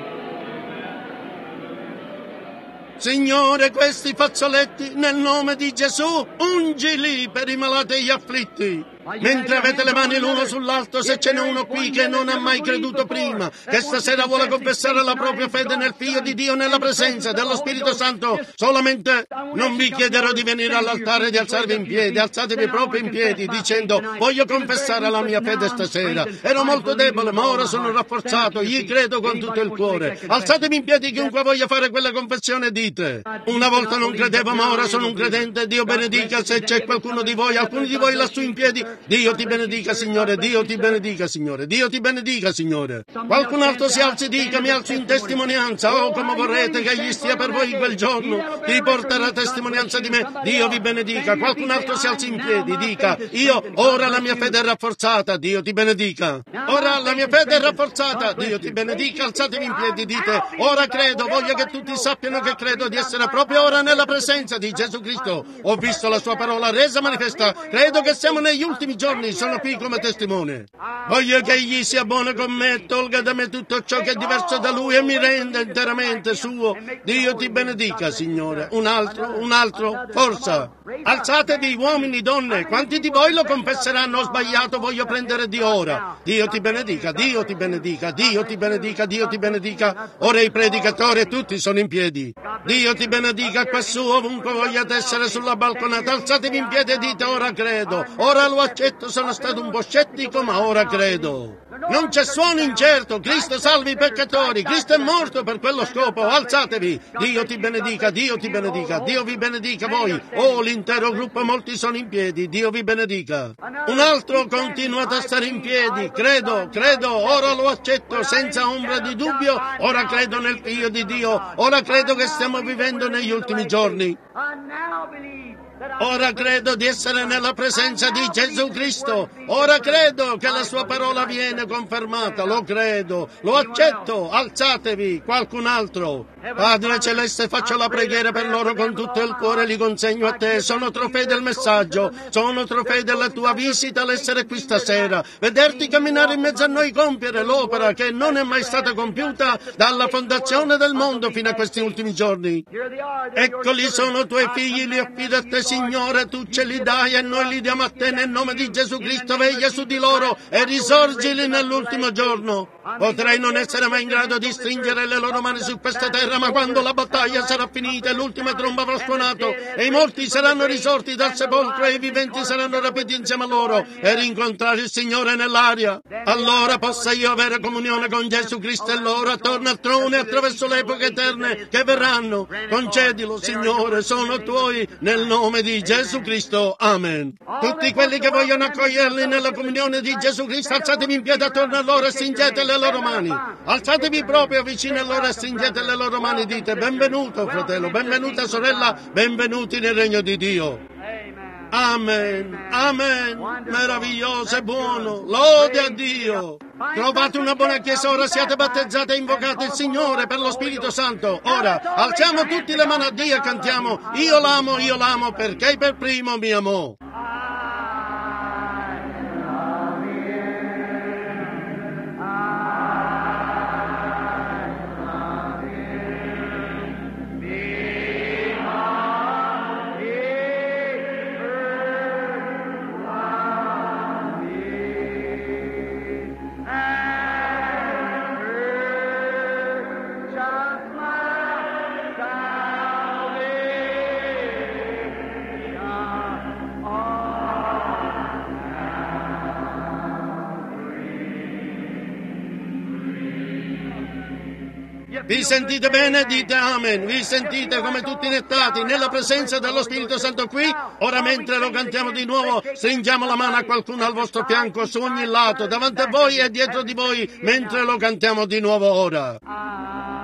Signore, questi fazzoletti, nel nome di Gesù, ungili per i malati e gli afflitti. Mentre avete le mani l'uno sull'altro, se ce n'è uno qui che non ha mai creduto prima, che stasera vuole confessare la propria fede nel Figlio di Dio, nella presenza dello Spirito Santo, solamente non vi chiederò di venire all'altare e di alzarvi in piedi, alzatevi proprio in piedi dicendo: voglio confessare la mia fede stasera, ero molto debole ma ora sono rafforzato, gli credo con tutto il cuore. Alzatevi in piedi chiunque voglia fare quella confessione, dite: una volta non credevo ma ora sono un credente. Dio benedica se c'è qualcuno di voi, alcuni di voi lassù in piedi. Dio ti benedica, Signore, Dio ti benedica, Signore, Dio ti benedica, Signore. Qualcun altro si alzi e dica: mi alzo in testimonianza. Oh, come vorrete che egli stia per voi quel giorno, ti porterà testimonianza di me. Dio vi benedica. Qualcun altro si alzi in piedi, dica: io ora la mia fede è rafforzata, Dio ti benedica. Ora la mia fede è rafforzata, Dio ti benedica. Alzatevi in piedi, dite: ora credo, voglio che tutti sappiano che credo di essere proprio ora nella presenza di Gesù Cristo. Ho visto la sua parola resa manifesta, credo che siamo negli ultimi giorni, sono qui come testimone. Voglio che egli sia buono con me, tolga da me tutto ciò che è diverso da lui e mi renda interamente suo. Dio ti benedica, Signore. Un altro, un altro, forza. Alzatevi, uomini, donne, quanti di voi lo confesseranno? Ho sbagliato, voglio prendere Dio ora. Dio ti benedica, Dio ti benedica, Dio ti benedica, Dio ti benedica. Ora i predicatori tutti sono in piedi. Dio ti benedica quassù, ovunque vogliate essere sulla balconata. Alzatevi in piedi e dite: ora credo, ora lo accetto, sono stato un po' scettico ma ora credo. Non c'è suono incerto, Cristo salvi i peccatori, Cristo è morto per quello scopo. Alzatevi, Dio ti benedica, Dio ti benedica, Dio vi benedica voi. Oh, l'intero gruppo, molti sono in piedi, Dio vi benedica. Un altro, continuate a stare in piedi, credo, credo, ora lo accetto senza ombra di dubbio, ora credo nel Figlio di Dio, ora credo che stiamo vivendo negli ultimi giorni. Ora credo di essere nella presenza di Gesù Cristo. Ora credo che la sua parola viene confermata. Lo credo, lo accetto. Alzatevi, qualcun altro. Padre Celeste, faccio la preghiera per loro con tutto il cuore, li consegno a te. Sono trofei del messaggio, sono trofei della tua visita, l'essere qui stasera, vederti camminare in mezzo a noi, compiere l'opera che non è mai stata compiuta dalla fondazione del mondo fino a questi ultimi giorni. Eccoli sono tuoi figli, li affido a te, Signore, tu ce li dai e noi li diamo a te nel nome di Gesù Cristo. Veglia su di loro e risorgili nell'ultimo giorno. Potrei non essere mai in grado di stringere le loro mani su questa terra, ma quando la battaglia sarà finita e l'ultima tromba avrà suonato e i morti saranno risorti dal sepolcro e i viventi saranno rapiti insieme a loro e rincontrare il Signore nell'aria, allora possa io avere comunione con Gesù Cristo e loro attorno al trono e attraverso le epoche eterne che verranno. Concedilo, Signore, sono tuoi, nel nome di Gesù Cristo. Amen. Tutti quelli che vogliono accoglierli nella comunione di Gesù Cristo, alzatevi in piedi attorno a loro e stringete le loro mani. Alzatevi proprio vicino a loro e stringete le loro mani e dite: benvenuto fratello, benvenuta sorella, benvenuti nel regno di Dio. Amen, amen, meraviglioso e buono, lode a Dio. Trovate una buona chiesa, ora siate battezzati e invocate il Signore per lo Spirito Santo. Ora alziamo tutti le mani a Dio e cantiamo: io l'amo, io l'amo, perché per primo mi amò. Vi sentite bene? Dite amen. Vi sentite come tutti inettati nella presenza dello Spirito Santo qui? Ora mentre lo cantiamo di nuovo, stringiamo la mano a qualcuno al vostro fianco, su ogni lato, davanti a voi e dietro di voi, mentre lo cantiamo di nuovo ora.